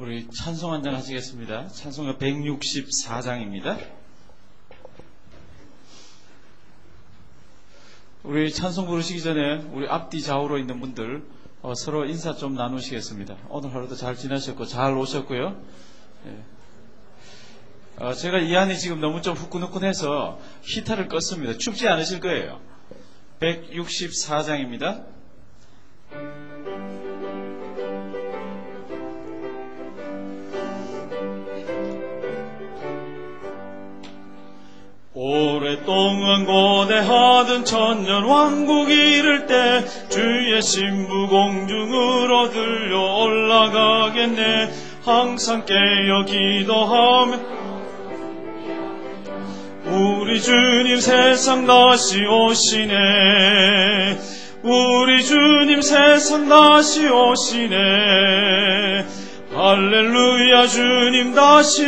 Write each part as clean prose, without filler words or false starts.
우리 찬송 한 장 하시겠습니다. 찬송가 164장입니다. 우리 찬송 부르시기 전에 우리 앞뒤 좌우로 있는 분들 서로 인사 좀 나누시겠습니다. 오늘 하루도 잘 지나셨고 잘 오셨고요. 제가 이 안이 지금 너무 좀 후끈후끈해서 히터를 껐습니다. 춥지 않으실 거예요. 164장입니다. 오랫동안 고대하던 천년 왕국 이를 때 주의 신부 공중으로 들려 올라가겠네. 항상 깨어 기도하며 우리 주님 세상 다시 오시네. 우리 주님 세상 다시 오시네. 할렐루야 주님 다시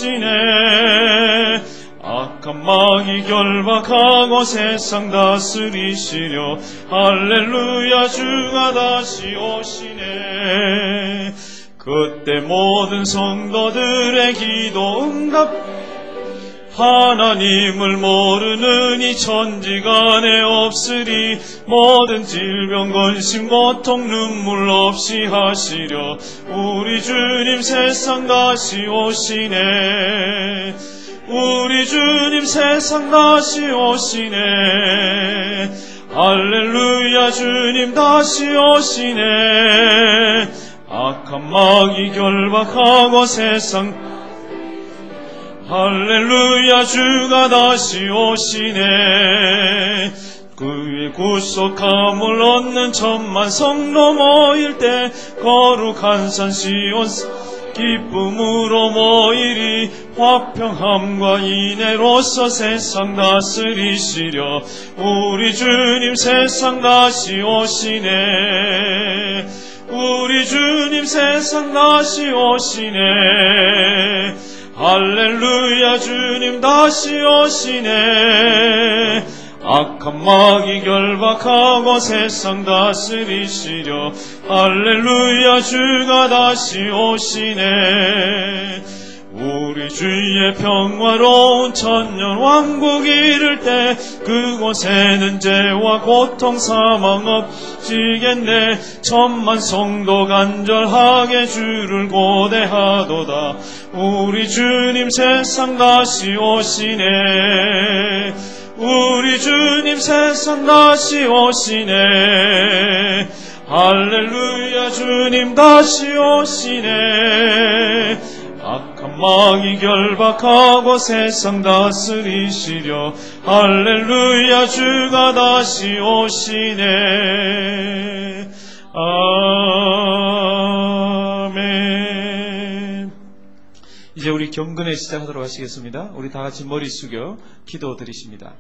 오시네. 악한 마귀 결박하고 세상 다스리시려 할렐루야 주가 다시 오시네. 그때 모든 성도들의 기도 응답 하나님을 모르는 이 천지간에 없으리. 모든 질병 근심 고통 눈물 없이 하시려 우리 주님 세상 다시 오시네. 우리 주님 세상 다시 오시네. 할렐루야 주님 다시 오시네. 악한 마귀 결박하고 세상 할렐루야 주가 다시 오시네. 그의 구속함을 얻는 천만 성도 모일 때 거룩한 산 시온 기쁨으로 모이리. 화평함과 인애로서 세상 다스리시려 우리 주님 세상 다시 오시네. 우리 주님 세상 다시 오시네. 할렐루야 주님 다시 오시네. 악한 마귀 결박하고 세상 다스리시려 할렐루야 주가 다시 오시네. 우리 주의 평화로운 천년 왕국 이를 때 그곳에는 죄와 고통 사망 없지겠네. 천만 성도 간절하게 주를 고대하도다. 우리 주님 세상 다시 오시네. 우리 주님 세상 다시 오시네. 할렐루야 주님 다시 오시네. 악한 마귀 결박하고 세상 다스리시려 할렐루야 주가 다시 오시네. 아멘. 이제 우리 경건에 시작하도록 하시겠습니다. 우리 다 같이 머리 숙여 기도 드리십니다.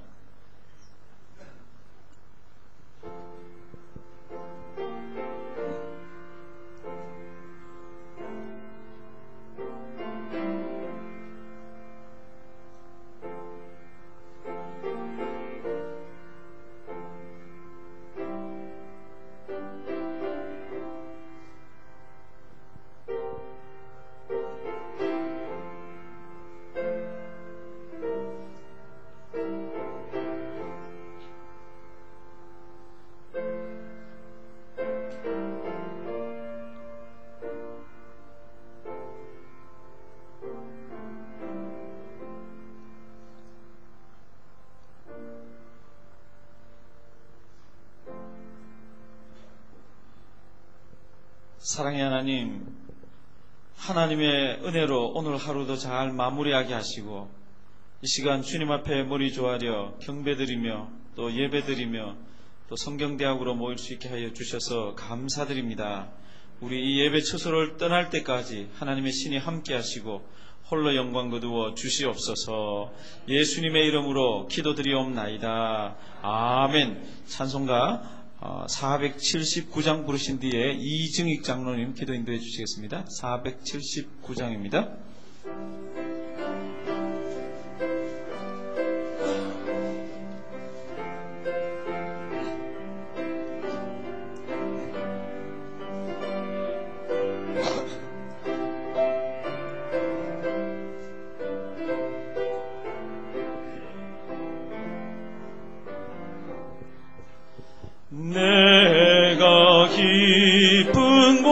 사랑의 하나님, 하나님의 은혜로 오늘 하루도 잘 마무리하게 하시고 이 시간 주님 앞에 머리 조아려 경배드리며 또 예배드리며 또 성경대학으로 모일 수 있게 하여 주셔서 감사드립니다. 우리 이 예배 처소를 떠날 때까지 하나님의 신이 함께 하시고 홀로 영광 거두어 주시옵소서. 예수님의 이름으로 기도드리옵나이다. 아멘. 찬송가 479장 부르신 뒤에 이증익 장로님 기도 인도해 주시겠습니다. 479장입니다. 내가 깊은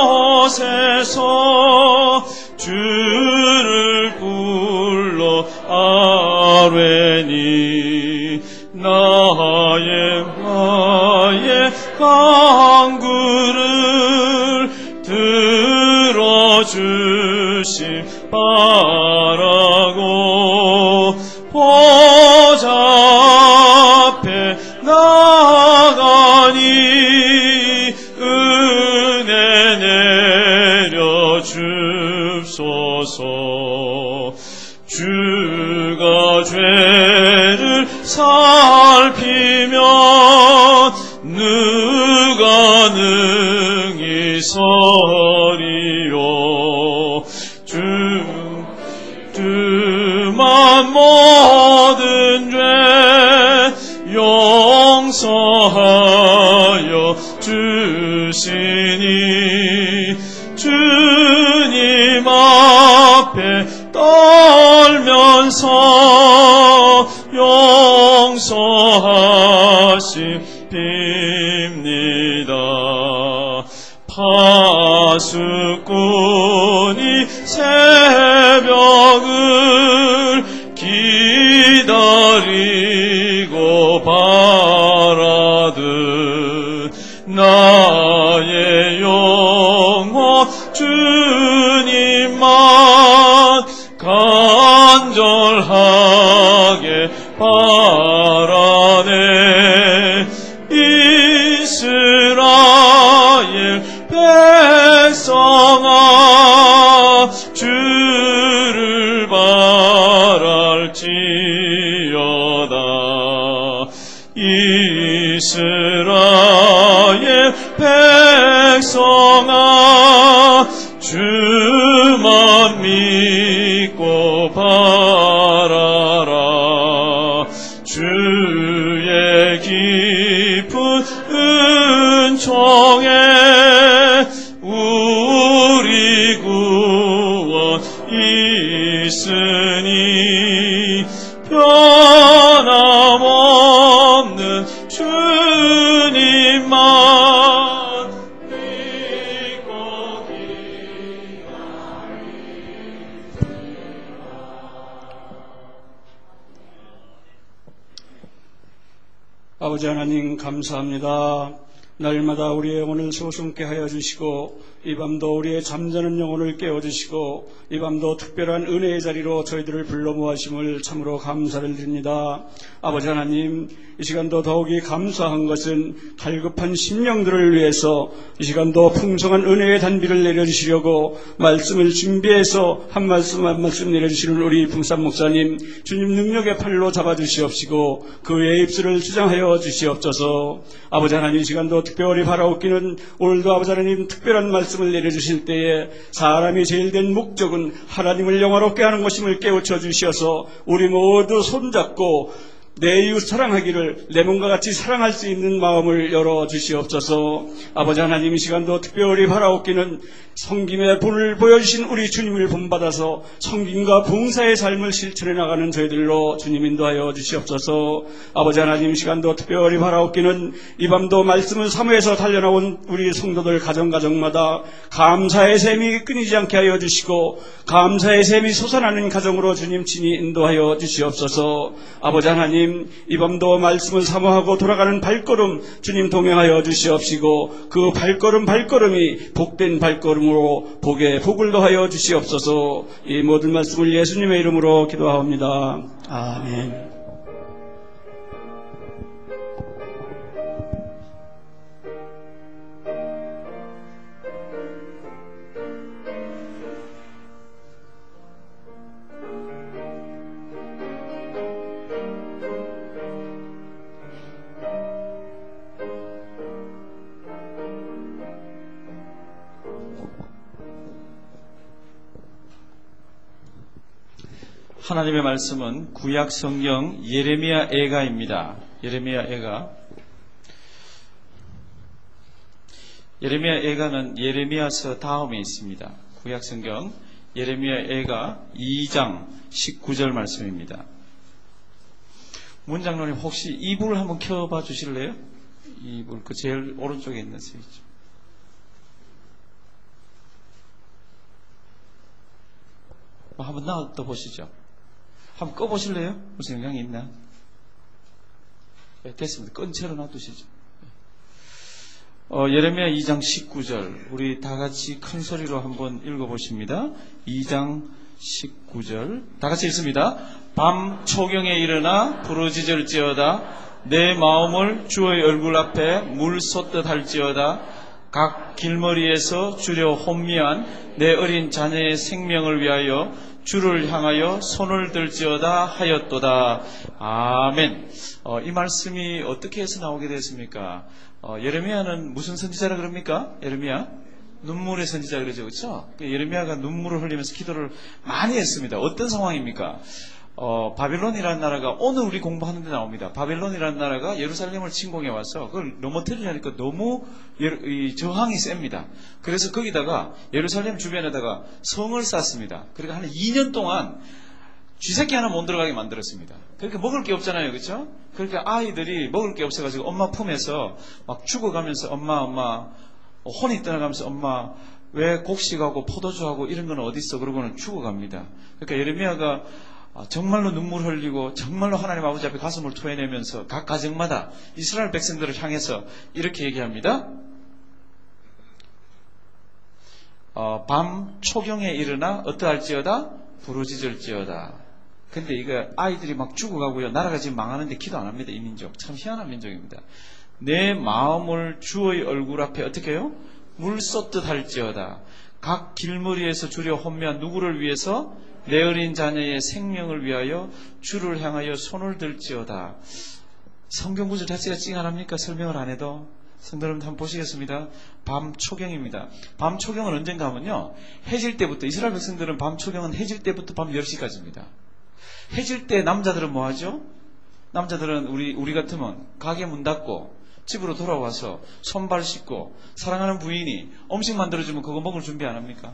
곳에서 주를 불러 아뢰니 나의 간구를 들어주시 바라고 보좌 앞에 나가니 은혜 내려 줍소서. 주가 죄를 살피면 누가 능히 서리요. 주만 모든 죄 용서하여 주시니 주님 앞에 떨면서 용서하십니다. 파수꾼이 새벽을 기다리고 바라듯 나의 영혼 주님만 간절하게 바라네. 이스라엘 백성아 주를 바랄지어다. 이스라엘 백성아 주만 믿고 바라라. 주의 깊은 은총에 우리 구원 있으니 변함없는 주님만 믿고 기다리리. 아버지 하나님 감사합니다. 날마다 우리의 영혼을 소송케 하여 주시고 이 밤도 우리의 잠자는 영혼을 깨워주시고 이 밤도 특별한 은혜의 자리로 저희들을 불러 모아심을 참으로 감사를 드립니다. 아버지 하나님, 이 시간도 더욱이 감사한 것은 갈급한 심령들을 위해서 이 시간도 풍성한 은혜의 단비를 내려주시려고 말씀을 준비해서 한 말씀 한 말씀 내려주시는 우리 풍산 목사님, 주님 능력의 팔로 잡아주시옵시고 그의 입술을 주장하여 주시옵소서. 아버지 하나님, 이 시간도 특별히 바라옵기는 오늘도 아버지 하나님 특별한 말씀을 내려주실 때에 사람이 제일 된 목적은 하나님을 영화롭게 하는 것임을 깨우쳐 주시어서 우리 모두 손잡고 내 이웃 사랑하기를 내 몸과 같이 사랑할 수 있는 마음을 열어주시옵소서. 아버지 하나님, 이 시간도 특별히 바라옵기는 섬김의 본을 보여주신 우리 주님을 본받아서 섬김과 봉사의 삶을 실천해 나가는 저희들로 주님 인도하여 주시옵소서. 아버지 하나님, 이 시간도 특별히 바라옵기는 이 밤도 말씀을 사모해서 달려나온 우리 성도들 가정마다 감사의 샘이 끊이지 않게 하여 주시고 감사의 샘이 솟아나는 가정으로 주님 친히 인도하여 주시옵소서. 아버지 하나님, 이 밤도 말씀을 사모하고 돌아가는 발걸음 주님 동행하여 주시옵시고 그 발걸음이 복된 발걸음으로 복에 복을 더하여 주시옵소서. 이 모든 말씀을 예수님의 이름으로 기도하옵니다. 아멘. 하나님의 말씀은 구약 성경 예레미야 애가입니다. 예레미야 애가. 예레미야 애가는 예레미야서 다음에 있습니다. 구약 성경 예레미야 애가 2장 19절 말씀입니다. 문장로님 혹시 이불을 한번 켜봐 주실래요? 이불 그 제일 오른쪽에 있는 스위치. 한번 놔둬 보시죠. 한번 꺼 보실래요? 무슨 영향이 있나? 네, 됐습니다. 끈 채로 놔두시죠. 예레미야 2장 19절 우리 다 같이 큰 소리로 한번 읽어보십니다. 2장 19절 다 같이 읽습니다. 밤 초경에 일어나 부르짖을지어다 내 마음을 주의 얼굴 앞에 물 쏟듯 할지어다 각 길머리에서 주려 혼미한 내 어린 자녀의 생명을 위하여 주를 향하여 손을 들지어다 하였도다. 아멘. 이 말씀이 어떻게 해서 나오게 됐습니까? 예레미야는 무슨 선지자라 그럽니까? 예레미야? 눈물의 선지자 그러죠. 그렇죠? 예레미야가 눈물을 흘리면서 기도를 많이 했습니다. 어떤 상황입니까? 바벨론이라는 나라가 오늘 우리 공부하는 데 나옵니다. 바벨론이라는 나라가 예루살렘을 침공해 와서 그걸 넘어뜨리려니까 너무 저항이 셉니다. 그래서 거기다가 예루살렘 주변에다가 성을 쌓습니다. 그러니까 한 2년 동안 쥐새끼 하나 못 들어가게 만들었습니다. 그러니까 먹을 게 없잖아요. 그렇죠? 그러니까 아이들이 먹을 게 없어가지고 엄마 품에서 막 죽어가면서 엄마 혼이 떠나가면서 엄마 왜 곡식하고 포도주하고 이런 건 어디 있어? 그러고는 죽어갑니다. 그러니까 예레미야가 정말로 눈물 흘리고 정말로 하나님 아버지 앞에 가슴을 토해내면서 각 가정마다 이스라엘 백성들을 향해서 이렇게 얘기합니다. 밤 초경에 일어나 어떠할지어다 부르짖을지어다. 근데 이거 아이들이 막 죽어가고요. 나라가 지금 망하는데 기도 안 합니다. 이 민족 참 희한한 민족입니다. 내 마음을 주의 얼굴 앞에 어떻게 해요? 물 쏟듯 할지어다. 각 길머리에서 주려 혼미한 누구를 위해서? 내 어린 자녀의 생명을 위하여 주를 향하여 손을 들지어다. 성경 구절 자체가 찡하랍니까? 설명을 안 해도. 성도 여러분 한번 보시겠습니다. 밤 초경입니다. 밤 초경은 언젠가 하면요. 해질 때부터 이스라엘 백성들은 밤 초경은 해질 때부터 밤 10시까지입니다. 해질 때 남자들은 뭐 하죠? 남자들은 우리 같으면 가게 문 닫고 집으로 돌아와서 손발 씻고 사랑하는 부인이 음식 만들어주면 그거 먹을 준비 안 합니까?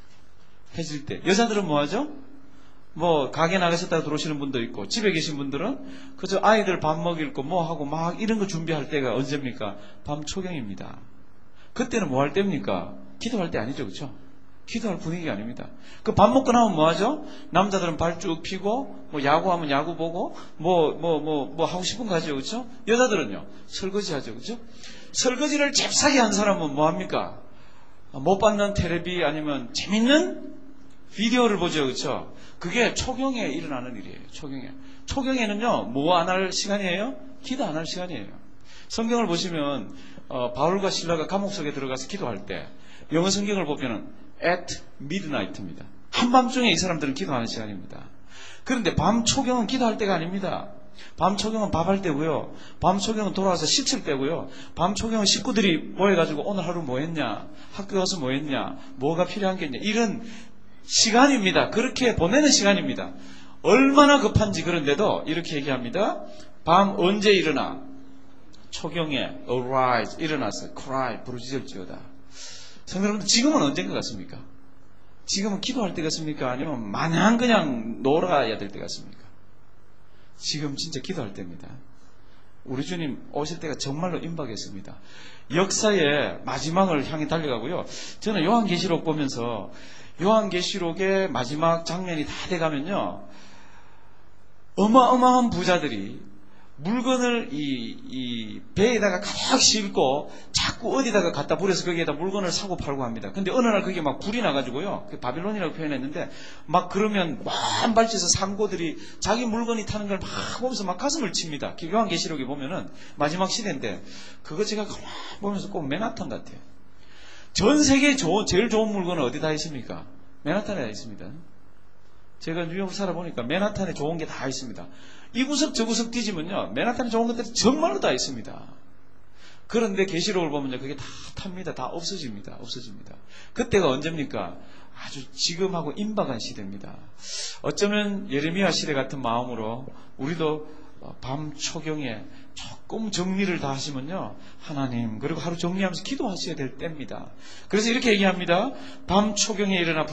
해질 때. 여자들은 뭐 하죠? 뭐 가게 나가셨다가 들어오시는 분도 있고 집에 계신 분들은 그저 아이들 밥 먹일 거 뭐 하고 막 이런 거 준비할 때가 언제입니까? 밤 초경입니다. 그때는 뭐 할 때입니까? 기도할 때 아니죠. 그렇죠? 기도할 분위기가 아닙니다. 그 밥 먹고 나면 뭐 하죠? 남자들은 발 쭉 펴고 뭐 야구하면 야구 보고 뭐 하고 싶은 거 하죠. 그렇죠? 여자들은요. 설거지 하죠. 그렇죠? 설거지를 잽싸게 한 사람은 뭐 합니까? 못 받는 텔레비 아니면 재밌는 비디오를 보죠. 그렇죠? 그게 초경에 일어나는 일이에요. 초경에는요. 뭐 안 할 시간이에요? 기도 안 할 시간이에요. 성경을 보시면 바울과 실라가 감옥 속에 들어가서 기도할 때 영어 성경을 보면은 at midnight입니다. 한밤중에 이 사람들은 기도하는 시간입니다. 그런데 밤 초경은 기도할 때가 아닙니다. 밤 초경은 밥할 때고요. 밤 초경은 돌아와서 씻을 때고요. 밤 초경은 식구들이 모여가지고 오늘 하루 뭐 했냐, 학교 가서 뭐 했냐, 뭐가 필요한 게 있냐, 이런 시간입니다. 그렇게 보내는 시간입니다. 얼마나 급한지. 그런데도 이렇게 얘기합니다. 밤 언제 일어나? 초경에 arise, 일어나서 cry, 부르짖을지어다. 성도 여러분들, 지금은 언제인 것 같습니까? 지금은 기도할 때 같습니까? 아니면 마냥 그냥 놀아야 될 때 같습니까? 지금 진짜 기도할 때입니다. 우리 주님 오실 때가 정말로 임박했습니다. 역사의 마지막을 향해 달려가고요. 저는 요한계시록 보면서 요한계시록의 마지막 장면이 다 돼가면요, 어마어마한 부자들이 물건을 이 배에다가 가득 싣고 자꾸 어디다가 갖다 버려서 거기에다 물건을 사고 팔고 합니다. 근데 어느 날 그게 막 불이 나가지고요, 바빌론이라고 표현했는데, 막 그러면 만발치서 상고들이 자기 물건이 타는 걸 막 보면서 막 가슴을 칩니다. 요한계시록에 보면은 마지막 시대인데, 그거 제가 가만 보면서 꼭 맨하탄 같아요. 전 세계에 제일 좋은 물건은 어디다 있습니까? 맨하탄에 다 있습니다. 제가 뉴욕 살아보니까 맨하탄에 좋은 게 다 있습니다. 이 구석 저 구석 뒤지면요, 맨하탄에 좋은 것들이 정말로 다 있습니다. 그런데 계시록을 보면요, 그게 다 탑니다. 다 없어집니다. 그때가 언제입니까? 아주 지금하고 임박한 시대입니다. 어쩌면 예레미야 시대 같은 마음으로 우리도 밤 초경에 조금 정리를 다 하시면요, 하나님, 그리고 하루 정리하면서 기도하셔야 될 때입니다. 그래서 이렇게 얘기합니다. 밤 초경에 일어나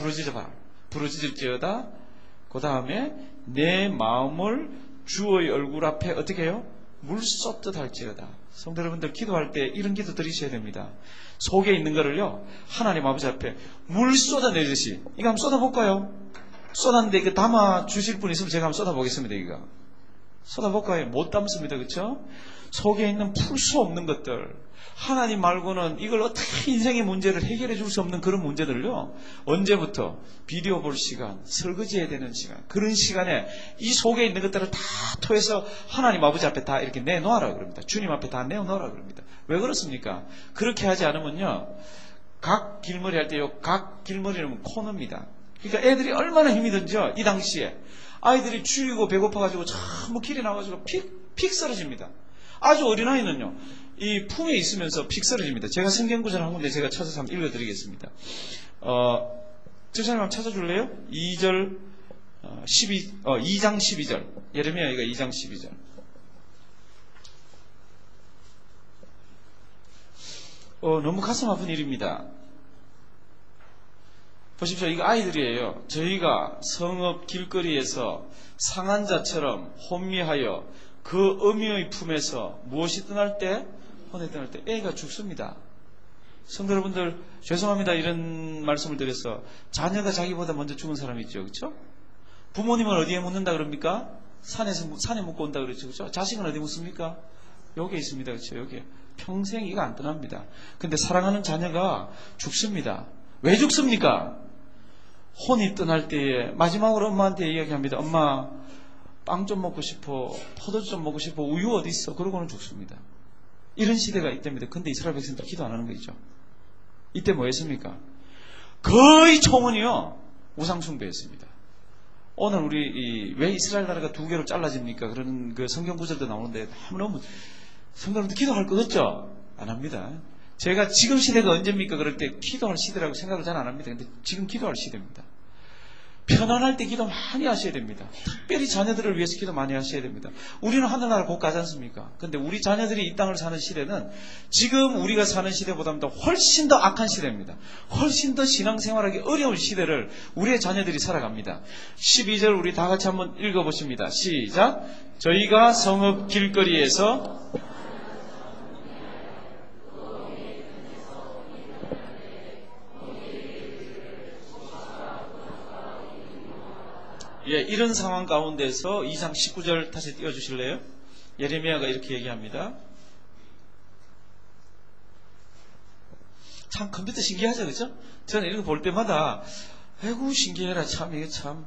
부르짖을지어다. 그 다음에 내 마음을 주의 얼굴 앞에 어떻게 해요? 물 쏟듯 할지어다. 성도 여러분들, 기도할 때 이런 기도 드리셔야 됩니다. 속에 있는 거를요, 하나님 아버지 앞에 물 쏟아내듯이. 이거 한번 쏟아볼까요? 쏟았는데 이거 담아 주실 분 있으면 제가 한번 쏟아보겠습니다. 이거 쏟아볼까요? 못 담습니다. 그렇죠? 속에 있는 풀 수 없는 것들, 하나님 말고는 이걸 어떻게 인생의 문제를 해결해 줄 수 없는 그런 문제들을요, 언제부터? 비디오 볼 시간, 설거지 해야 되는 시간, 그런 시간에 이 속에 있는 것들을 다 토해서 하나님 아버지 앞에 다 이렇게 내놓으라 그럽니다. 주님 앞에 다 내놓으라 그럽니다. 왜 그렇습니까? 그렇게 하지 않으면요, 각 길머리 할 때요, 각 길머리는 코너입니다. 그러니까 애들이 얼마나 힘이 든지요, 이 당시에 아이들이 추리고 배고파가지고 전부 길이 나와가지고 픽 쓰러집니다. 아주 어린아이는요, 이 품에 있으면서 픽 쓰러집니다. 제가 성경구절 한 군데 제가 찾아서 한번 읽어드리겠습니다. 저사님 한번 찾아줄래요? 2장 12절. 예레미야가 2장 12절. 너무 가슴 아픈 일입니다. 보십시오. 이거 아이들이에요. 저희가 성읍 길거리에서 상한 자처럼 혼미하여 그 어미의 품에서 무엇이 떠날 때? 혼이 떠날 때 애가 죽습니다. 성도 여러분들, 죄송합니다. 이런 말씀을 드려서 자녀가 자기보다 먼저 죽은 사람이 있죠. 그렇죠? 부모님은 어디에 묻는다 그럽니까? 산에 묻고 온다 그러죠. 그렇죠? 자식은 어디 묻습니까? 여기에 있습니다. 그렇죠? 여기에. 평생 이가 안 떠납니다. 근데 사랑하는 자녀가 죽습니다. 왜 죽습니까? 혼이 떠날 때에 마지막으로 엄마한테 이야기합니다. 엄마, 빵 좀 먹고 싶어, 포도주 좀 먹고 싶어, 우유 어디 있어? 그러고는 죽습니다. 이런 시대가 있답니다. 근데 이스라엘 백성들 기도 안 하는 거죠. 이때 뭐 했습니까? 거의 총은이요, 우상숭배했습니다. 오늘 우리 왜 이스라엘 나라가 두 개로 잘라집니까? 그런 그 성경 구절도 나오는데 너무 성도님들 기도할 거 없죠? 안 합니다. 제가 지금 시대가 언제입니까? 그럴 때 기도할 시대라고 생각을 잘 안 합니다. 근데 지금 기도할 시대입니다. 편안할 때 기도 많이 하셔야 됩니다. 특별히 자녀들을 위해서 기도 많이 하셔야 됩니다. 우리는 하늘나라 곧 가지 않습니까? 근데 우리 자녀들이 이 땅을 사는 시대는 지금 우리가 사는 시대보다도 훨씬 더 악한 시대입니다. 훨씬 더 신앙생활하기 어려운 시대를 우리의 자녀들이 살아갑니다. 12절 우리 다 같이 한번 읽어보십니다. 시작. 저희가 성읍 길거리에서 이런 상황 가운데서 2장 19절 다시 띄워주실래요? 예레미야가 이렇게 얘기합니다. 참 컴퓨터 신기하죠, 그죠? 저는 이런 거 볼 때마다 아이고 신기해라. 참 이게 참.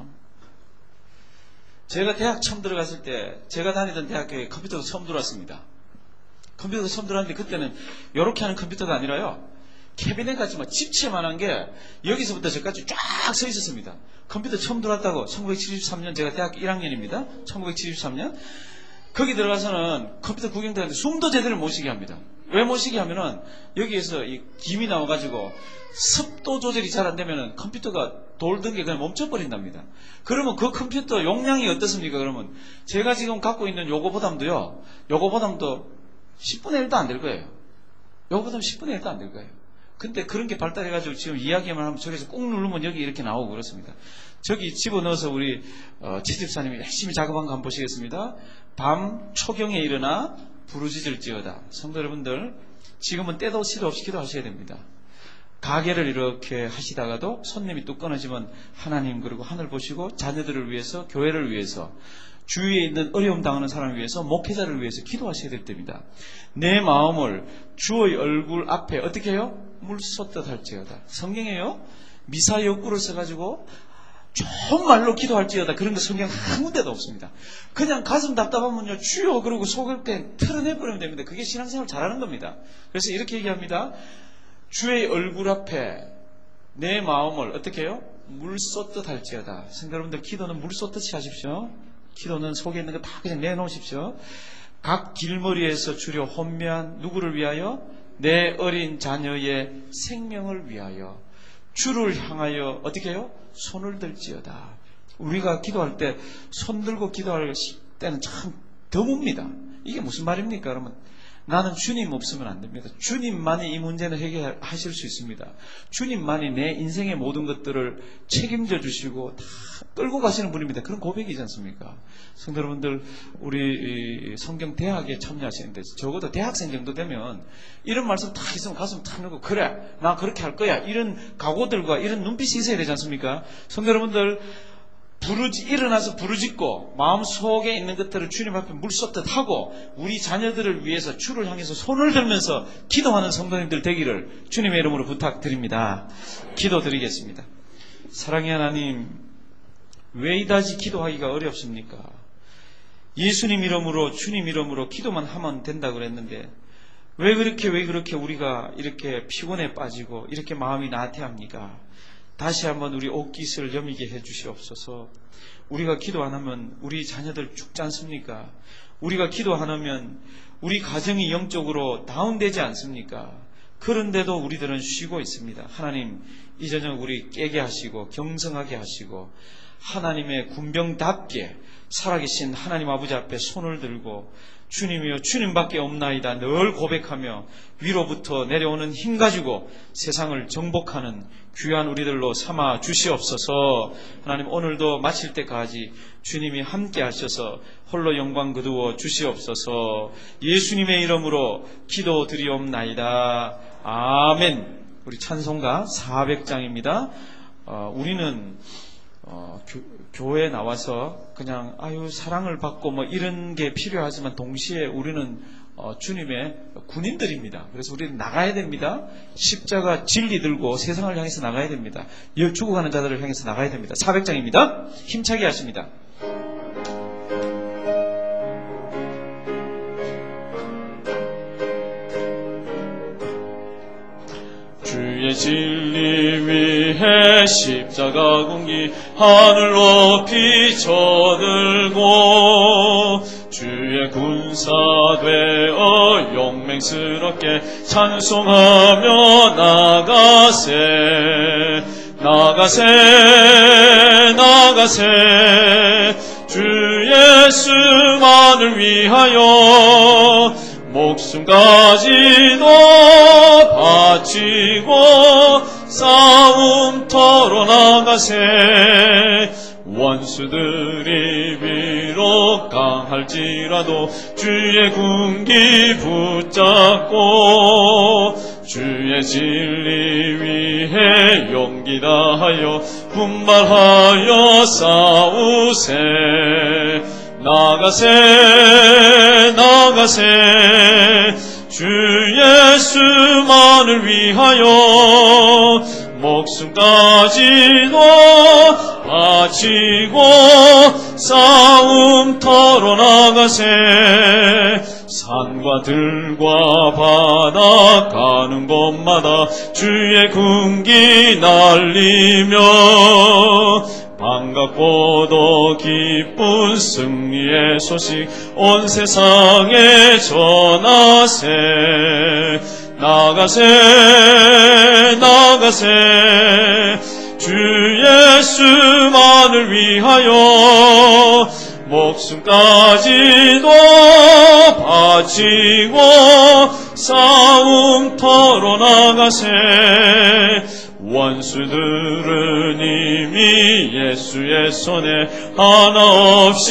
제가 대학 처음 들어갔을 때 제가 다니던 대학교에 컴퓨터가 처음 들어왔습니다. 컴퓨터가 처음 들어왔는데 그때는 이렇게 하는 컴퓨터가 아니라요, 캐비넷 같이 막 집채만한 게 여기서부터 저까지 쫙 서 있었습니다. 컴퓨터 처음 들어왔다고. 1973년 제가 대학교 1학년입니다. 1973년. 거기 들어가서는 컴퓨터 구경도 하는데 숨도 제대로 못 쉬게 합니다. 왜 못 쉬게 하면은 여기에서 이 김이 나와가지고 습도 조절이 잘 안 되면은 컴퓨터가 돌던 게 그냥 멈춰버린답니다. 그러면 그 컴퓨터 용량이 어떻습니까? 그러면 제가 지금 갖고 있는 요거보담도 10분의 1도 안 될 거예요. 요거보다 10분의 1도 안 될 거예요. 근데 그런 게 발달해가지고 지금 이야기만 하면 저기서 꾹 누르면 여기 이렇게 나오고 그렇습니다. 저기 집어넣어서 우리 지집사님이 열심히 작업한 거 한번 보시겠습니다. 밤 초경에 일어나 부르짖을지어다. 성도 여러분들, 지금은 때도 시도 없이 기도하셔야 됩니다. 가게를 이렇게 하시다가도 손님이 뚝 끊어지면 하나님, 그리고 하늘 보시고 자녀들을 위해서, 교회를 위해서, 주위에 있는 어려움 당하는 사람을 위해서, 목회자를 위해서 기도하셔야 될 때입니다. 내 마음을 주의 얼굴 앞에 어떻게 해요? 물 쏟듯 할지어다. 성경에요, 미사 여구를 써가지고 좋은 말로 기도할지어다, 그런 거 성경 한 군데도 없습니다. 그냥 가슴 답답하면요, 주여 그러고 속을 때 털어내버리면 됩니다. 그게 신앙생활 잘하는 겁니다. 그래서 이렇게 얘기합니다. 주의 얼굴 앞에 내 마음을 어떻게 해요? 물 쏟듯 할지어다. 성도 여러분들, 기도는 물 쏟듯이 하십시오. 기도는 속에 있는 거 다 그냥 내놓으십시오. 각 길머리에서 주려 혼미한 누구를 위하여? 내 어린 자녀의 생명을 위하여. 주를 향하여 어떻게 해요? 손을 들지어다. 우리가 기도할 때 손 들고 기도할 때는 참 드뭅니다. 이게 무슨 말입니까? 그러면 나는 주님 없으면 안 됩니다. 주님만이 이 문제는 해결하실 수 있습니다. 주님만이 내 인생의 모든 것들을 책임져 주시고 다 끌고 가시는 분입니다. 그런 고백이지 않습니까? 성도 여러분들, 우리 성경 대학에 참여하시는데 적어도 대학생 정도 되면 이런 말씀 딱 있으면 가슴 탁 넣고, 그래, 나 그렇게 할 거야, 이런 각오들과 이런 눈빛이 있어야 되지 않습니까? 성도 여러분들, 일어나서 부르짖고 마음속에 있는 것들을 주님 앞에 물쏟듯 하고 우리 자녀들을 위해서 주를 향해서 손을 들면서 기도하는 성도님들 되기를 주님의 이름으로 부탁드립니다. 기도드리겠습니다. 사랑의 하나님, 왜 이다지 기도하기가 어렵습니까? 예수님 이름으로, 주님 이름으로 기도만 하면 된다고 그랬는데 왜 그렇게 우리가 이렇게 피곤에 빠지고 이렇게 마음이 나태합니까? 다시 한번 우리 옷깃을 여미게 해주시옵소서. 우리가 기도 안 하면 우리 자녀들 죽지 않습니까? 우리가 기도 안 하면 우리 가정이 영적으로 다운되지 않습니까? 그런데도 우리들은 쉬고 있습니다. 하나님, 이 저녁 우리 깨게 하시고 경성하게 하시고 하나님의 군병답게 살아계신 하나님 아버지 앞에 손을 들고 주님이여 주님밖에 없나이다 늘 고백하며 위로부터 내려오는 힘 가지고 세상을 정복하는 귀한 우리들로 삼아 주시옵소서. 하나님, 오늘도 마칠 때까지 주님이 함께 하셔서 홀로 영광 거두어 주시옵소서. 예수님의 이름으로 기도드리옵나이다. 아멘. 우리 찬송가 400장입니다. 우리는 교회에 나와서 그냥 사랑을 받고 뭐 이런 게 필요하지만 동시에 우리는 주님의 군인들입니다. 그래서 우리는 나가야 됩니다. 십자가 진리 들고 세상을 향해서 나가야 됩니다. 죽어가는 자들을 향해서 나가야 됩니다. 400장입니다. 힘차게 하십니다. 주의 진리 위해 십자가 공기 하늘 높이 쳐들고 주의 군사 되어 용맹스럽게 찬송하며 나가세 주 예수만을 위하여 목숨까지도 바치고 싸움터로 나가세. 원수들이 비록 강할지라도 주의 군기 붙잡고 주의 진리 위해 용기 다하여 분발하여 싸우세. 나가세 주 예수만을 위하여 목숨까지도 바치고 싸움터로 나가세. 산과 들과 바다 가는 곳마다 주의 군기 날리며 반갑고도 기쁜 승리의 소식 온 세상에 전하세. 나가세 주 예수만을 위하여 목숨까지도 바치고 싸움터로 나가세. 원수들은 이미 예수의 손에 하나 없이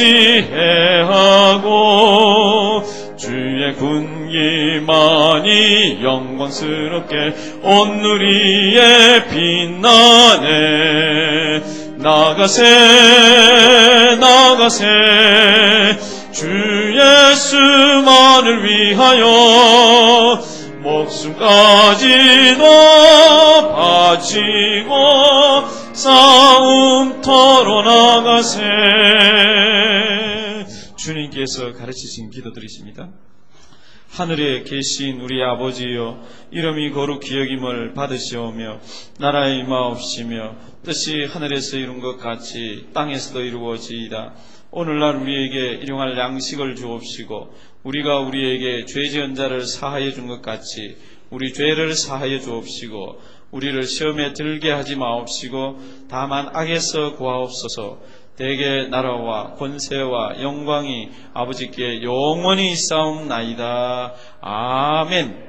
해하고 주의 군기만이 영광스럽게 온 누리에 빛나네. 나가세 주 예수만을 위하여 목숨까지도 바치고 싸움터로 나가세. 주님께서 가르치신 기도드리십니다. 하늘에 계신 우리 아버지여, 이름이 거룩히 여김을 받으시오며 나라의 임하옵시며 뜻이 하늘에서 이룬 것 같이 땅에서도 이루어지이다. 오늘날 우리에게 일용할 양식을 주옵시고 우리가 우리에게 죄 지은 자를 사하여 준 것 같이 우리 죄를 사하여 주옵시고 우리를 시험에 들게 하지 마옵시고 다만 악에서 구하옵소서. 대개 나라와 권세와 영광이 아버지께 영원히 있사옵나이다. 아멘.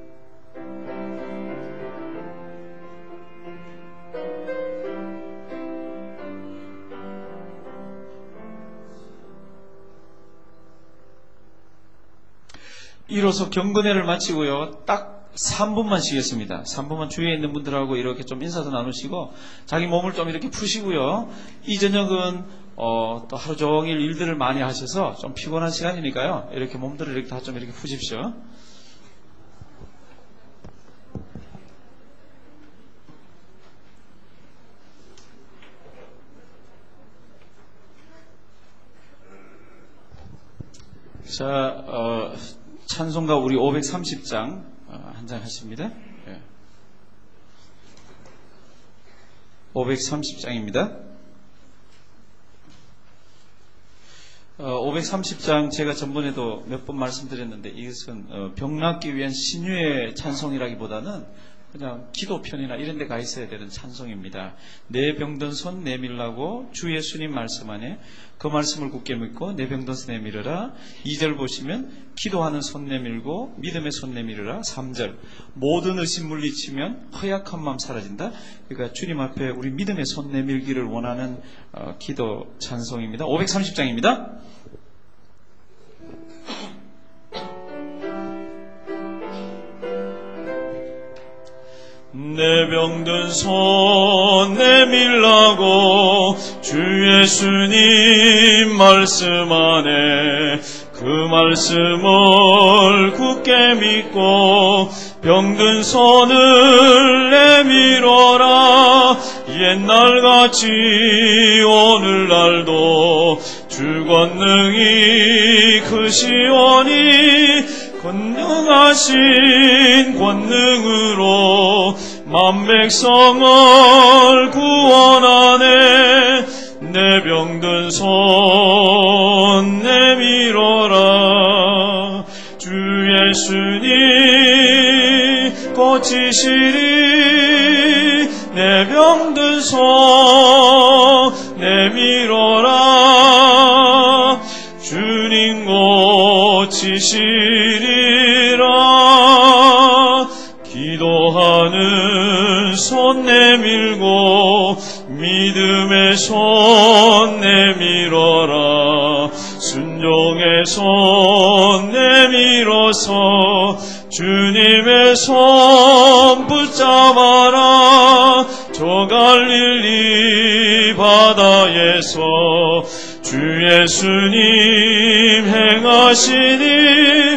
이로써 경건회를 마치고요, 딱 3분만 쉬겠습니다. 3분만 주위에 있는 분들하고 이렇게 좀 인사도 나누시고 자기 몸을 좀 이렇게 푸시고요. 이 저녁은 또 하루 종일 일들을 많이 하셔서 좀 피곤한 시간이니까요, 이렇게 몸들을 이렇게 다 좀 이렇게 푸십시오. 자, 찬송가 우리 530장 한 장 하십니다. 530장입니다. 530장 제가 전번에도 몇 번 말씀드렸는데, 이것은 병 낫기 위한 신유의 찬송이라기보다는 그냥 기도편이나 이런 데 가 있어야 되는 찬송입니다. 내 병든 손 내밀라고 주 예수님 말씀 안에 그 말씀을 굳게 믿고 내 병든 손 내밀으라. 2절 보시면 기도하는 손 내밀고 믿음의 손 내밀으라. 3절 모든 의심 물리치면 허약한 마음 사라진다. 그러니까 주님 앞에 우리 믿음의 손 내밀기를 원하는 기도 찬송입니다. 530장입니다. 내 병든 손 내밀라고 주 예수님 말씀 안에 그 말씀을 굳게 믿고 병든 손을 내밀어라. 옛날같이 오늘날도 주 권능이 크시오니 권능하신 권능으로 만 백성을 구원하네. 내 병든 손 내밀어라. 주 예수님 고치시리. 내 병든 손 내밀어라. 주님 고치시리라. 기도하는 손 내밀고 믿음의 손 내밀어라. 순종의 손 내밀어서 주님의 손 붙잡아라. 저 갈릴리 바다에서 주 예수님 행하시니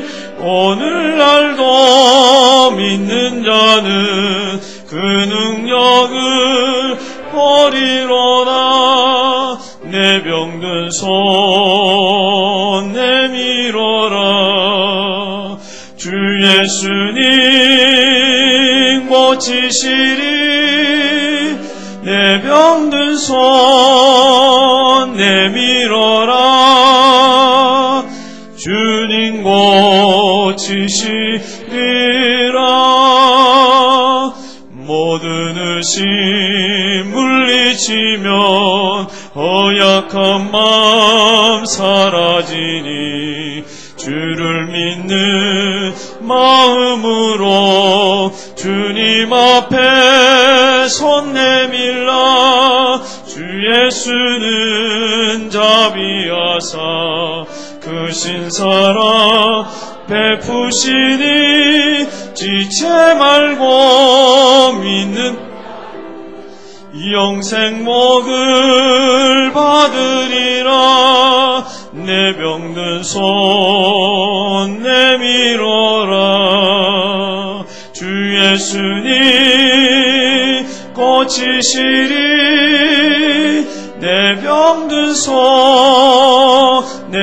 오늘날도 믿는 자는 그 능력을 보리로다. 내 병든 손 내밀어라. 주 예수님 고치시리. 내 병든 손 내밀어라. 주님 고치시리라. 모든 의심 물리치면 허약한 마음 사라지니 주를 믿는 마음으로 주님 앞에 손 내밀라. 주 예수는 자비하사 그 신사랑 베푸시니 지체 말고 믿는 영생 목을 받으리라. 내 병든 손 내밀어라. 주 예수님 고치시리. 내 병든 손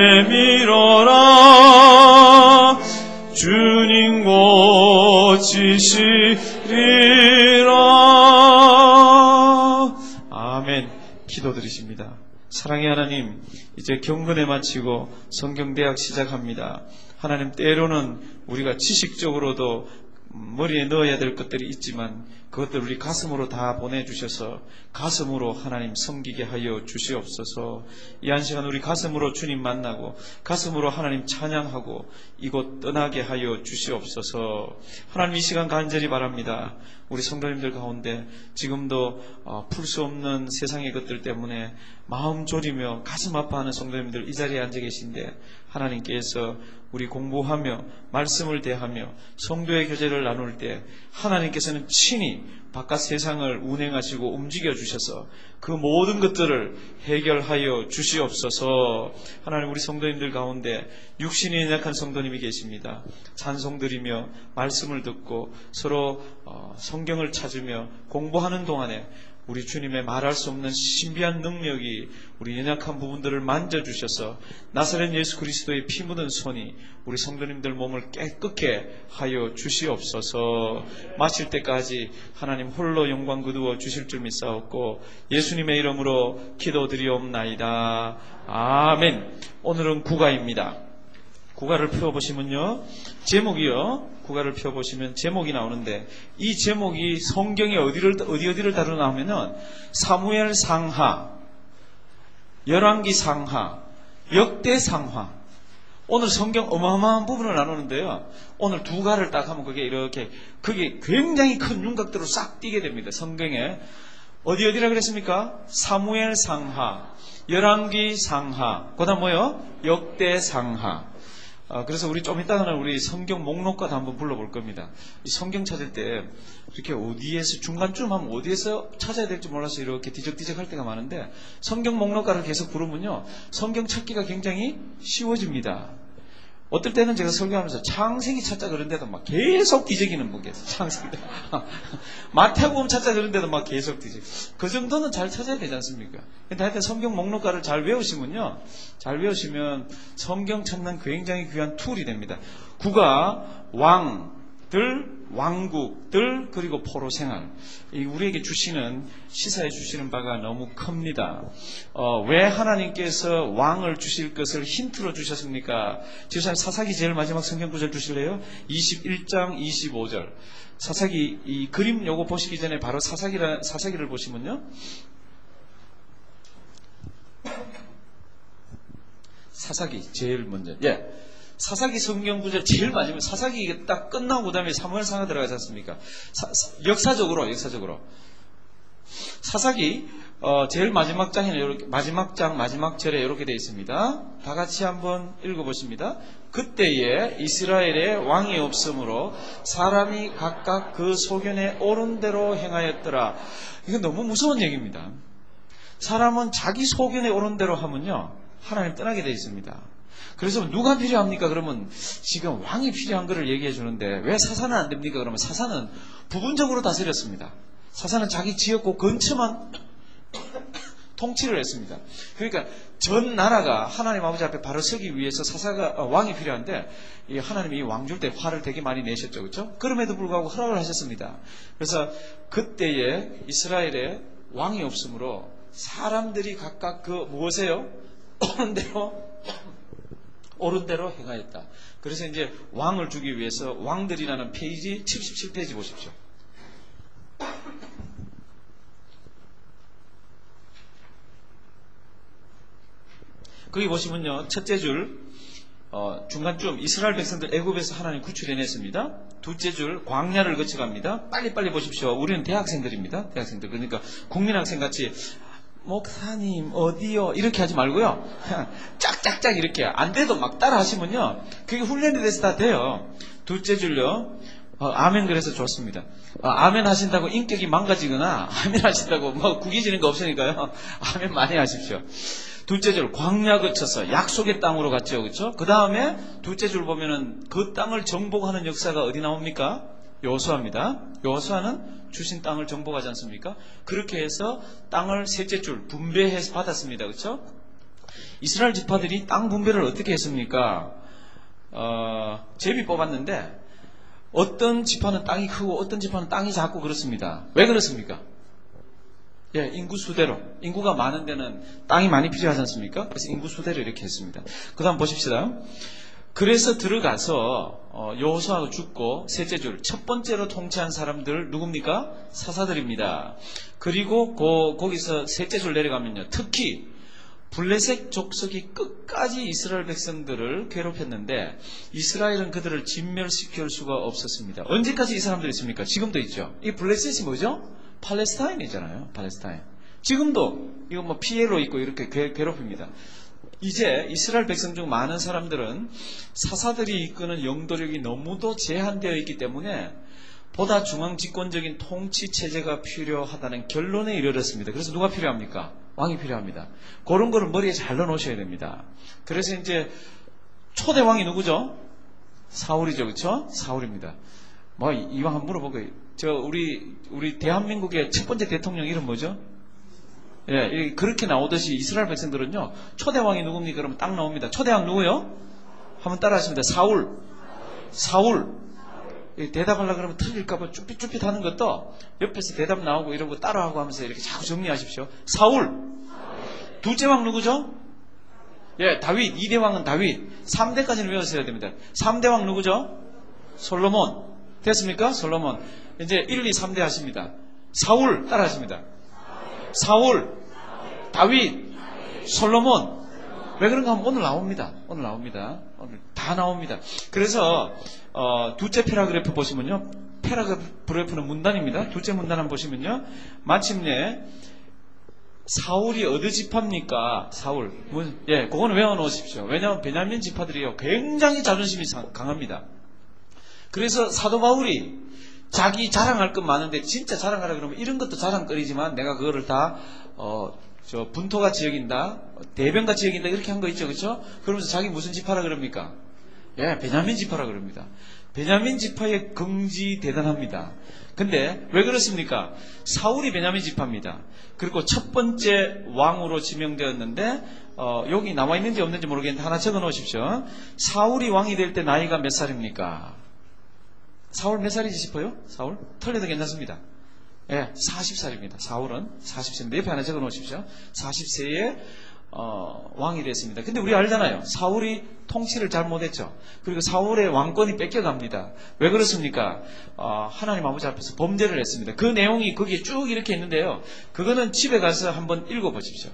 내밀어라. 주님 고치시리라. 아멘. 기도드리십니다. 사랑의 하나님, 이제 경건회 마치고 성경대학 시작합니다. 하나님, 때로는 우리가 지식적으로도 머리에 넣어야 될 것들이 있지만 그것들 우리 가슴으로 다 보내주셔서 가슴으로 하나님 섬기게 하여 주시옵소서. 이 한 시간 우리 가슴으로 주님 만나고 가슴으로 하나님 찬양하고 이곳 떠나게 하여 주시옵소서. 하나님 이 시간 간절히 바랍니다. 우리 성도님들 가운데 지금도 풀 수 없는 세상의 것들 때문에 마음 졸이며 가슴 아파하는 성도님들 이 자리에 앉아 계신데 하나님께서 우리 공부하며 말씀을 대하며 성도의 교제를 나눌 때 하나님께서는 친히 바깥 세상을 운행하시고 움직여 주셔서 그 모든 것들을 해결하여 주시옵소서. 하나님 우리 성도님들 가운데 육신이 연약한 성도님이 계십니다. 찬송드리며 말씀을 듣고 서로 성경을 찾으며 공부하는 동안에 우리 주님의 말할 수 없는 신비한 능력이 우리 연약한 부분들을 만져주셔서 나사렛 예수 그리스도의 피 묻은 손이 우리 성도님들 몸을 깨끗게 하여 주시옵소서. 마칠 때까지 하나님 홀로 영광 거두어 주실 줄 믿사옵고 예수님의 이름으로 기도드리옵나이다. 아멘. 오늘은 국가입니다. 국가를 펴보시면요, 제목이요, 국가를 펴보시면 제목이 나오는데 이 제목이 성경에 어디를 다루나 하면은 사무엘 상하, 열왕기 상하, 역대 상하. 오늘 성경 어마어마한 부분을 나누는데요, 오늘 두 가를 딱 하면 그게 굉장히 큰 윤곽대로 싹 띄게 됩니다. 성경에 어디라 그랬습니까? 사무엘 상하, 열왕기 상하, 그 다음 뭐요? 역대 상하. 그래서 우리 좀 이따가는 우리 성경 목록과도 한번 불러볼 겁니다. 이 성경 찾을 때 이렇게 어디에서 중간쯤 하면 어디에서 찾아야 될지 몰라서 이렇게 뒤적뒤적 할 때가 많은데 성경 목록과를 계속 부르면요, 성경 찾기가 굉장히 쉬워집니다. 어떨 때는 제가 설교하면서 창세기 찾자 그런데도 막 계속 뒤적이는 분께서 창세기 마태복음 찾자 그런데도 막 계속 뒤적이. 그 정도는 잘 찾아야 되지 않습니까? 근데 하여튼 성경 목록가를 잘 외우시면요, 잘 외우시면 성경 찾는 굉장히 귀한 툴이 됩니다. 국가, 왕들, 왕국들, 그리고 포로 생활, 우리에게 주시는, 시사해 주시는 바가 너무 큽니다. 왜 하나님께서 왕을 주실 것을 힌트로 주셨습니까? 지금 사사기 제일 마지막 성경 구절 주실래요? 21장 25절. 사사기, 이 그림 요거 보시기 전에 바로 사사기를 보시면요, 사사기 제일 먼저, 사사기 성경 구절 제일 마지막, 사사기 딱 끝나고 그 다음에 사무엘상하 들어가지 않습니까? 역사적으로 사사기 제일 마지막 장에는 이렇게, 마지막 절에 이렇게 되어 있습니다. 다 같이 한번 읽어보십니다. 그때에 이스라엘에 왕이 없으므로 사람이 각각 그 소견에 옳은 대로 행하였더라. 이거 너무 무서운 얘기입니다. 사람은 자기 소견에 옳은 대로 하면요, 하나님 떠나게 되어 있습니다. 그래서 누가 필요합니까? 그러면 지금 왕이 필요한 것을 얘기해 주는데 왜 사사는 안 됩니까? 그러면 사사는 부분적으로 다스렸습니다. 사사는 자기 지역고 근처만 통치를 했습니다. 그러니까 전 나라가 하나님 아버지 앞에 바로 서기 위해서 왕이 필요한데 하나님이 왕 줄 때 화를 되게 많이 내셨죠, 그렇죠? 그럼에도 불구하고 허락을 하셨습니다. 그래서 그때에 이스라엘에 왕이 없으므로 사람들이 각각 그 무엇이에요? 옳은 대로 행하였다. 그래서 이제 왕을 주기 위해서 왕들이라는 페이지 77페이지 보십시오. 거기 보시면요, 첫째 줄 중간쯤 이스라엘 백성들 애굽에서 하나님 구출해냈습니다. 둘째 줄 광야를 거쳐갑니다. 빨리빨리 보십시오. 우리는 대학생들입니다. 대학생들. 그러니까 국민학생 같이 목사님 어디요? 이렇게 하지 말고요, 짝짝짝 이렇게, 안 돼도 막 따라 하시면요, 그게 훈련이 돼서 다 돼요. 둘째 줄요, 아멘. 그래서 좋습니다. 아멘 하신다고 인격이 망가지거나 아멘 하신다고 뭐 구기지는 거 없으니까요, 아멘 많이 하십시오. 둘째 줄 광야 거쳐서 약속의 땅으로 갔죠, 그렇죠? 그 다음에 둘째 줄 보면은 그 땅을 정복하는 역사가 어디 나옵니까? 여호수아입니다. 여호수아는 주신 땅을 정복하지 않습니까? 그렇게 해서 땅을 셋째 줄 분배해서 받았습니다, 그렇죠? 이스라엘 지파들이 땅 분배를 어떻게 했습니까? 제비 뽑았는데 어떤 지파는 땅이 크고 어떤 지파는 땅이 작고 그렇습니다. 왜 그렇습니까? 인구 수대로, 인구가 많은 데는 땅이 많이 필요하지 않습니까? 그래서 인구 수대로 이렇게 했습니다. 그 다음 보십시다. 그래서 들어가서 여호수아가 죽고 셋째 줄 첫 번째로 통치한 사람들 누굽니까? 사사들입니다. 그리고 거기서 셋째 줄 내려가면요, 특히 블레셋 족속이 끝까지 이스라엘 백성들을 괴롭혔는데 이스라엘은 그들을 진멸시킬 수가 없었습니다. 언제까지 이 사람들이 있습니까? 지금도 있죠. 이 블레셋이 뭐죠? 팔레스타인이잖아요. 팔레스타인. 지금도 이거 뭐 피해로 있고 이렇게 괴롭힙니다. 이제 이스라엘 백성 중 많은 사람들은 사사들이 이끄는 영도력이 너무도 제한되어 있기 때문에 보다 중앙 집권적인 통치 체제가 필요하다는 결론에 이르렀습니다. 그래서 누가 필요합니까? 왕이 필요합니다. 그런 거를 머리에 잘 넣어놓으셔야 됩니다. 그래서 이제 초대 왕이 누구죠? 사울이죠, 그렇죠? 사울입니다. 뭐 이왕 한번 물어보고, 우리 대한민국의 첫 번째 대통령 이름 뭐죠? 예, 그렇게 나오듯이 이스라엘 백성들은요, 초대왕이 누굽니까? 그러면 딱 나옵니다. 초대왕 누구요? 한번 따라 하십니다. 사울. 대답하려고 그러면 틀릴까봐 쭈삣쭈삣 하는 것도 옆에서 대답 나오고 이러고 따라하고 하면서 이렇게 자꾸 정리하십시오. 사울. 둘째 왕 누구죠? 예, 다윗. 2대 왕은 다윗. 3대까지는 외우셔야 됩니다. 3대 왕 누구죠? 솔로몬. 됐습니까? 솔로몬. 이제 1, 2, 3대 하십니다. 사울 따라 하십니다. 사울, 다윗, 솔로몬. 왜 그런가 하면 오늘 나옵니다. 오늘 다 나옵니다. 그래서 둘째 패러그래프 보시면요, 패러그래프는 문단입니다. 둘째 문단 한번 보시면요, 마침내 사울이 어느 지파입니까? 사울. 예, 그거는 외워놓으십시오. 왜냐하면 베냐민 지파들이요, 굉장히 자존심이 강합니다. 그래서 사도 바울이 자기 자랑할 것 많은데 진짜 자랑하라 그러면 이런 것도 자랑거리지만 내가 그거를 다 분토같이 여긴다, 대변같이 여긴다, 이렇게 한 거 있죠, 그렇죠? 그러면서 자기 무슨 지파라 그럽니까? 예, 베냐민 지파라 그럽니다. 베냐민 지파의 긍지 대단합니다. 근데 왜 그렇습니까? 사울이 베냐민 지파입니다. 그리고 첫 번째 왕으로 지명되었는데 여기 나와 있는지 없는지 모르겠는데 하나 적어 놓으십시오. 사울이 왕이 될 때 나이가 몇 살입니까? 사울 몇 살이지 싶어요? 사울? 틀려도 괜찮습니다. 예, 40살입니다. 사울은 40세입니다. 옆에 하나 적어 놓으십시오. 40세에 왕이 됐습니다. 근데 우리 알잖아요. 사울이 통치를 잘못했죠. 그리고 사울의 왕권이 뺏겨갑니다. 왜 그렇습니까? 하나님 아버지 앞에서 범죄를 했습니다. 그 내용이 거기에 쭉 이렇게 있는데요. 그거는 집에 가서 한번 읽어보십시오.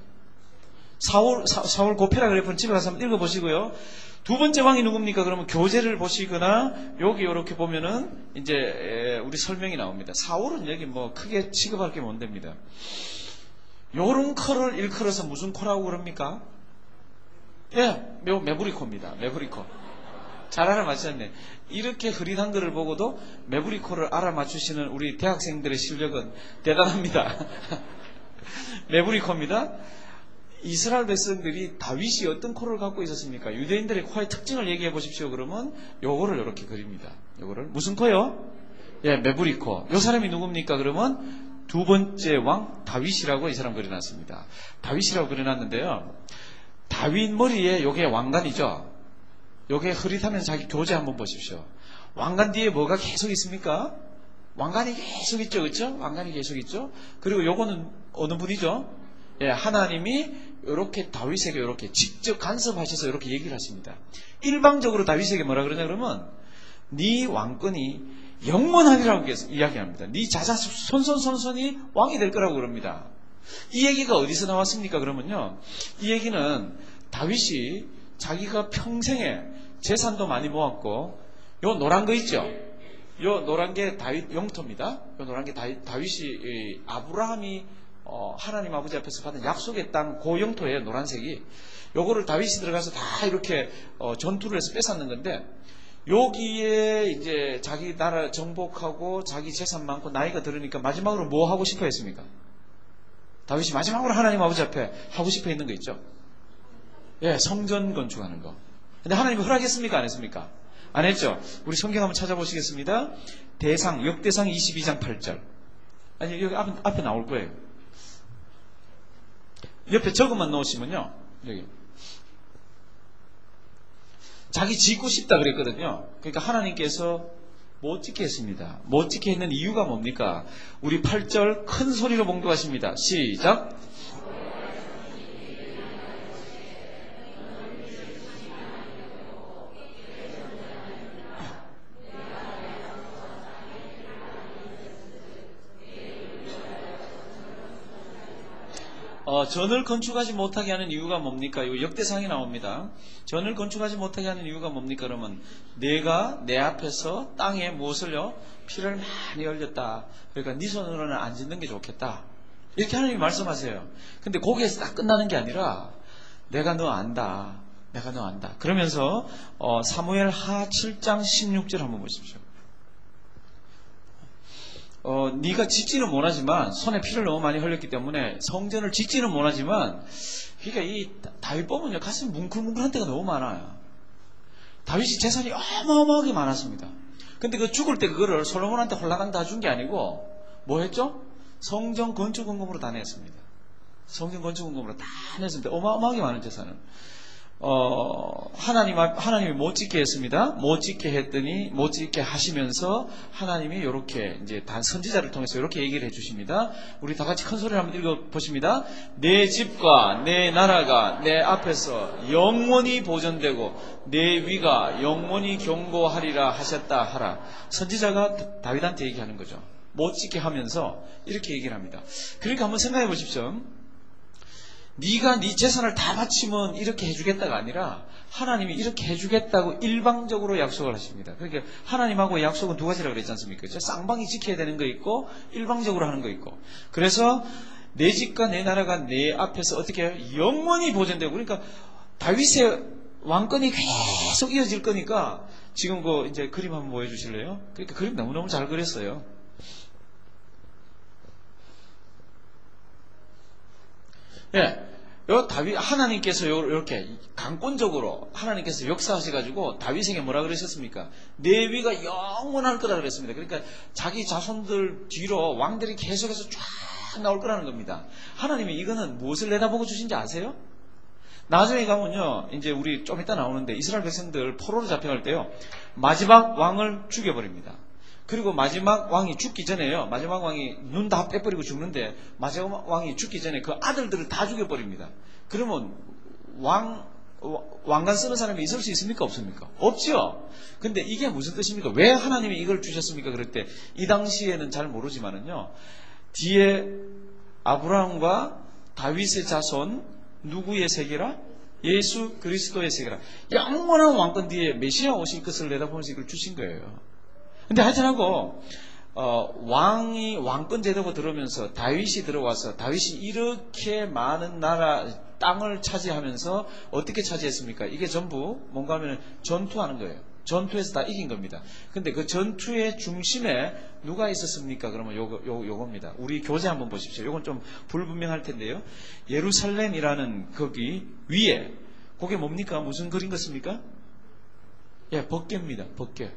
사울 고페라그래프는 집에 가서 한번 읽어보시고요. 두 번째 왕이 누굽니까? 그러면 교재를 보시거나 여기 이렇게 보면은 이제 우리 설명이 나옵니다. 사울은 여기 뭐 크게 취급할 게 못 됩니다. 요런 코를 일컬어서 무슨 코라고 그럽니까? 예, 메브리코입니다. 메브리코. 잘 알아맞혔네. 이렇게 흐릿한 거를 보고도 메브리코를 알아맞추시는 우리 대학생들의 실력은 대단합니다. 메브리코입니다. 이스라엘 백성들이 다윗이 어떤 코를 갖고 있었습니까? 유대인들의 코의 특징을 얘기해 보십시오. 그러면 요거를 이렇게 그립니다. 요거를 무슨 코요? 예, 메브리코. 요 사람이 누굽니까? 그러면 두 번째 왕 다윗이라고 이 사람 그려놨습니다. 다윗이라고 그려놨는데요, 다윗 머리에 요게 왕관이죠. 요게 흐릿하면 자기 교재 한번 보십시오. 왕관 뒤에 뭐가 계속 있습니까? 왕관이 계속 있죠, 그렇죠? 왕관이 계속 있죠. 그리고 요거는 어느 분이죠? 예, 하나님이 이렇게 다윗에게 이렇게 직접 간섭하셔서 이렇게 얘기를 하십니다. 일방적으로 다윗에게 뭐라 그러냐 그러면 네 왕권이 영원하리라고 이야기합니다. 네 자자 손손손손이 왕이 될 거라고 그럽니다. 이 얘기가 어디서 나왔습니까? 그러면요, 이 얘기는 다윗이 자기가 평생에 재산도 많이 모았고, 요 노란 거 있죠? 요 노란 게 다윗 영토입니다. 요 노란 게 다윗이 아브라함이 하나님 아버지 앞에서 받은 약속의 땅 그 영토에 노란색이, 요거를 다윗이 들어가서 다 이렇게 전투를 해서 뺏었는 건데, 여기에 이제 자기 나라 정복하고 자기 재산 많고 나이가 들으니까 마지막으로 뭐 하고 싶어 했습니까? 다윗이 마지막으로 하나님 아버지 앞에 하고 싶어 했는 거 있죠? 예, 성전 건축하는 거. 근데 하나님이 허락했습니까? 안 했습니까? 안 했죠. 우리 성경 한번 찾아보시겠습니다. 역대상 22장 8절. 아니, 여기 앞에 나올 거예요. 옆에 적어만 넣으시면요, 여기 자기 짓고 싶다 그랬거든요. 그러니까 하나님께서 못 짓게 했습니다. 못 짓게 했는 이유가 뭡니까? 우리 8절 큰 소리로 봉독하십니다. 시작. 전을 건축하지 못하게 하는 이유가 뭡니까? 이거 역대상이 나옵니다. 전을 건축하지 못하게 하는 이유가 뭡니까? 그러면 내가 내 앞에서 땅에 무엇을요? 피를 많이 흘렸다. 그러니까 네 손으로는 안 짓는 게 좋겠다. 이렇게 하나님이 말씀하세요. 근데 거기에서 딱 끝나는 게 아니라 내가 너 안다. 내가 너 안다. 그러면서 사무엘 하 7장 16절 한번 보십시오. 네가 짓지는 못하지만 손에 피를 너무 많이 흘렸기 때문에 성전을 짓지는 못하지만 그러니까 이 다윗 보면요 가슴이 뭉클뭉클한 때가 너무 많아요. 다윗이 재산이 어마어마하게 많았습니다. 근데 그 죽을 때 그거를 솔로몬한테 홀라당 다 준 게 아니고 뭐 했죠? 성전 건축원금으로 다 냈습니다. 성전 건축원금으로 다 냈습니다. 어마어마하게 많은 재산을. 하나님이 못 짓게 했습니다. 못 짓게 했더니, 못 짓게 하시면서 하나님이 이렇게, 이제 단 선지자를 통해서 이렇게 얘기를 해 주십니다. 우리 다 같이 큰 소리를 한번 읽어 보십니다. 내 집과 내 나라가 내 앞에서 영원히 보존되고 내 위가 영원히 경고하리라 하셨다 하라. 선지자가 다윗한테 얘기하는 거죠. 못 짓게 하면서 이렇게 얘기를 합니다. 그러니까 한번 생각해 보십시오. 네가 네 재산을 다 바치면 이렇게 해주겠다가 아니라 하나님이 이렇게 해주겠다고 일방적으로 약속을 하십니다. 그러니까 하나님하고 약속은 두 가지라고 그랬지 않습니까? 쌍방이 지켜야 되는 거 있고 일방적으로 하는 거 있고. 그래서 내 집과 내 나라가 내 앞에서 어떻게 해요? 영원히 보존되고. 그러니까 다윗의 왕권이 계속 이어질 거니까 지금 그 이제 그림 한번 보여주실래요? 그러니까 그림 너무너무 잘 그렸어요. 예, 다윗 하나님께서 이렇게 강권적으로 하나님께서 역사하셔가지고 다윗에게 뭐라 그러셨습니까? 내 위가 영원할 거라 그랬습니다. 그러니까 자기 자손들 뒤로 왕들이 계속해서 쫙 나올 거라는 겁니다. 하나님이 이거는 무엇을 내다보고 주신지 아세요? 나중에 가면요, 이제 우리 좀 이따 나오는데 이스라엘 백성들 포로로 잡혀갈 때요, 마지막 왕을 죽여버립니다. 그리고 마지막 왕이 죽기 전에요. 마지막 왕이 눈 다 빼버리고 죽는데 마지막 왕이 죽기 전에 그 아들들을 다 죽여버립니다. 그러면 왕관 쓰는 사람이 있을 수 있습니까? 없습니까? 없죠. 근데 이게 무슨 뜻입니까? 왜 하나님이 이걸 주셨습니까? 그럴 때 이 당시에는 잘 모르지만은요. 뒤에 아브라함과 다윗의 자손 누구의 세계라? 예수 그리스도의 세계라. 영원한 왕권 뒤에 메시아 오실 것을 내다보면서 이걸 주신 거예요. 근데 하여튼하고 왕이 왕권 제도가 들어오면서 다윗이 들어와서 다윗이 이렇게 많은 나라 땅을 차지하면서 어떻게 차지했습니까? 이게 전부 뭔가 하면 전투하는 거예요. 전투에서 다 이긴 겁니다. 근데 그 전투의 중심에 누가 있었습니까? 그러면 요겁니다. 우리 교재 한번 보십시오. 요건 좀 불분명할 텐데요. 예루살렘이라는 거기 위에 그게 뭡니까? 무슨 그린 것입니까? 예, 법궤입니다. 법궤.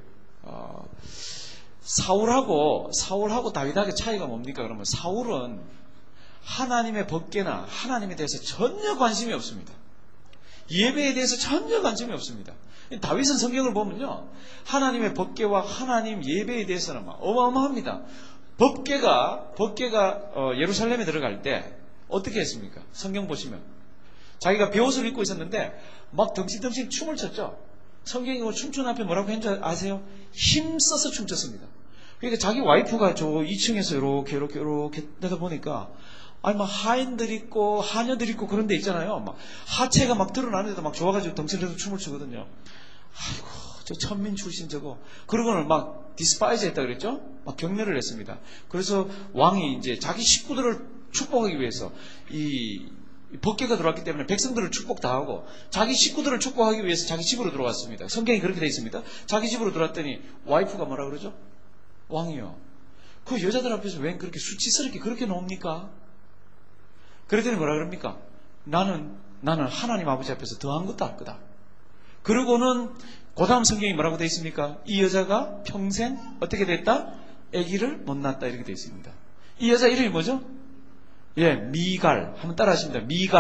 사울하고 다윗하고 차이가 뭡니까? 그러면 사울은 하나님의 법궤나 하나님에 대해서 전혀 관심이 없습니다. 예배에 대해서 전혀 관심이 없습니다. 다윗은 성경을 보면요, 하나님의 법궤와 하나님 예배에 대해서는 막 어마어마합니다. 법궤가 예루살렘에 들어갈 때 어떻게 했습니까? 성경 보시면 자기가 베옷을 입고 있었는데 막 덩실덩실 춤을 췄죠. 성경이 춤추는 앞에 뭐라고 했는지 아세요? 힘써서 춤췄습니다. 그러니까 자기 와이프가 저 2층에서 이렇게 내다 보니까 아니 막 하인들 있고 하녀들 있고 그런 데 있잖아요. 막 하체가 막 드러나는데도 막 좋아가지고 덩실해서 춤을 추거든요. 아이고 저 천민 출신 저거. 그러고는 막 디스파이즈 했다 그랬죠? 막 격려를 했습니다. 그래서 왕이 이제 자기 식구들을 축복하기 위해서 이 법궤가 들어왔기 때문에 백성들을 축복 다 하고 자기 식구들을 축복하기 위해서 자기 집으로 들어왔습니다. 성경이 그렇게 되어 있습니다. 자기 집으로 들어왔더니 와이프가 뭐라 그러죠? 왕이요. 그 여자들 앞에서 웬 그렇게 수치스럽게 그렇게 놓습니까? 그랬더니 뭐라 그럽니까? 나는 하나님 아버지 앞에서 더한 것도 할 거다. 그러고는 그 다음 성경이 뭐라고 되어 있습니까? 이 여자가 평생 어떻게 됐다? 아기를 못 낳았다 이렇게 되어 있습니다. 이 여자 이름이 뭐죠? 예, 미갈. 한번 따라 하십니다.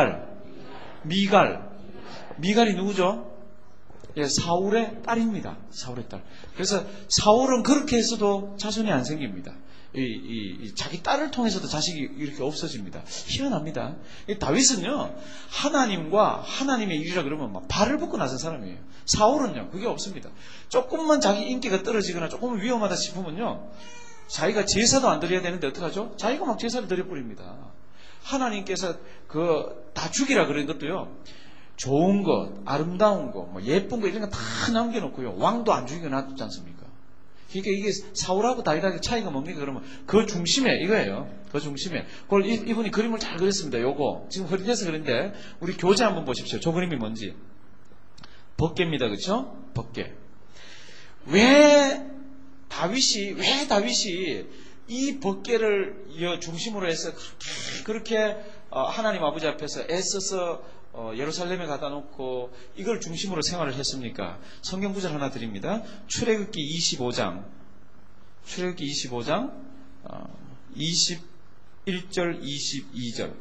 미갈이 누구죠? 예, 사울의 딸입니다. 사울의 딸. 그래서 사울은 그렇게 해서도 자손이 안 생깁니다. 자기 딸을 통해서도 자식이 이렇게 없어집니다. 희한합니다. 다윗은요, 하나님과 하나님의 일이라 그러면 막 발을 벗고 나선 사람이에요. 사울은요, 그게 없습니다. 조금만 자기 인기가 떨어지거나 조금 위험하다 싶으면요, 자기가 제사도 안 드려야 되는데 어떡하죠? 자기가 막 제사를 드려버립니다. 하나님께서 다 죽이라 그런 것도요, 좋은 것, 아름다운 것, 뭐 예쁜 거 이런 거 다 남겨놓고요, 왕도 안 죽이고 놔두지 않습니까? 그러니까 이게 사울하고 다윗하고 차이가 뭡니까? 그러면 그 중심에 이거예요. 그 중심에. 그걸 이분이 그림을 잘 그렸습니다. 요거 지금 흐릿해서 그런데 우리 교재 한번 보십시오. 저 그림이 뭔지. 법궤입니다. 그렇죠? 법궤. 왜 다윗이 이 법궤를 중심으로 해서 그렇게 하나님 아버지 앞에서 애써서 예루살렘에 갖다 놓고 이걸 중심으로 생활을 했습니까? 성경 구절 하나 드립니다. 출애굽기 25장 21절 22절.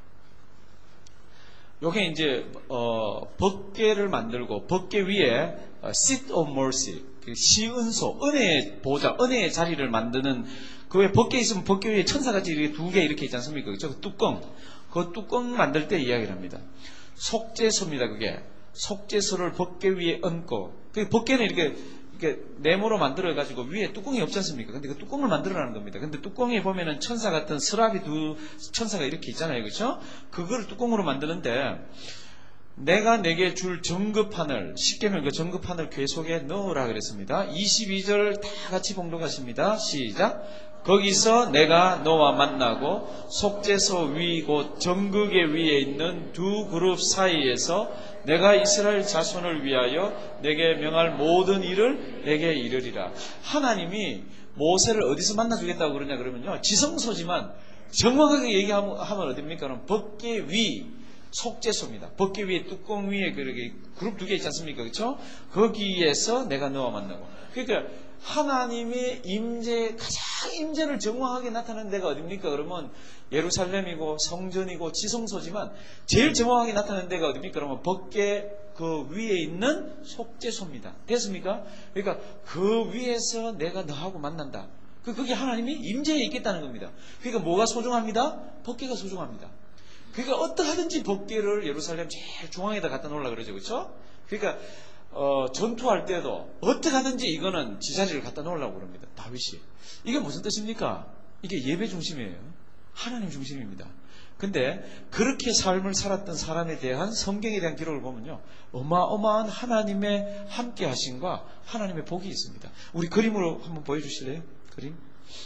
요게 이제 법궤를 만들고 법궤 위에 seat of mercy, 시은소, 은혜의 보좌, 은혜의 자리를 만드는, 그 왜 법궤 있으면 법궤 위에 천사같이 이렇게 두 개 이렇게 있지 않습니까? 그죠? 뚜껑. 그 뚜껑 만들 때 이야기를 합니다. 속죄소입니다. 그게 속죄소를 법궤 위에 얹고, 그 법궤는 이렇게 네모로 만들어 가지고 위에 뚜껑이 없지 않습니까? 근데 그 뚜껑을 만들어라는 겁니다. 근데 뚜껑에 보면은 천사 같은 스라비 두 천사가 이렇게 있잖아요, 그렇죠? 그걸 뚜껑으로 만드는데, 내가 내게 줄 정급판을, 십계명 그 정급판을 궤 속에 넣으라 그랬습니다. 22절 다 같이 봉독하십니다. 시작. 거기서 내가 너와 만나고 속죄소 위 곧 정극의 위에 있는 두 그룹 사이에서 내가 이스라엘 자손을 위하여 내게 명할 모든 일을 내게 이르리라. 하나님이 모세를 어디서 만나주겠다고 그러냐 그러면요, 지성소지만 정확하게 얘기하면 어딥니까? 그럼 법궤 위, 속죄소입니다. 법궤 위에 뚜껑 위에 그렇게 그룹 두 개 있지 않습니까? 그렇죠? 거기에서 내가 너와 만나고. 그러니까 하나님의 임재, 가장 임재를 정확하게 나타내는 데가 어딥니까? 그러면 예루살렘이고 성전이고 지성소지만 제일 정확하게 나타내는 데가 어딥니까? 그러면 법궤 그 위에 있는 속죄소입니다. 됐습니까? 그러니까 그 위에서 내가 너하고 만난다. 그게 하나님이 임재에 있겠다는 겁니다. 그러니까 뭐가 소중합니다? 법궤가 소중합니다. 그러니까 어떠하든지 법궤를 예루살렘 제일 중앙에다 갖다 놓으려고 그러죠. 그렇죠? 그러니까 전투할 때도 어떻게 하든지 이거는 지자리를 갖다 놓으려고 그럽니다. 다윗이. 이게 무슨 뜻입니까? 이게 예배 중심이에요. 하나님 중심입니다. 근데 그렇게 삶을 살았던 사람에 대한 성경에 대한 기록을 보면요, 어마어마한 하나님의 함께 하심과 하나님의 복이 있습니다. 우리 그림으로 한번 보여주실래요? 그림.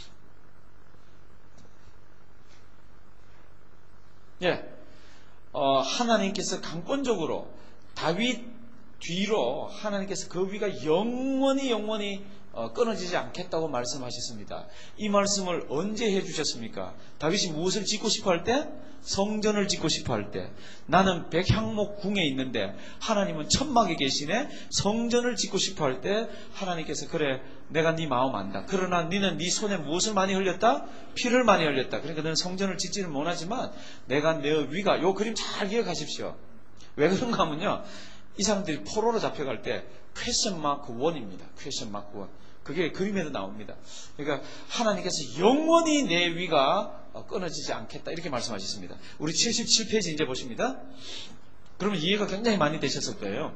예. 하나님께서 강권적으로 다윗 뒤로 하나님께서 그 위가 영원히 끊어지지 않겠다고 말씀하셨습니다. 이 말씀을 언제 해주셨습니까? 다윗이 무엇을 짓고 싶어 할 때? 성전을 짓고 싶어 할 때. 나는 백향목 궁에 있는데 하나님은 천막에 계시네. 성전을 짓고 싶어 할 때 하나님께서 그래, 내가 네 마음 안다. 그러나 너는 네 손에 무엇을 많이 흘렸다? 피를 많이 흘렸다. 그러니까 너는 성전을 짓지는 못하지만 내가 내 위가, 요 그림 잘 기억하십시오. 왜 그런가 하면요, 이 사람들이 포로로 잡혀갈 때 퀘션 마크 1입니다. 퀘션 마크 1. 그게 그림에도 나옵니다. 그러니까 하나님께서 영원히 내 위가 끊어지지 않겠다 이렇게 말씀하셨습니다. 우리 77페이지 이제 보십니다. 그러면 이해가 굉장히 많이 되셨을 거예요.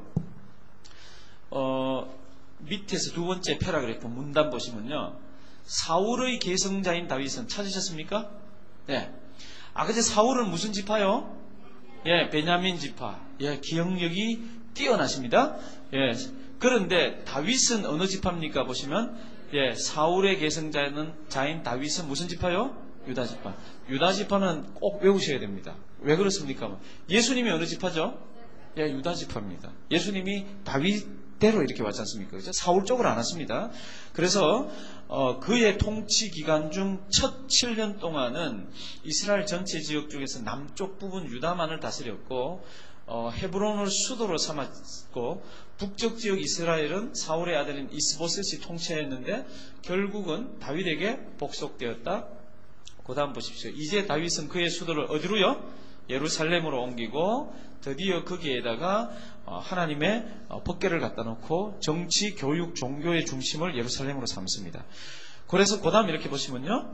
밑에서 두 번째 패러그래프 문단 보시면요, 사울의 계승자인 다윗은 찾으셨습니까? 네. 근데 사울은 무슨 지파요? 예, 베냐민 지파. 예, 기억력이 뛰어나십니다. 예. 그런데 다윗은 어느 지파입니까? 보시면, 예, 사울의 계승자인 다윗은 무슨 지파요? 유다 지파. 유다 지파는 꼭 외우셔야 됩니다. 왜 그렇습니까? 예수님이 어느 지파죠? 예, 유다 지파입니다. 예수님이 다윗대로 이렇게 왔지 않습니까? 그렇죠? 사울 쪽으로 안 왔습니다. 그래서 그의 통치 기간 중 첫 7년 동안은 이스라엘 전체 지역 중에서 남쪽 부분 유다만을 다스렸고, 헤브론을 수도로 삼았고, 북쪽 지역 이스라엘은 사울의 아들인 이스보셋이 통치했는데 결국은 다윗에게 복속되었다. 그 다음 보십시오. 이제 다윗은 그의 수도를 어디로요? 예루살렘으로 옮기고 드디어 거기에다가 하나님의 법궤를 갖다 놓고 정치, 교육, 종교의 중심을 예루살렘으로 삼습니다. 그래서 그 다음 이렇게 보시면요,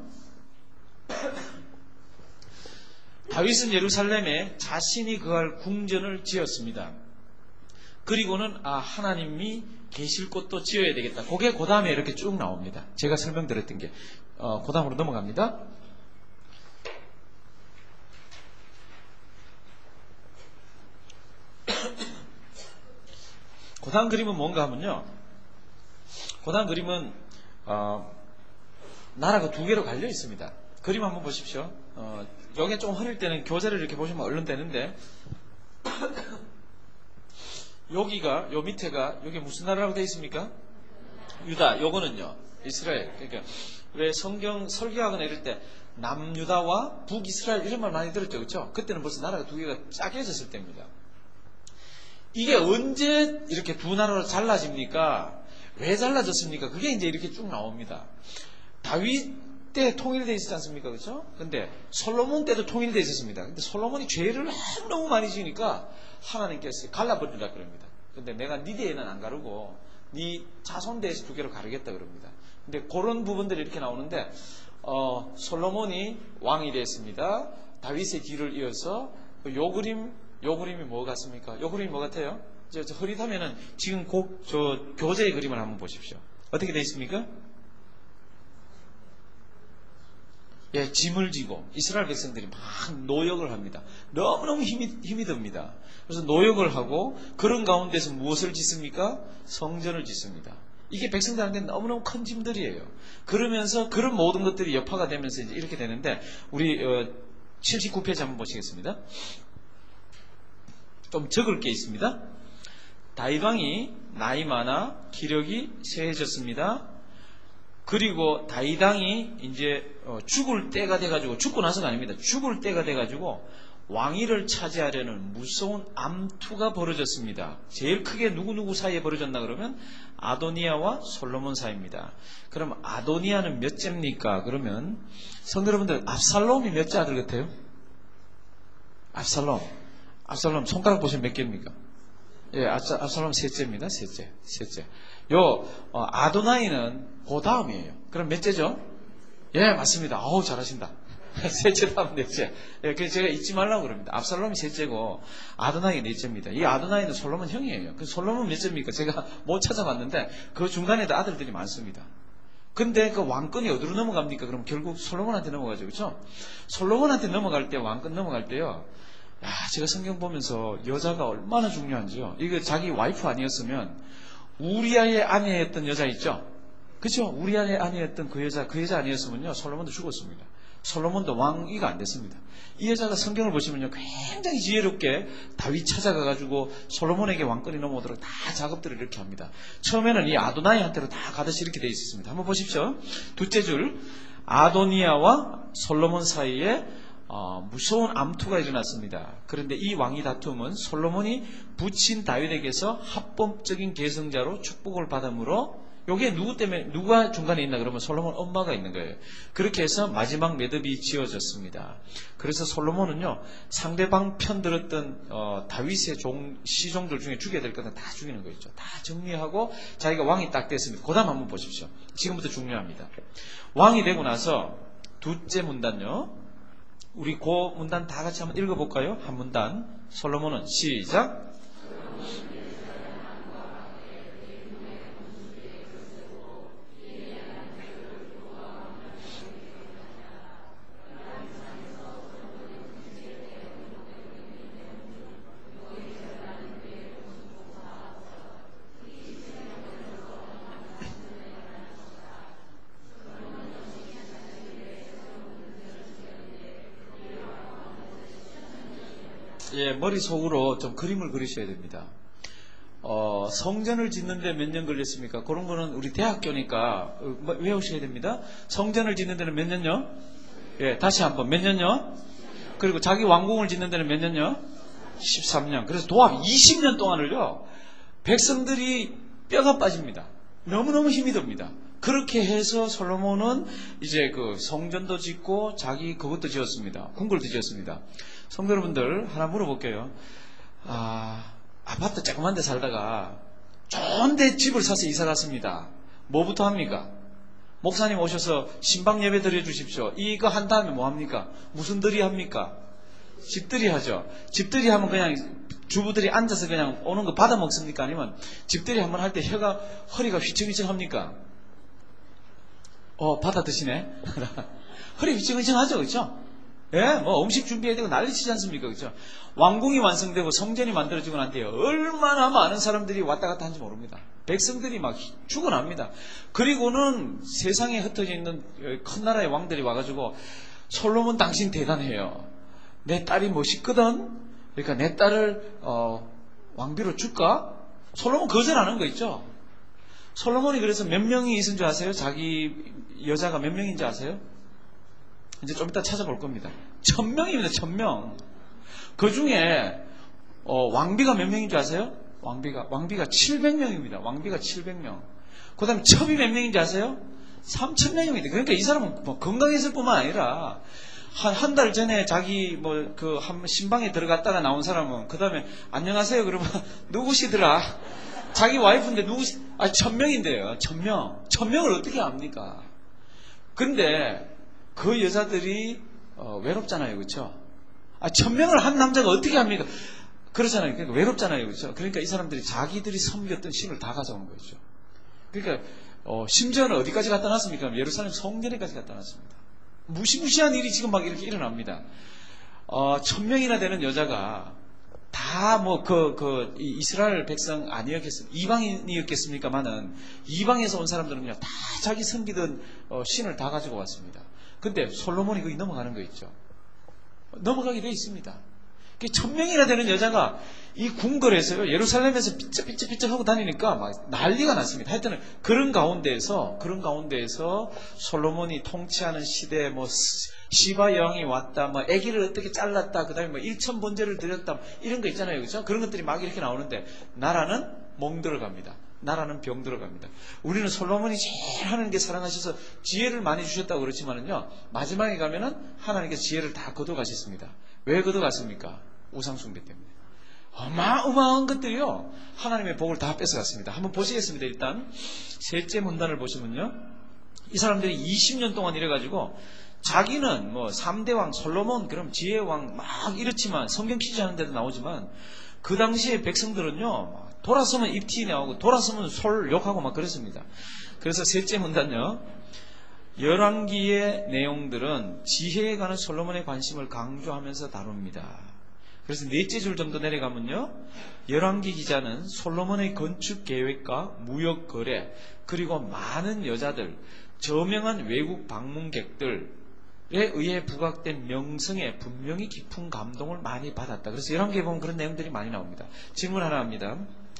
다윗은 예루살렘에 자신이 거할 궁전을 지었습니다. 그리고는 하나님이 계실 곳도 지어야 되겠다. 그게 그 다음에 이렇게 쭉 나옵니다. 제가 설명드렸던 게. 그 다음으로 넘어갑니다. 고단 그림은 뭔가 하면요. 고단 그림은 나라가 두 개로 갈려 있습니다. 그림 한번 보십시오. 여기 좀 흐릴 때는 교재를 이렇게 보시면 얼른 되는데 여기가 요 밑에가 여기 무슨 나라라고 되어 있습니까? 유다. 요거는요 이스라엘. 그러니까 왜 성경 설교하거나 이럴 때 남유다와 북이스라엘 이런 말 많이 들었죠, 그렇죠? 그때는 벌써 나라가 두 개가 짜겨졌을 때입니다. 이게 언제 이렇게 두 나라로 잘라집니까? 왜 잘라졌습니까? 그게 이제 이렇게 쭉 나옵니다. 다윗 때 통일되어 있었지 않습니까? 그렇죠? 근데 솔로몬 때도 통일되어 있었습니다. 근데 솔로몬이 죄를 너무 많이 지으니까 하나님께서 갈라버리라 그럽니다. 근데 내가 네 대에는 안 가르고 네 자손 대에서 두 개로 가르겠다 그럽니다. 근데 그런 부분들이 이렇게 나오는데 솔로몬이 왕이 됐습니다. 다윗의 뒤를 이어서 요 그림이 뭐 같습니까? 요 그림이 뭐 같아요? 저 흐릿하면은 지금 저 교재의 그림을 한번 보십시오. 어떻게 되어 있습니까? 예, 짐을 지고 이스라엘 백성들이 막 노역을 합니다. 너무너무 힘이 듭니다. 그래서 노역을 하고 그런 가운데서 무엇을 짓습니까? 성전을 짓습니다. 이게 백성들한테 너무너무 큰 짐들이에요. 그러면서 그런 모든 것들이 여파가 되면서 이제 이렇게 되는데 우리 79페이지 한번 보시겠습니다. 좀 적을 게 있습니다. 다윗 왕이 나이 많아 기력이 쇠해졌습니다. 그리고 다윗 왕이 이제 죽을 때가 돼가지고, 죽고 나서가 아닙니다. 죽을 때가 돼가지고 왕위를 차지하려는 무서운 암투가 벌어졌습니다. 제일 크게 누구 사이에 벌어졌나 그러면 아도니아와 솔로몬 사이입니다. 그럼 아도니아는 몇 째입니까? 그러면 성도 여러분들, 압살롬이 몇 째 아들 같아요? 압살롬 손가락 보시면 몇 개입니까? 예, 압살롬 셋째입니다. 셋째. 아도나이는 그 다음이에요. 그럼 몇 째죠? 예, 맞습니다. 어우, 잘하신다. 셋째 다음 넷째. 예, 그래서 제가 잊지 말라고 그럽니다. 압살롬이 셋째고 아도나이가 넷째입니다. 이 아도나이는 솔로몬 형이에요. 그 솔로몬 몇 째입니까? 제가 못 찾아봤는데 그 중간에도 아들들이 많습니다. 근데 그 왕권이 어디로 넘어갑니까? 그럼 결국 솔로몬한테 넘어가죠. 그렇죠? 솔로몬한테 넘어갈 때, 왕권 넘어갈 때요. 야, 제가 성경 보면서 여자가 얼마나 중요한지요. 이거 자기 와이프 아니었으면 우리아의 아내였던 여자 있죠? 그렇죠? 우리아의 아내였던 그 여자 아니었으면요 솔로몬도 죽었습니다. 솔로몬도 왕위가 안 됐습니다. 이 여자가 성경을 보시면요 굉장히 지혜롭게 다윗 찾아가가지고 솔로몬에게 왕권이 넘어오도록 다 작업들을 이렇게 합니다. 처음에는 이 아도나이한테로 다 가듯이 이렇게 되어 있었습니다. 한번 보십시오. 둘째 줄, 아도니아와 솔로몬 사이에 무서운 암투가 일어났습니다. 그런데 이 왕위 다툼은 솔로몬이 부친 다윗에게서 합법적인 계승자로 축복을 받음으로, 요게 누가 중간에 있나 그러면 솔로몬 엄마가 있는 거예요. 그렇게 해서 마지막 매듭이 지어졌습니다. 그래서 솔로몬은요 상대방 편 들었던 다윗의 시종들 중에 죽여야 될 것은 다 죽이는 거였죠. 다 정리하고 자기가 왕이 딱 됐습니다. 그 다음 한번 보십시오. 지금부터 중요합니다. 왕이 되고 나서 둘째 문단요, 우리 그 문단 다 같이 한번 읽어볼까요? 한 문단. 솔로몬은 시작. 예, 머릿속으로 좀 그림을 그리셔야 됩니다. 성전을 짓는데 몇 년 걸렸습니까? 그런 거는 우리 대학교니까 외우셔야 됩니다. 성전을 짓는 데는 몇 년요? 예, 다시 한번 몇 년요? 그리고 자기 왕궁을 짓는 데는 몇 년요? 13년. 그래서 도합 20년 동안을요 백성들이 뼈가 빠집니다. 너무너무 힘이 듭니다. 그렇게 해서 솔로몬은 이제 그 성전도 짓고 자기 그것도 지었습니다. 궁궐도 지었습니다. 성도 여러분들 하나 물어볼게요. 아파트 조그만 데 살다가 좋은 데 집을 사서 이사 갔습니다. 뭐부터 합니까? 목사님 오셔서 신방 예배 드려 주십시오. 이거 한 다음에 뭐 합니까? 무슨 들이 합니까? 집들이 하죠. 집들이 하면 그냥 주부들이 앉아서 그냥 오는 거 받아 먹습니까? 아니면 집들이 한번 할 때 허리가 휘청휘청 합니까? 받아 드시네. 허리 휘청휘청 하죠, 그렇죠? 예, 뭐 음식 준비해야 되고 난리치지 않습니까? 그죠? 왕궁이 완성되고 성전이 만들어지고 난 뒤에 얼마나 많은 사람들이 왔다 갔다 하는지 모릅니다. 백성들이 막 죽어납니다. 그리고는 세상에 흩어져 있는 큰 나라의 왕들이 와가지고 솔로몬 당신 대단해요. 내 딸이 멋있거든. 그러니까 내 딸을 왕비로 줄까? 솔로몬 거절하는 거 있죠. 솔로몬이 그래서 몇 명이 있은 줄 아세요? 자기 여자가 몇 명인 줄 아세요? 이제 좀 이따 찾아볼 겁니다. 1000명입니다. 1000명. 그 중에 왕비가 몇 명인 줄 아세요? 왕비가 700명입니다. 왕비가 700명. 그 다음에 첩이 몇 명인지 아세요? 3000명입니다. 그러니까 이 사람은 뭐 건강했을 뿐만 아니라 한 달 전에 자기 한 신방에 들어갔다가 나온 사람은 그 다음에 안녕하세요 그러면 누구시더라? 자기 와이프인데 1000명인데요. 1000명. 1000명을 어떻게 압니까? 근데 그 여자들이 외롭잖아요. 그렇죠? 1000명을 한 남자가 어떻게 합니까? 그렇잖아요. 그러니까 외롭잖아요. 그렇죠? 그러니까 이 사람들이 자기들이 섬겼던 신을 다 가져온 거죠. 그러니까 심지어는 어디까지 갖다 놨습니까? 예루살렘 성전에까지 갖다 놨습니다. 무시무시한 일이 지금 막 이렇게 일어납니다. 1000명이나 되는 여자가 다 이스라엘 백성 이방인이었겠습니까만은 이방에서 온 사람들은요 다 자기 섬기던 신을 다 가지고 왔습니다. 근데 솔로몬이 거기 넘어가는 거 있죠. 넘어가게 돼 있습니다. 1000명이나 되는 여자가 이 궁궐에서요, 예루살렘에서 삐쩍삐쩍 하고 다니니까 막 난리가 났습니다. 하여튼 그런 가운데에서 솔로몬이 통치하는 시대에 시바 여왕이 왔다, 아기를 어떻게 잘랐다, 그 다음에 1000번제를 드렸다, 이런 거 있잖아요. 그죠? 그런 것들이 막 이렇게 나오는데, 나라는 멍들어갑니다. 나라는 병들어갑니다. 우리는 솔로몬이 제일 하나님께 사랑하셔서 지혜를 많이 주셨다고 그렇지만은요, 마지막에 가면은 하나님께서 지혜를 다 걷어가셨습니다. 왜 걷어갔습니까? 우상숭배 때문에. 어마어마한 것들이요, 하나님의 복을 다 뺏어갔습니다. 한번 보시겠습니다. 일단 셋째 문단을 보시면요, 이 사람들이 20년 동안 이래가지고 자기는 3대 왕 솔로몬, 그럼 지혜의 왕 막 이렇지만, 성경 퀴즈 하는 데도 나오지만, 그 당시에 백성들은요, 돌아서면 입티 나오고 돌아서면 솔 욕하고 막 그랬습니다. 그래서 셋째 문단요, 열왕기의 내용들은 지혜에 관한 솔로몬의 관심을 강조하면서 다룹니다. 그래서 넷째 줄 정도 내려가면요, 열왕기 기자는 솔로몬의 건축 계획과 무역 거래, 그리고 많은 여자들, 저명한 외국 방문객들에 의해 부각된 명성에 분명히 깊은 감동을 많이 받았다. 그래서 열왕기에 보면 그런 내용들이 많이 나옵니다. 질문 하나 합니다.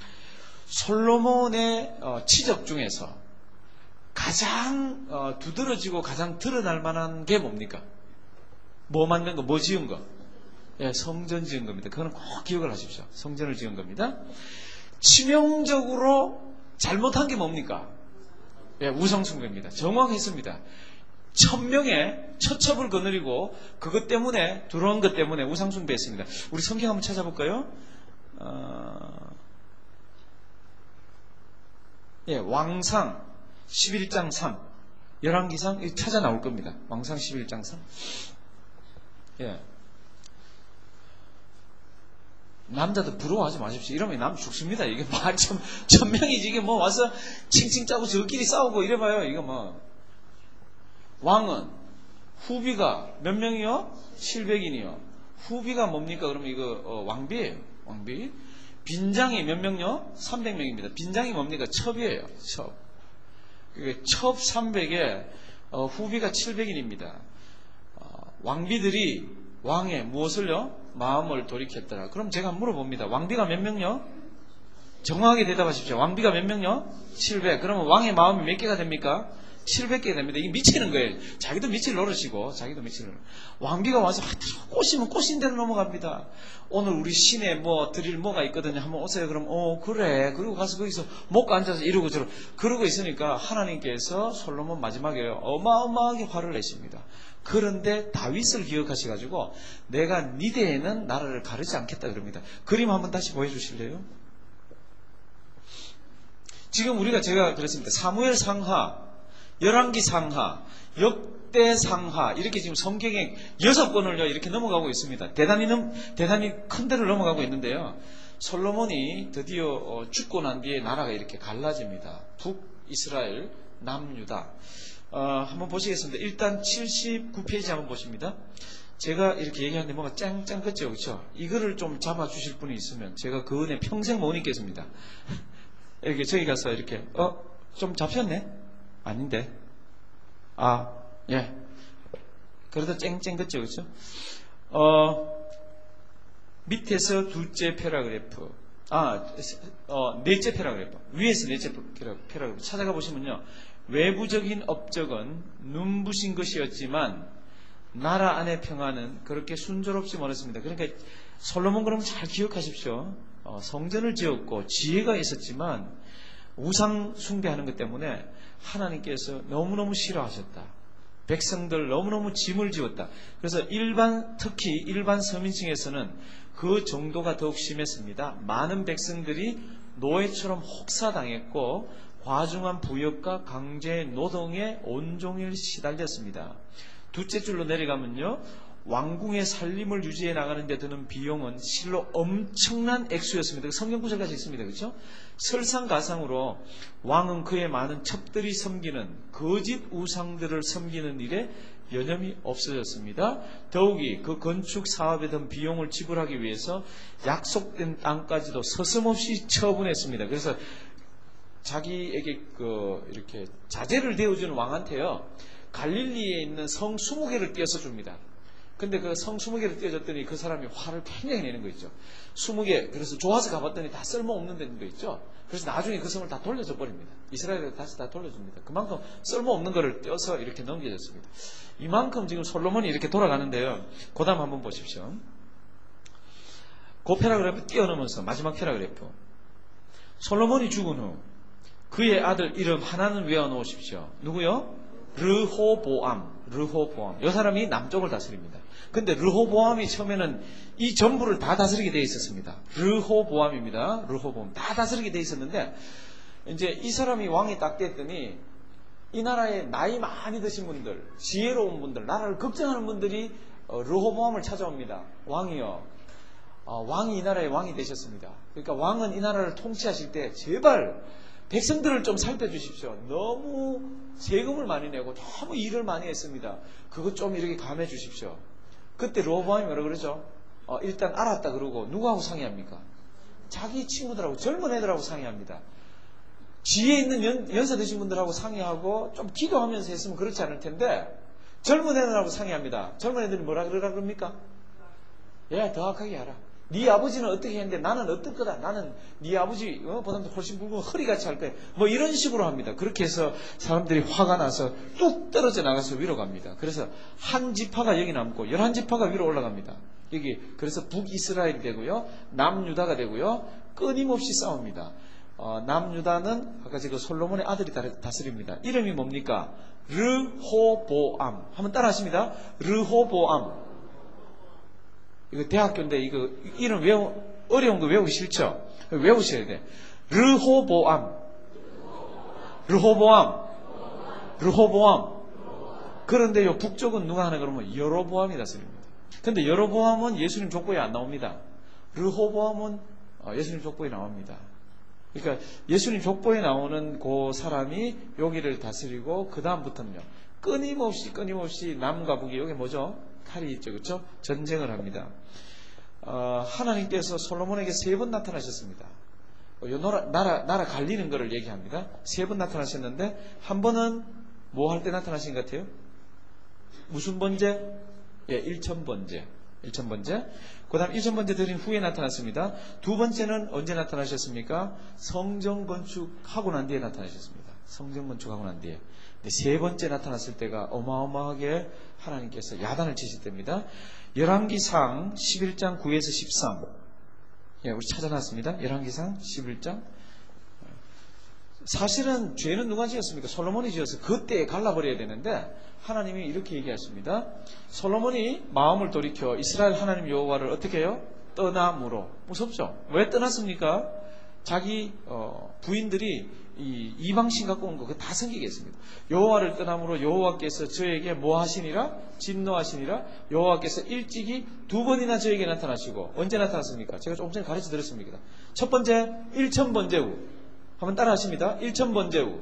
솔로몬의 치적 중에서 가장 두드러지고 가장 드러날 만한 게 뭡니까? 뭐 만든 거, 뭐 지은 거? 예, 성전 지은 겁니다. 그거는 꼭 기억을 하십시오. 성전을 지은 겁니다. 치명적으로 잘못한 게 뭡니까? 예, 우상숭배입니다. 정확했습니다. 1000명의 처첩을 거느리고 그것 때문에, 들어온 것 때문에 우상숭배했습니다. 우리 성경 한번 찾아볼까요? 예, 왕상 11장 3, 열왕기상 찾아 나올 겁니다. 왕상 11장 3. 예. 남자들 부러워하지 마십시오. 이러면 남 죽습니다. 이게 1000명이지. 이게 와서 칭칭 짜고 저끼리 싸우고 이래봐요. 이거 왕은 후비가 몇 명이요? 700인이요. 후비가 뭡니까? 그러면 이거 왕비예요. 왕비. 빈장이 몇 명요? 300명입니다. 빈장이 뭡니까? 첩이에요. 첩. 첩 300에 후비가 700인입니다. 왕비들이 왕의 무엇을요? 마음을 돌이켰더라. 그럼 제가 물어봅니다. 왕비가 몇 명요? 정확하게 대답하십시오. 왕비가 몇 명요? 700. 그러면 왕의 마음이 몇 개가 됩니까? 700개 됩니다. 이게 미치는 거예요. 자기도 미칠 노릇이고, 왕비가 와서 꼬시면 꼬신 대로 넘어갑니다. 오늘 우리 시내 드릴 뭐가 있거든요. 한번 오세요. 그럼, 그래. 그리고 가서 거기서 먹고 앉아서 이러고 저러고. 그러고 있으니까 하나님께서 솔로몬 마지막에 어마어마하게 화를 내십니다. 그런데 다윗을 기억하셔가지고, 내가 네 대에는 나라를 가르지 않겠다 그럽니다. 그림 한번 다시 보여주실래요? 지금 제가 그랬습니다. 사무엘 상하, 열왕기 상하, 역대 상하, 이렇게 지금 성경에 6권을요 이렇게 넘어가고 있습니다. 대단히 큰 데를 넘어가고 있는데요, 솔로몬이 드디어 죽고 난 뒤에 나라가 이렇게 갈라집니다. 북이스라엘, 남유다. 한번 보시겠습니다. 일단 79페이지 한번 보십니다. 제가 이렇게 얘기하는데 뭔가 짱짱 그죠, 그렇죠? 이거를 좀 잡아주실 분이 있으면 제가 그 은혜 평생 못 잊겠습니다. 이렇게 저기 가서 이렇게 좀 잡혔네? 아닌데. 예. 그래도 쨍쨍 그죠, 그렇죠? 밑에서 둘째 패러그래프, 넷째 패러그래프, 위에서 넷째 패러그래프 찾아가 보시면요, 외부적인 업적은 눈부신 것이었지만 나라 안의 평화는 그렇게 순조롭지 못했습니다. 그러니까 솔로몬 그러면 잘 기억하십시오. 성전을 지었고 지혜가 있었지만 우상 숭배하는 것 때문에 하나님께서 너무너무 싫어하셨다. 백성들 너무너무 짐을 지웠다. 그래서 특히 일반 서민층에서는 그 정도가 더욱 심했습니다. 많은 백성들이 노예처럼 혹사당했고 과중한 부역과 강제 노동에 온종일 시달렸습니다. 둘째 줄로 내려가면요, 왕궁의 살림을 유지해 나가는 데 드는 비용은 실로 엄청난 액수였습니다. 성경 구절까지 있습니다. 그렇죠? 설상가상으로 왕은 그의 많은 첩들이 섬기는 거짓 우상들을 섬기는 일에 여념이 없어졌습니다. 더욱이 그 건축 사업에 든 비용을 지불하기 위해서 약속된 땅까지도 서슴없이 처분했습니다. 그래서 자기에게 이렇게 자재를 내어주는 왕한테요, 갈릴리에 있는 성 20개를 띄어서 줍니다. 근데 그 성 20개를 띄워줬더니 그 사람이 화를 굉장히 내는 거 있죠. 20개, 그래서 좋아서 가봤더니 다 쓸모없는 데는 거 있죠. 그래서 나중에 그 성을 다 돌려줘 버립니다. 이스라엘에 다시 다 돌려줍니다. 그만큼 쓸모없는 거를 떼어서 이렇게 넘겨줬습니다. 이만큼 지금 솔로몬이 이렇게 돌아가는데요. 그 다음 한번 보십시오. 그 패러그래프 뛰어넘어서 마지막 패러그래프. 솔로몬이 죽은 후 그의 아들 이름 하나는 외워놓으십시오. 누구요? 르호보암. 이 사람이 남쪽을 다스립니다. 근데 르호보암이 처음에는 이 전부를 다 다스리게 되어 있었습니다. 르호보암입니다. 르호보암 다 다스리게 되어 있었는데, 이제 이 사람이 왕이 딱 됐더니 이 나라에 나이 많이 드신 분들, 지혜로운 분들, 나라를 걱정하는 분들이 르호보암을 찾아옵니다. 왕이요, 왕이 이 나라의 왕이 되셨습니다. 그러니까 왕은 이 나라를 통치하실 때 제발 백성들을 좀 살펴주십시오. 너무 세금을 많이 내고 너무 일을 많이 했습니다. 그것 좀 이렇게 감해 주십시오. 그때 르호보암이 뭐라 그러죠? 일단 알았다 그러고 누구하고 상의합니까? 자기 친구들하고, 젊은 애들하고 상의합니다. 지혜 있는 연세 드신 분들하고 상의하고 좀 기도하면서 했으면 그렇지 않을 텐데, 젊은 애들하고 상의합니다. 젊은 애들이 뭐라 그럽니까? 야, 정확하게 알아. 네 아버지는 어떻게 했는데 나는 어떨 거다. 나는 네 아버지 보다 훨씬 굵은 허리같이 할 거야. 뭐 이런 식으로 합니다. 그렇게 해서 사람들이 화가 나서 뚝 떨어져 나가서 위로 갑니다. 그래서 한 지파가 여기 남고 11지파가 위로 올라갑니다. 여기 그래서 북이스라엘이 되고요, 남유다가 되고요, 끊임없이 싸웁니다. 남유다는 아까 그 솔로몬의 아들이 다스립니다. 이름이 뭡니까? 르호보암. 한번 따라 하십니다. 르호보암. 이거 대학교인데 이거 이름 어려운 거 외우기 싫죠? 외우셔야 돼. 르호보암. 그런데 요 북쪽은 누가 하나 그러면 여로보암이 다스립니다. 근데 여로보암은 예수님 족보에 안 나옵니다. 르호보암은 예수님 족보에 나옵니다. 그러니까 예수님 족보에 나오는 그 사람이 여기를 다스리고, 그 다음부터는요, 끊임없이 남과 북이, 여기 뭐죠? 칼이 있죠, 그렇죠? 전쟁을 합니다. 하나님께서 솔로몬에게 3번 나타나셨습니다. 나라 갈리는 것을 얘기합니다. 3번 나타나셨는데, 한 번은 뭐 할 때 나타나신 것 같아요? 무슨 번제? 예, 일천번제. 그 다음 일천번제 드린 후에 나타났습니다. 두 번째는 언제 나타나셨습니까? 성전 건축하고 난 뒤에 나타나셨습니다. 성전 건축하고 난 뒤에. 세 번째 나타났을 때가 어마어마하게 하나님께서 야단을 치실 때입니다. 열왕기상 11장 9에서 13. 예, 우리 찾아놨습니다. 열왕기상 11장. 사실은 죄는 누가 지었습니까? 솔로몬이 지어서 그때에 갈라버려야 되는데, 하나님이 이렇게 얘기하십니다. 솔로몬이 마음을 돌이켜 이스라엘 하나님 여호와를 어떻게 해요? 떠남으로. 무섭죠? 왜 떠났습니까? 자기 부인들이 이 이방신 갖고 온 거 그거 다 섬기겠습니다. 여호와를 떠남으로 여호와께서 저에게 뭐 하시니라? 진노하시니라? 여호와께서 일찍이 2번이나 저에게 나타나시고. 언제 나타났습니까? 제가 조금 전에 가르쳐 드렸습니다. 첫 번째, 일천번제 후. 한번 따라 하십니다. 일천번제 후.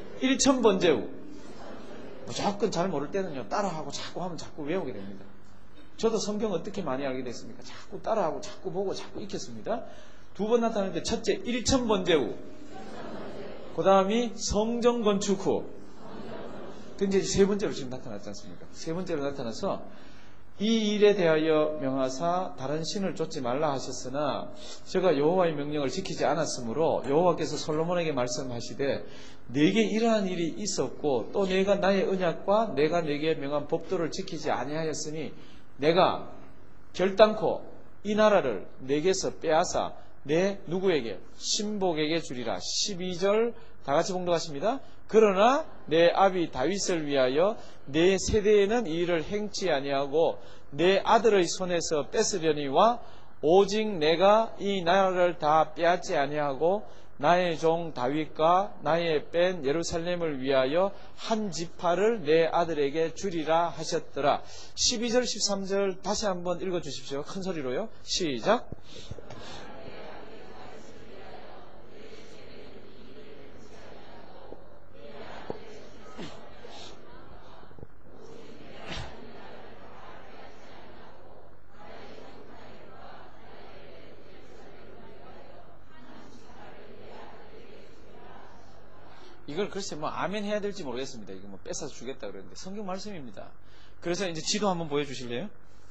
무조건 잘 모를 때는요, 따라하고 자꾸 하면 자꾸 외우게 됩니다. 저도 성경 어떻게 많이 알게 됐습니까? 자꾸 따라하고 자꾸 보고 자꾸 익혔습니다. 두 번 나타나는데 첫째 일천번제 후, 그 다음이 성전 건축 후, 그 이제 세 번째로 지금 나타났지 않습니까? 세 번째로 나타나서 이 일에 대하여 명하사 다른 신을 쫓지 말라 하셨으나 제가 여호와의 명령을 지키지 않았으므로 여호와께서 솔로몬에게 말씀하시되 내게 이러한 일이 있었고 또 내가 나의 언약과 내가 내게 명한 법도를 지키지 아니하였으니 내가 결단코 이 나라를 내게서 빼앗아 내 누구에게? 신복에게 주리라. 12절 다 같이 봉독하십니다. 그러나 내 아비 다윗을 위하여 내 세대에는 이 일을 행치 아니하고 내 아들의 손에서 뺏으려니와 오직 내가 이 나라를 다 빼앗지 아니하고 나의 종 다윗과 나의 뺀 예루살렘을 위하여 한 지파를 내 아들에게 주리라 하셨더라. 12절 13절 다시 한번 읽어주십시오. 큰 소리로요. 시작. 이걸 글쎄 뭐 아멘 해야 될지 모르겠습니다. 이거 뭐 뺏어서 주겠다 그러는데 성경 말씀입니다. 그래서 이제 지도 한번 보여주실래요?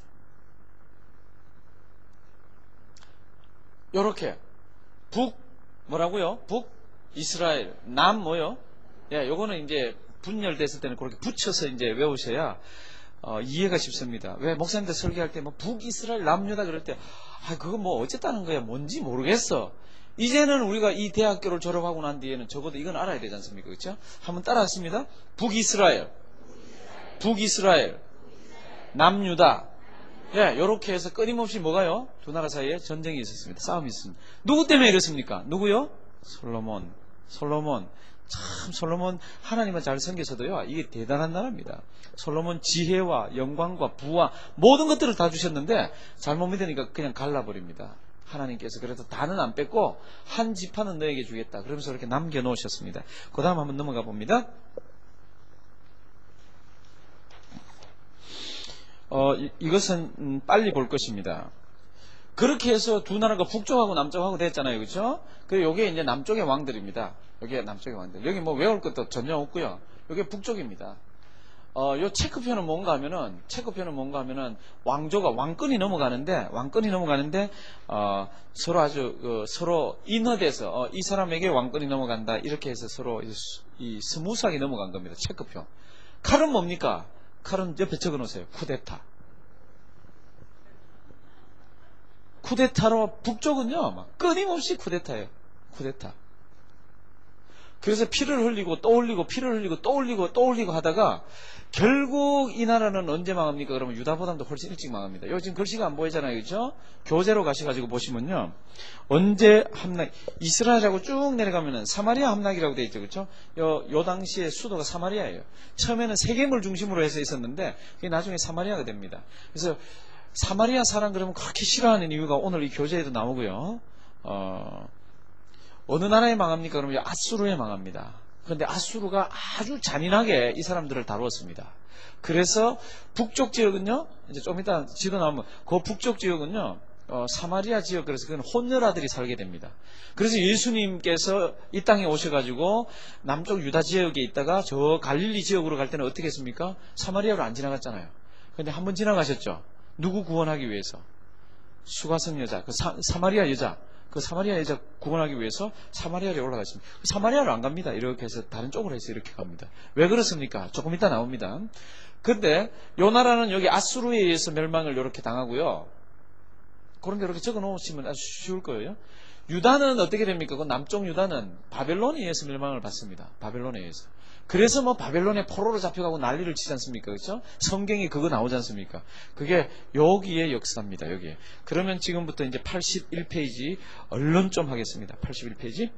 요렇게 북 뭐라고요? 북 이스라엘, 남 뭐요? 예, 요거는 이제 분열됐을 때는 그렇게 붙여서 이제 외우셔야 이해가 쉽습니다. 왜 목사님들 설교할 때 뭐 북이스라엘 남유다 그럴 때 그거 뭐 어쨌다는 거야 뭔지 모르겠어. 이제는 우리가 이 대학교를 졸업하고 난 뒤에는 적어도 이건 알아야 되지 않습니까? 그렇죠? 한번 따라하십니다. 북이스라엘, 북이스라엘, 남유다. 예, 요렇게 해서 끊임없이 뭐가요? 두 나라 사이에 전쟁이 있었습니다. 싸움이 있습니다. 누구 때문에 이렇습니까? 누구요? 솔로몬. 참 솔로몬 하나님을 잘 섬겨서도요 이게 대단한 나라입니다. 솔로몬 지혜와 영광과 부와 모든 것들을 다 주셨는데 잘못 믿으니까 그냥 갈라버립니다. 하나님께서 그래서 다는 안 뺐고 한 지파는 너에게 주겠다 그러면서 이렇게 남겨놓으셨습니다. 그 다음 한번 넘어가 봅니다. 이것은 빨리 볼 것입니다. 그렇게 해서 두 나라가 북쪽하고 남쪽하고 됐잖아요. 그렇죠? 그리고 요게 이제 남쪽의 왕들입니다. 여기가 남쪽의 왕들. 여기 뭐 외울 것도 전혀 없고요. 여기 북쪽입니다. 요 체크표는 뭔가 하면은 왕조가 왕권이 넘어가는데 서로 아주 서로 인허돼서 이 사람에게 왕권이 넘어간다 이렇게 해서 서로 이 스무스하게 넘어간 겁니다. 체크표. 칼은 뭡니까? 칼은 옆에 적어놓으세요. 쿠데타로 북쪽은요 막 끊임없이 쿠데타예요. 쿠데타. 그래서 피를 흘리고 또 흘리고 피를 흘리고 또 흘리고 또 흘리고 하다가 결국 이 나라는 언제 망합니까? 그러면 유다보다도 훨씬 일찍 망합니다. 요 지금 글씨가 안 보이잖아요. 그렇죠? 교재로 가셔가지고 보시면요. 언제 함락 이스라엘하고 쭉 내려가면은 사마리아 함락이라고 되어 있죠. 그렇죠? 요 당시에 수도가 사마리아예요. 처음에는 세겜을 중심으로 해서 있었는데 그게 나중에 사마리아가 됩니다. 그래서 사마리아 사람 그러면 그렇게 싫어하는 이유가 오늘 이 교재에도 나오고요. 어느 나라에 망합니까? 그러면 아수르에 망합니다. 그런데 아수르가 아주 잔인하게 이 사람들을 다루었습니다. 그래서 북쪽 지역은요, 이제 좀 이따 지도 나오면 그 북쪽 지역은요, 사마리아 지역, 그래서 그건 혼혈아들이 살게 됩니다. 그래서 예수님께서 이 땅에 오셔가지고 남쪽 유다 지역에 있다가 저 갈릴리 지역으로 갈 때는 어떻게 했습니까? 사마리아로 안 지나갔잖아요. 그런데 한번 지나가셨죠? 누구 구원하기 위해서? 수가성 여자, 그 사마리아 여자. 그 사마리아 여자 구원하기 위해서 사마리아로 올라가십니다. 사마리아로 안 갑니다. 이렇게 해서 다른 쪽으로 해서 이렇게 갑니다. 왜 그렇습니까? 조금 이따 나옵니다. 근데 요 나라는 여기 아수르에 의해서 멸망을 이렇게 당하고요. 그런데 이렇게 적어 놓으시면 아주 쉬울 거예요. 유다는 어떻게 됩니까? 그 남쪽 유다는 바벨론에 의해서 멸망을 받습니다. 바벨론에 의해서. 그래서 뭐 바벨론에 포로로 잡혀가고 난리를 치지 않습니까? 그렇죠? 성경에 그거 나오지 않습니까? 그게 여기에 역사입니다. 여기에. 그러면 지금부터 이제 81페이지 언론 좀 하겠습니다. 81페이지.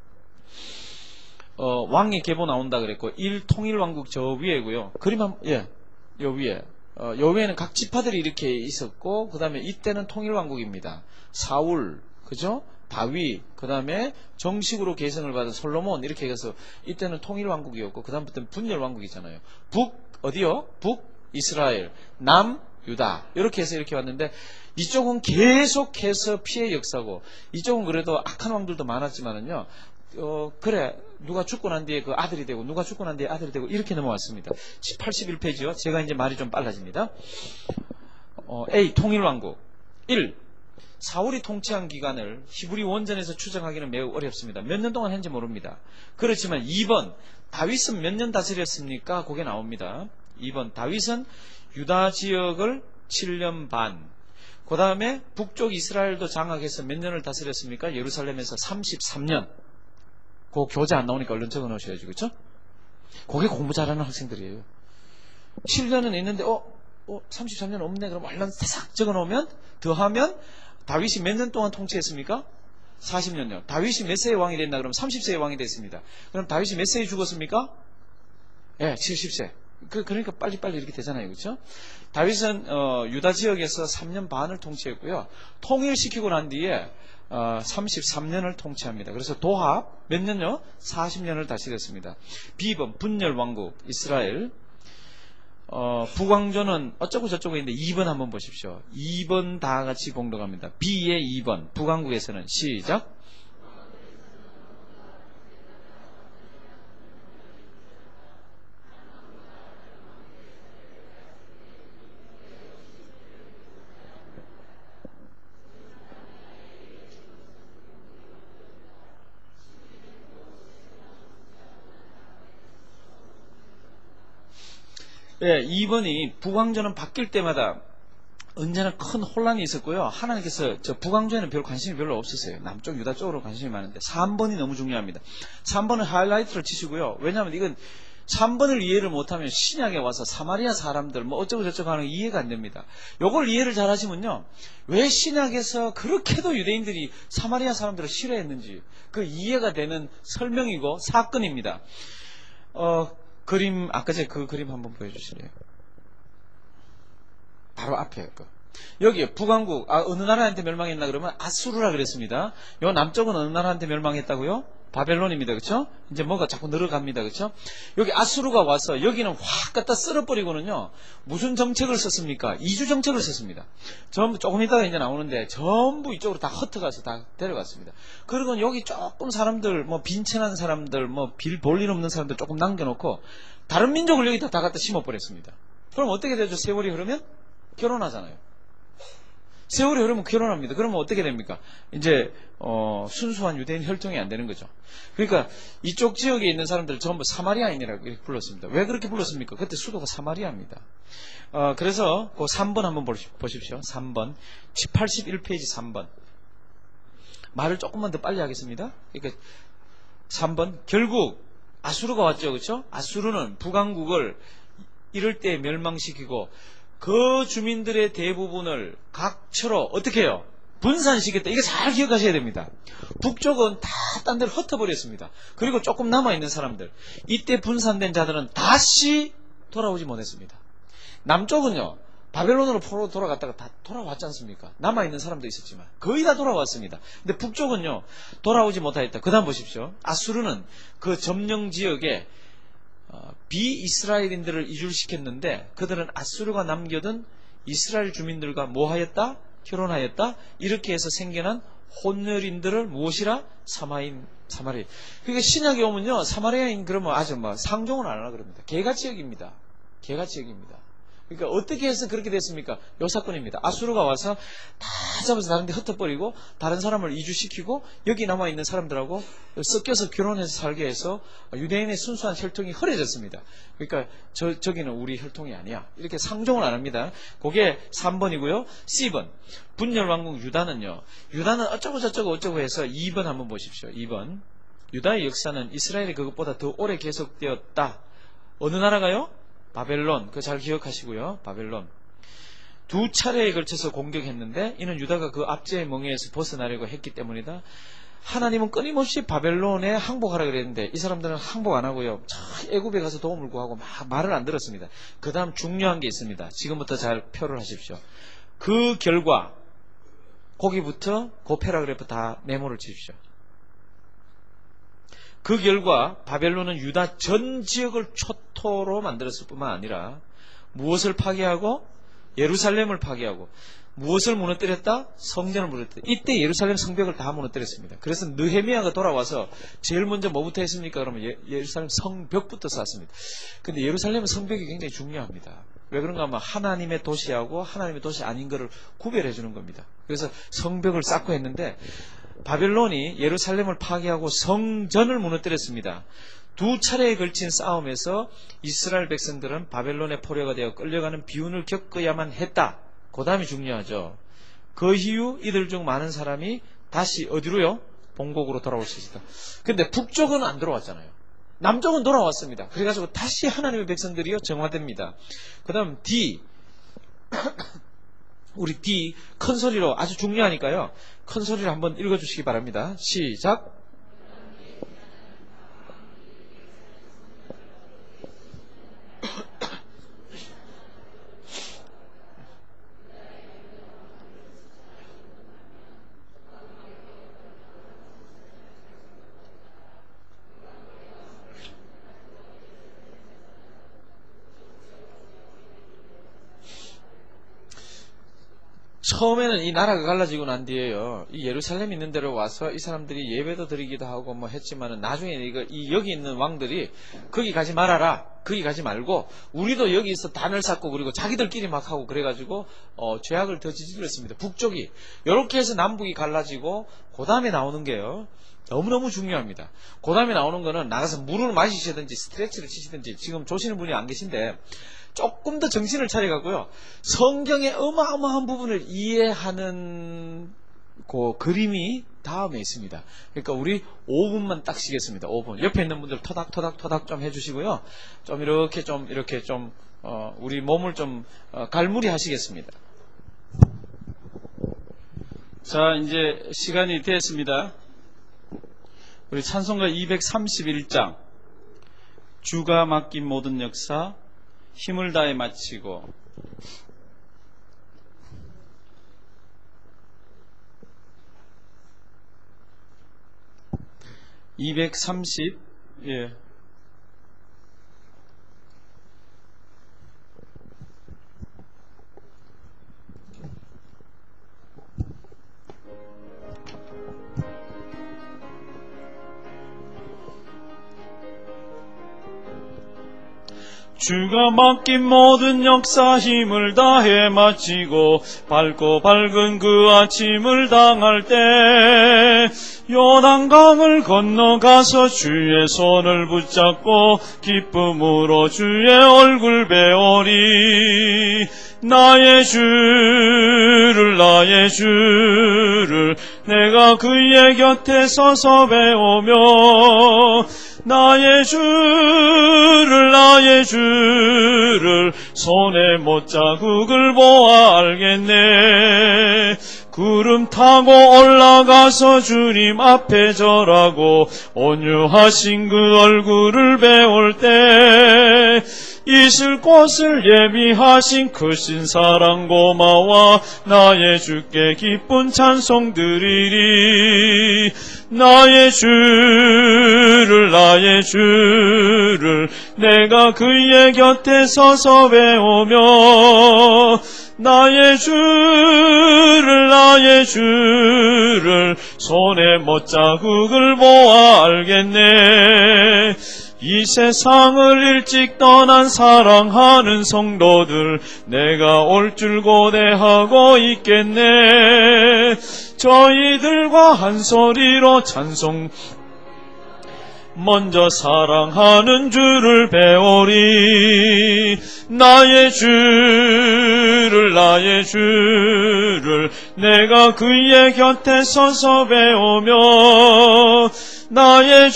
왕의 계보 나온다 그랬고 1통일왕국 저 위에고요. 그림 한 요 위에. 요 위에는 각 지파들이 이렇게 있었고 그다음에 이때는 통일왕국입니다. 사울, 그죠? 다윗, 그 다음에 정식으로 계승을 받은 솔로몬 이렇게 해서 이때는 통일왕국이었고 그 다음부터는 분열왕국이잖아요. 북 어디요? 북 이스라엘, 남 유다. 이렇게 해서 이렇게 왔는데 이쪽은 계속해서 피해 역사고 이쪽은 그래도 악한 왕들도 많았지만은요. 그래 누가 죽고 난 뒤에 그 아들이 되고 누가 죽고 난 뒤에 아들이 되고 이렇게 넘어왔습니다. 81페이지요. 제가 이제 말이 좀 빨라집니다. A. 통일왕국 1. 사울이 통치한 기간을 히브리 원전에서 추정하기는 매우 어렵습니다. 몇 년 동안 했는지 모릅니다. 그렇지만 2번 다윗은 몇 년 다스렸습니까? 그게 나옵니다. 2번 다윗은 유다 지역을 7년 반. 그 다음에 북쪽 이스라엘도 장악해서 몇 년을 다스렸습니까? 예루살렘에서 33년. 그 교재 안 나오니까 얼른 적어 놓으셔야죠. 그렇죠? 그게 공부 잘하는 학생들이에요. 7년은 있는데 33년 없네. 그럼 얼른 사삭 적어 놓으면 더하면 다윗이 몇 년 동안 통치했습니까? 40년요. 다윗이 몇 세의 왕이 됐나? 그럼 30세의 왕이 됐습니다. 그럼 다윗이 몇 세에 죽었습니까? 예, 70세. 그러니까 빨리빨리 이렇게 되잖아요. 그렇죠? 다윗은 유다 지역에서 3년 반을 통치했고요. 통일시키고 난 뒤에 33년을 통치합니다. 그래서 도합 몇 년요? 40년을 다스렸습니다. B번 분열왕국 이스라엘. 북왕조는 어쩌고 저쩌고 있는데 2번 한번 보십시오. 2번 다 같이 공동합니다. B의 2번 북왕국에서는 시작. 예, 2번이 북왕조는 바뀔 때마다 언제나 큰 혼란이 있었고요. 하나님께서 저 북왕조에는 별 관심이 별로 없었어요. 남쪽 유다 쪽으로 관심이 많은데 3번이 너무 중요합니다. 3번은 하이라이트를 치시고요. 왜냐하면 이건 3번을 이해를 못하면 신약에 와서 사마리아 사람들 뭐 어쩌고 저쩌고 하는 거 이해가 안 됩니다. 요걸 이해를 잘 하시면요. 왜 신약에서 그렇게도 유대인들이 사마리아 사람들을 싫어했는지 그 이해가 되는 설명이고 사건입니다. 그림 아까 전에 그 그림 한번 보여주실래요? 바로 앞에 거. 여기 북왕국 어느 나라한테 멸망했나 그러면 아수르라 그랬습니다. 요 남쪽은 어느 나라한테 멸망했다고요? 바벨론입니다. 그렇죠? 이제 뭐가 자꾸 늘어갑니다. 그렇죠? 여기 아수르가 와서 여기는 확 갖다 쓸어버리고는요. 무슨 정책을 썼습니까? 이주 정책을 썼습니다. 전부 조금 이따가 이제 나오는데 전부 이쪽으로 다 흩어가서 다 데려갔습니다. 그리고 여기 조금 사람들 뭐 빈천한 사람들 뭐 빌 볼 일 없는 사람들 조금 남겨놓고 다른 민족을 여기다 다 갖다 심어버렸습니다. 그럼 어떻게 되죠? 세월이 흐르면 결혼하잖아요. 세월이 흐르면 결혼합니다. 그러면 어떻게 됩니까? 이제 순수한 유대인 혈통이 안 되는 거죠. 그러니까 이쪽 지역에 있는 사람들 전부 사마리아인이라고 이렇게 불렀습니다. 왜 그렇게 불렀습니까? 그때 수도가 사마리아입니다. 그래서 그 3번 한번 보십시오. 3번 81페이지 3번 말을 조금만 더 빨리 하겠습니다. 그러니까 3번 결국 아수르가 왔죠. 그렇죠? 아수르는 북왕국을 이럴 때 멸망시키고 그 주민들의 대부분을 각처로 어떻게 해요? 분산시켰다. 이거 잘 기억하셔야 됩니다. 북쪽은 다 딴 데로 흩어버렸습니다. 그리고 조금 남아있는 사람들. 이때 분산된 자들은 다시 돌아오지 못했습니다. 남쪽은요. 바벨론으로 포로 돌아갔다가 다 돌아왔지 않습니까? 남아있는 사람도 있었지만 거의 다 돌아왔습니다. 근데 북쪽은요. 돌아오지 못하였다. 그 다음 보십시오. 아수르는 그 점령 지역에 비이스라엘인들을 이주시켰는데 그들은 아수르가 남겨둔 이스라엘 주민들과 뭐하였다? 결혼하였다? 이렇게 해서 생겨난 혼혈인들을 무엇이라? 사마리. 그러니까 신약에 오면요. 사마리아인 그러면 아주 상종을 안 하라 그럽니다. 개같이 여깁니다. 개같이 여깁니다. 그러니까 어떻게 해서 그렇게 됐습니까? 요 사건입니다. 아수르가 와서 다 잡아서 다른 데 흩어버리고 다른 사람을 이주시키고 여기 남아있는 사람들하고 섞여서 결혼해서 살게 해서 유대인의 순수한 혈통이 흐려졌습니다. 그러니까 저기는 우리 혈통이 아니야. 이렇게 상종을 안 합니다. 그게 3번이고요. C번 분열왕국 유다는요. 유다는 어쩌고 저쩌고 어쩌고 해서 2번 한번 보십시오. 2번 유다의 역사는 이스라엘이 그것보다 더 오래 계속되었다. 어느 나라가요? 바벨론, 그거 잘 기억하시고요. 바벨론. 두 차례에 걸쳐서 공격했는데 이는 유다가 그 압제의 멍에에서 벗어나려고 했기 때문이다. 하나님은 끊임없이 바벨론에 항복하라 그랬는데 이 사람들은 항복 안 하고요. 애굽에 가서 도움을 구하고 막 말을 안 들었습니다. 그 다음 중요한 게 있습니다. 지금부터 잘 표를 하십시오. 그 결과 거기부터 그 패러그래프 다 메모를 치십시오. 그 결과 바벨론은 유다 전 지역을 초토로 만들었을 뿐만 아니라 무엇을 파괴하고 예루살렘을 파괴하고 무엇을 무너뜨렸다? 성전을 무너뜨렸다. 이때 예루살렘 성벽을 다 무너뜨렸습니다. 그래서 느헤미야가 돌아와서 제일 먼저 뭐부터 했습니까? 그러면 예루살렘 성벽부터 쌓았습니다. 근데 예루살렘 성벽이 굉장히 중요합니다. 왜 그런가 하면 하나님의 도시하고 하나님의 도시 아닌 것을 구별해 주는 겁니다. 그래서 성벽을 쌓고 했는데 바벨론이 예루살렘을 파괴하고 성전을 무너뜨렸습니다. 두 차례에 걸친 싸움에서 이스라엘 백성들은 바벨론의 포로가 되어 끌려가는 비운을 겪어야만 했다. 그 다음이 중요하죠. 그 이후 이들 중 많은 사람이 다시 어디로요? 본국으로 돌아올 수 있다. 근데 북쪽은 안 돌아왔잖아요. 남쪽은 돌아왔습니다. 그래가지고 다시 하나님의 백성들이요 정화됩니다. 그 다음 D 우리 D 큰 소리로 아주 중요하니까요. 큰 소리로 한번 읽어주시기 바랍니다. 시작. 처음에는 이 나라가 갈라지고 난 뒤에요. 이 예루살렘 있는 데로 와서 이 사람들이 예배도 드리기도 하고 뭐 했지만은 나중에 여기 있는 왕들이 거기 가지 말아라. 거기 가지 말고 우리도 여기서 단을 쌓고 그리고 자기들끼리 막 하고 그래가지고 죄악을 더 저질렀습니다. 북쪽이. 이렇게 해서 남북이 갈라지고 그 다음에 나오는 게요. 너무너무 중요합니다. 그 다음에 나오는 거는 나가서 물을 마시시든지 스트레치를 치시든지 지금 조시는 분이 안 계신데 조금 더 정신을 차려가고요. 성경의 어마어마한 부분을 이해하는 그 그림이 다음에 있습니다. 그러니까 우리 5분만 딱 쉬겠습니다. 5분. 옆에 있는 분들 토닥토닥 좀 해주시고요. 좀 이렇게 우리 몸을 좀 갈무리 하시겠습니다. 자, 이제 시간이 됐습니다. 우리 찬송가 231장 주가 맡긴 모든 역사 힘을 다해 마치고 230 예. 주가 맡긴 모든 역사 힘을 다해 마치고 밝고 밝은 그 아침을 당할 때 요단강을 건너가서 주의 손을 붙잡고 기쁨으로 주의 얼굴 배우리. 나의 주를 내가 그의 곁에 서서 배우며 나의 주를 손에 못자국을 보아 알겠네. 구름 타고 올라가서 주님 앞에 절하고 온유하신 그 얼굴을 배울 때 있을 곳을 예비하신 크신 사랑 고마워 나의 주께 기쁜 찬송 드리리. 나의 주를 내가 그의 곁에 서서 배우며 나의 주를 손에 못자국을 보아 알겠네. 이 세상을 일찍 떠난 사랑하는 성도들 내가 올 줄 고대하고 있겠네. 저희들과 한 소리로 찬송 먼저 사랑하는 주를 배우리. 나의 주를 내가 그의 곁에 서서 배우며 나의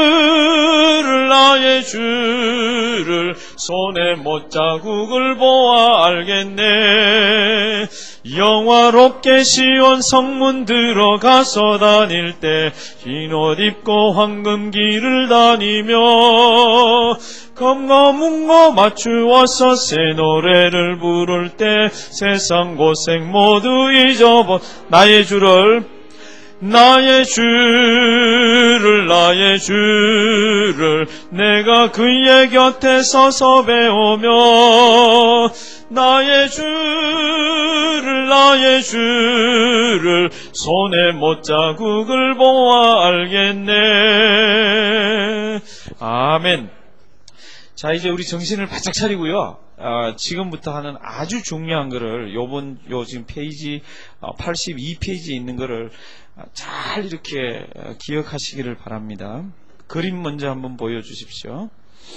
주를 손에 못자국을 보아 알겠네. 영화롭게 시온 성문 들어가서 다닐 때 흰 옷 입고 황금 길을 다니며 검거 문거 맞추어서 새 노래를 부를 때 세상 고생 모두 잊어버 나의 주를 내가 그의 곁에 서서 배우며 나의 주를 손에 못자국을 보아 알겠네. 아멘. 자, 이제 우리 정신을 바짝 차리고요. 지금부터 하는 아주 중요한 거를 지금 페이지 82페이지에 있는 거를 잘 이렇게 기억하시기를 바랍니다. 그림 먼저 한번 보여주십시오.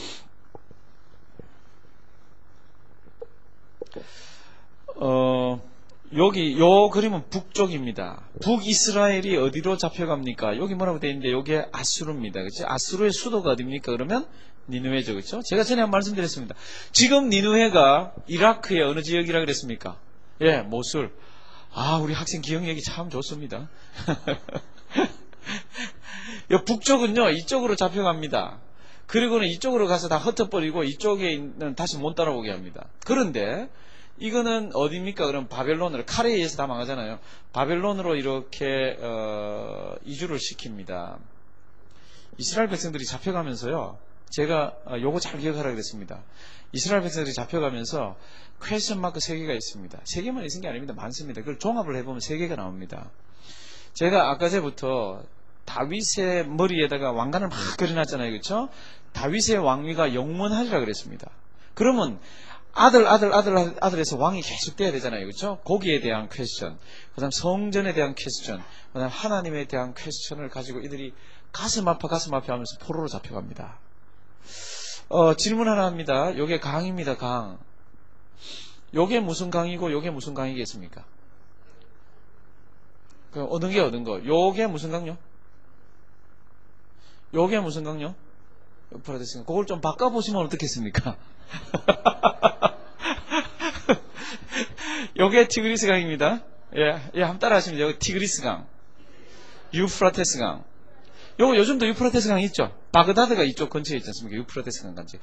요 그림은 북쪽입니다. 북이스라엘이 어디로 잡혀갑니까? 여기 뭐라고 되어 있는데, 여기에 아수르입니다. 그치? 아수르의 수도가 어디입니까? 그러면 니누에죠. 그쵸? 제가 전에 한 말씀드렸습니다. 지금 니누에가 이라크의 어느 지역이라 그랬습니까? 예, 모술. 우리 학생 기억력이 참 좋습니다. 요 북쪽은요, 이쪽으로 잡혀갑니다. 그리고는 이쪽으로 가서 다 흩어버리고 이쪽에 있는 다시 못 따라오게 합니다. 그런데 이거는 어디입니까? 그럼 바벨론으로, 칼에 의해서 다 망하잖아요. 바벨론으로 이렇게 이주를 시킵니다. 이스라엘 백성들이 잡혀가면서요, 제가 요거 잘 기억하라 그랬습니다. 이스라엘 백성들이 잡혀가면서 퀘스천 마크 3개가 있습니다. 3개만 있는 게 아닙니다. 많습니다. 그걸 종합을 해보면 3개가 나옵니다. 제가 아까 전부터 다윗의 머리에다가 왕관을 막 그려놨잖아요. 그렇죠? 다윗의 왕위가 영원하리라 그랬습니다. 그러면 아들에서 왕이 계속 돼야 되잖아요. 그렇죠? 거기에 대한 퀘스천, 그 다음 성전에 대한 퀘스천, 그 다음 하나님에 대한 퀘스천을 가지고 이들이 가슴 아파 하면서 포로로 잡혀갑니다. 질문 하나 합니다. 요게 강입니다. 강. 요게 무슨 강이고 요게 무슨 강이겠습니까? 얻은 게 얻은 거. 요게 무슨 강요? 요게 무슨 강요? 유프라테스 강. 그걸 좀 바꿔보시면 어떻겠습니까? 요게 티그리스 강입니다. 예, 한번 따라 하시면 여기 티그리스 강. 유프라테스 강. 요즘도 유프라테스 강이 있죠? 바그다드가 이쪽 근처에 있지 않습니까? 유프라테스 강 간지.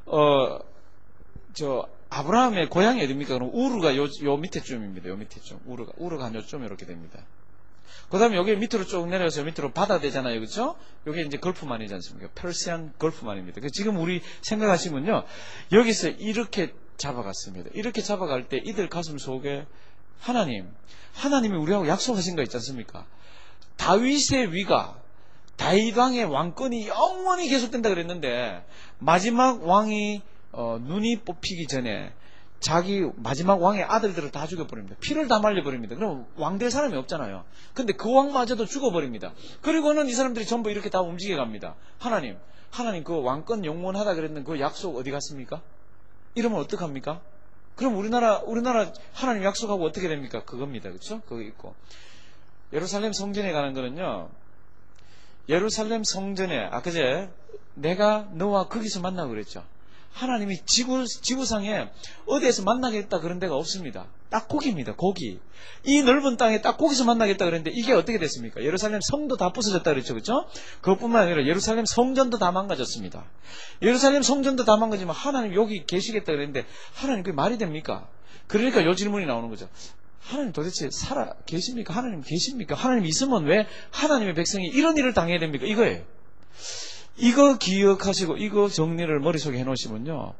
아브라함의 고향이 어딥니까? 그럼 우르가 요 밑에쯤입니다. 요 밑에쯤. 우르가 한 요쯤 이렇게 됩니다. 그 다음에 여기 밑으로 쭉 내려서 밑으로 바다 되잖아요. 그렇죠? 요게 이제 걸프만이지 않습니까? 페르시안 걸프만입니다. 지금 우리 생각하시면요. 여기서 이렇게 잡아갔습니다. 이렇게 잡아갈 때 이들 가슴 속에 하나님이 우리하고 약속하신 거 있지 않습니까? 다윗의 위가, 다윗 왕의 왕권이 영원히 계속된다 그랬는데, 마지막 왕이 눈이 뽑히기 전에 자기 마지막 왕의 아들들을 다 죽여버립니다. 피를 다 말려버립니다. 그럼 왕 될 사람이 없잖아요. 근데 그 왕마저도 죽어버립니다. 그리고는 이 사람들이 전부 이렇게 다 움직여갑니다. 하나님 그 왕권 영원하다 그랬는 그 약속 어디 갔습니까? 이러면 어떡합니까? 그럼 우리나라 하나님 약속하고 어떻게 됩니까? 그겁니다. 그렇죠? 그거 있고, 예루살렘 성전에 가는 거는요, 예루살렘 성전에 아까제 내가 너와 거기서 만나고 그랬죠. 하나님이 지구상에 어디에서 만나겠다 그런 데가 없습니다. 딱 거기입니다. 거기. 이 넓은 땅에 딱 거기서 만나겠다 그랬는데 이게 어떻게 됐습니까? 예루살렘 성도 다 부서졌다 그랬죠. 그렇죠? 그것뿐만 아니라 예루살렘 성전도 다 망가졌습니다. 예루살렘 성전도 다 망가지면 하나님 여기 계시겠다 그랬는데 하나님 그게 말이 됩니까? 그러니까 요 질문이 나오는 거죠. 하나님 도대체 살아 계십니까? 하나님 계십니까? 하나님 있으면 왜 하나님의 백성이 이런 일을 당해야 됩니까? 이거예요. 이거 기억하시고 이거 정리를 머릿속에 해놓으시면요,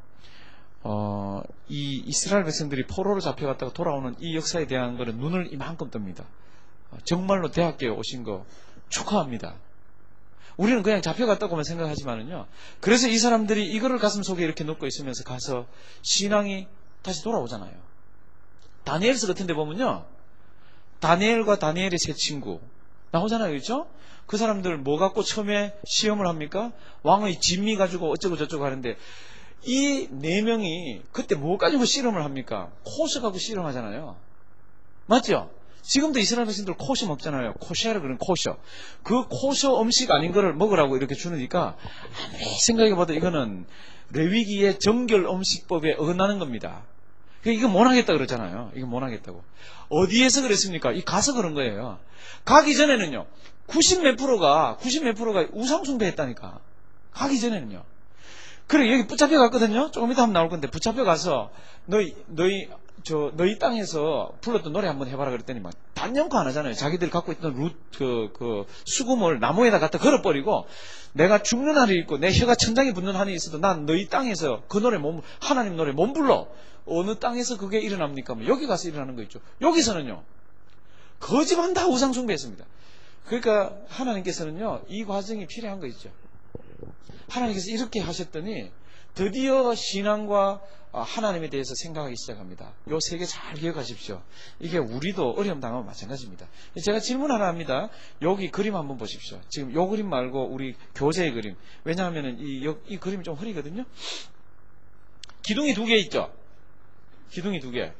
이 이스라엘 백성들이 포로로 잡혀갔다가 돌아오는 이 역사에 대한 거는 눈을 이만큼 뜹니다. 정말로 대학교에 오신 거 축하합니다. 우리는 그냥 잡혀갔다고만 생각하지만은요, 그래서 이 사람들이 이거를 가슴속에 이렇게 놓고 있으면서 가서 신앙이 다시 돌아오잖아요. 다니엘서 같은 데 보면요, 다니엘과 다니엘의 세 친구 나오잖아요. 그렇죠? 그 사람들 뭐 갖고 처음에 시험을 합니까? 왕의 진미 가지고 어쩌고 저쩌고 하는데, 이 네 명이 그때 뭐 가지고 씨름을 합니까? 코셔 갖고 씨름하잖아요. 맞죠? 지금도 이스라엘 백성들 코셔 먹잖아요. 코셔라 그런 코셔. 그 코셔 음식 아닌 거를 먹으라고 이렇게 주니까 아무리 생각해봐도 이거는 레위기의 정결 음식법에 어긋나는 겁니다. 이거 못하겠다 그러잖아요. 이거 못하겠다고. 어디에서 그랬습니까? 이 가서 그런 거예요. 가기 전에는요, 90몇 프로가 우상숭배했다니까. 가기 전에는요. 그래, 여기 붙잡혀 갔거든요? 조금 이따 하면 나올 건데, 붙잡혀 가서, 너희 땅에서 불렀던 노래 한번 해봐라 그랬더니 막, 단연코 안 하잖아요. 자기들 갖고 있던 수금을 나무에다 갖다 걸어버리고, 내가 죽는 한이 있고, 내 혀가 천장에 붙는 한이 있어도 난 너희 땅에서 그 노래 하나님 노래 못 불러. 어느 땅에서 그게 일어납니까? 뭐 여기 가서 일어나는 거 있죠. 여기서는요, 그 집안 다 우상숭배했습니다. 그러니까 하나님께서는요, 이 과정이 필요한 거 있죠. 하나님께서 이렇게 하셨더니 드디어 신앙과 하나님에 대해서 생각하기 시작합니다. 요 세 개 잘 기억하십시오. 이게 우리도 어려움 당하면 마찬가지입니다. 제가 질문 하나 합니다. 여기 그림 한번 보십시오. 지금 요 그림 말고 우리 교재의 그림. 왜냐하면 이 그림이 좀 흐리거든요. 기둥이 2개 있죠. 기둥이 2개.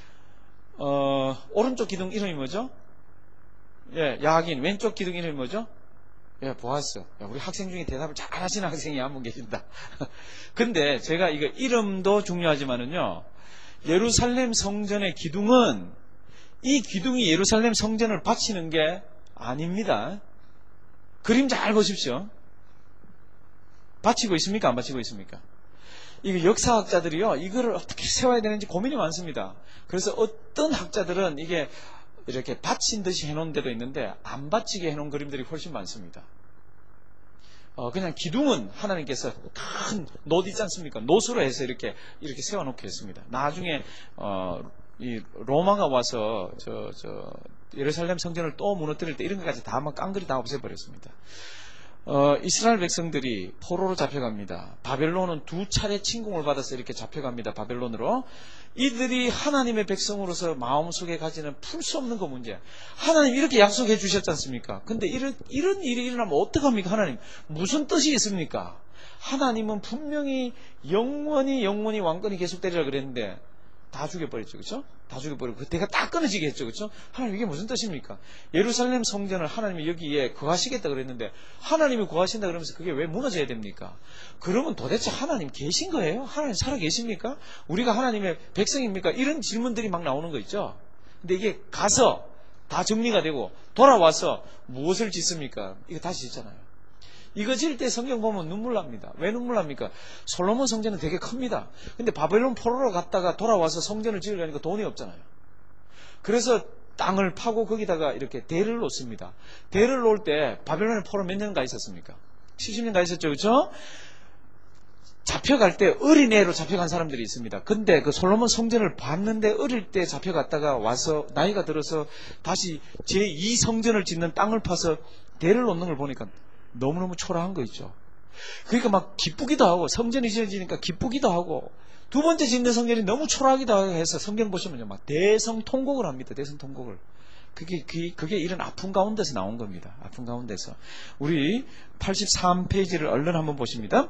오른쪽 기둥 이름이 뭐죠? 예, 야긴. 왼쪽 기둥 이름이 뭐죠? 예, 보았어. 우리 학생 중에 대답을 잘 하시는 학생이 한 분 계신다. 근데 제가 이거 이름도 중요하지만은요, 예루살렘 성전의 기둥은 이 기둥이 예루살렘 성전을 받치는 게 아닙니다. 그림 잘 보십시오. 받치고 있습니까? 안 받치고 있습니까? 이거 역사학자들이요, 이거를 어떻게 세워야 되는지 고민이 많습니다. 그래서 어떤 학자들은 이게 이렇게 받친 듯이 해놓은 데도 있는데 안 받치게 해놓은 그림들이 훨씬 많습니다. 그냥 기둥은 하나님께서 큰 노 있지 않습니까? 노수로 해서 이렇게 세워놓게 했습니다. 나중에 이 로마가 와서 예루살렘 성전을 또 무너뜨릴 때 이런 것까지 다 막 깡그리 다 없애버렸습니다. 이스라엘 백성들이 포로로 잡혀갑니다. 바벨론은 2차례 침공을 받아서 이렇게 잡혀갑니다. 바벨론으로. 이들이 하나님의 백성으로서 마음속에 가지는 풀 수 없는 그 문제. 하나님 이렇게 약속해 주셨지 않습니까? 근데 이런 일이 일어나면 어떡합니까? 하나님 무슨 뜻이 있습니까? 하나님은 분명히 영원히 왕권이 계속되리라 그랬는데 다 죽여버렸죠. 그렇죠? 다 죽여버리고 그 대가 딱 끊어지게 했죠. 그렇죠? 하나님 이게 무슨 뜻입니까? 예루살렘 성전을 하나님이 여기에 거하시겠다 그랬는데 하나님이 거하신다 그러면서 그게 왜 무너져야 됩니까? 그러면 도대체 하나님 계신 거예요? 하나님 살아 계십니까? 우리가 하나님의 백성입니까? 이런 질문들이 막 나오는 거 있죠. 근데 이게 가서 다 정리가 되고 돌아와서 무엇을 짓습니까? 이거 다시 짓잖아요. 이거 질 때 성경 보면 눈물 납니다. 왜 눈물 납니까? 솔로몬 성전은 되게 큽니다. 근데 바벨론 포로로 갔다가 돌아와서 성전을 지으려니까 돈이 없잖아요. 그래서 땅을 파고 거기다가 이렇게 대를 놓습니다. 대를 놓을 때 바벨론에 포로 몇 년 가 있었습니까? 70년 가 있었죠. 그렇죠? 잡혀갈 때 어린애로 잡혀간 사람들이 있습니다. 근데 그 솔로몬 성전을 봤는데 어릴 때 잡혀갔다가 와서 나이가 들어서 다시 제2 성전을 짓는 땅을 파서 대를 놓는 걸 보니까 너무너무 초라한 거 있죠. 그러니까 막 기쁘기도 하고 성전이 지어지니까 기쁘기도 하고 두 번째 짓는 성전이 너무 초라하기도 하고 해서 성경 보시면요 막 대성통곡을 합니다. 대성통곡을. 그게 이런 아픔 가운데서 나온 겁니다. 아픔 가운데서. 우리 83페이지를 얼른 한번 보십니다.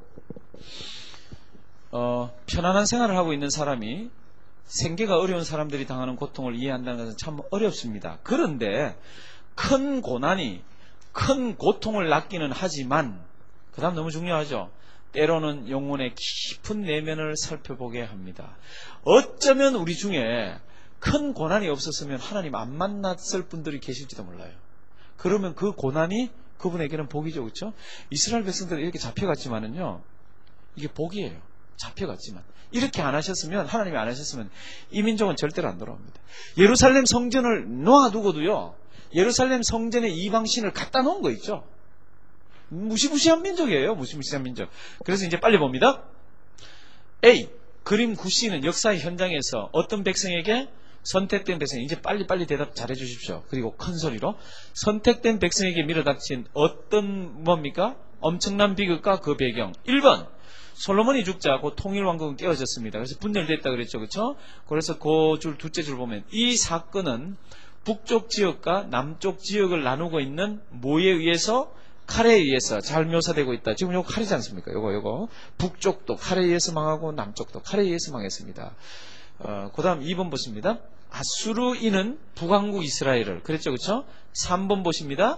편안한 생활을 하고 있는 사람이 생계가 어려운 사람들이 당하는 고통을 이해한다는 것은 참 어렵습니다. 그런데 큰 고난이 큰 고통을 낳기는 하지만 그 다음 너무 중요하죠. 때로는 영혼의 깊은 내면을 살펴보게 합니다. 어쩌면 우리 중에 큰 고난이 없었으면 하나님 안 만났을 분들이 계실지도 몰라요. 그러면 그 고난이 그분에게는 복이죠. 그렇죠? 이스라엘 백성들은 이렇게 잡혀갔지만은요, 이게 복이에요. 잡혀갔지만 이렇게 안 하셨으면, 하나님이 안 하셨으면 이 민족은 절대로 안 돌아옵니다. 예루살렘 성전을 놓아두고도요, 예루살렘 성전에 이방신을 갖다 놓은 거 있죠. 무시무시한 민족이에요. 무시무시한 민족. 그래서 이제 빨리 봅니다. A. 그림 9C는 역사의 현장에서 어떤 백성에게? 선택된 백성. 이제 빨리 대답 잘해 주십시오. 그리고 큰 소리로. 선택된 백성에게 밀어닥친 어떤 뭡니까? 엄청난 비극과 그 배경. 1번. 솔로몬이 죽자 그 통일왕국은 깨어졌습니다. 그래서 분열됐다 그랬죠. 그렇죠? 그래서 그 줄 둘째 줄 보면 이 사건은 북쪽 지역과 남쪽 지역을 나누고 있는 뭐에 의해서? 칼에 의해서 잘 묘사되고 있다. 지금 요거 칼이지 않습니까? 요거. 북쪽도 칼에 의해서 망하고 남쪽도 칼에 의해서 망했습니다. 그 다음 2번 보십니다. 아수르인은 북왕국 이스라엘을. 그랬죠. 그렇죠? 3번 보십니다.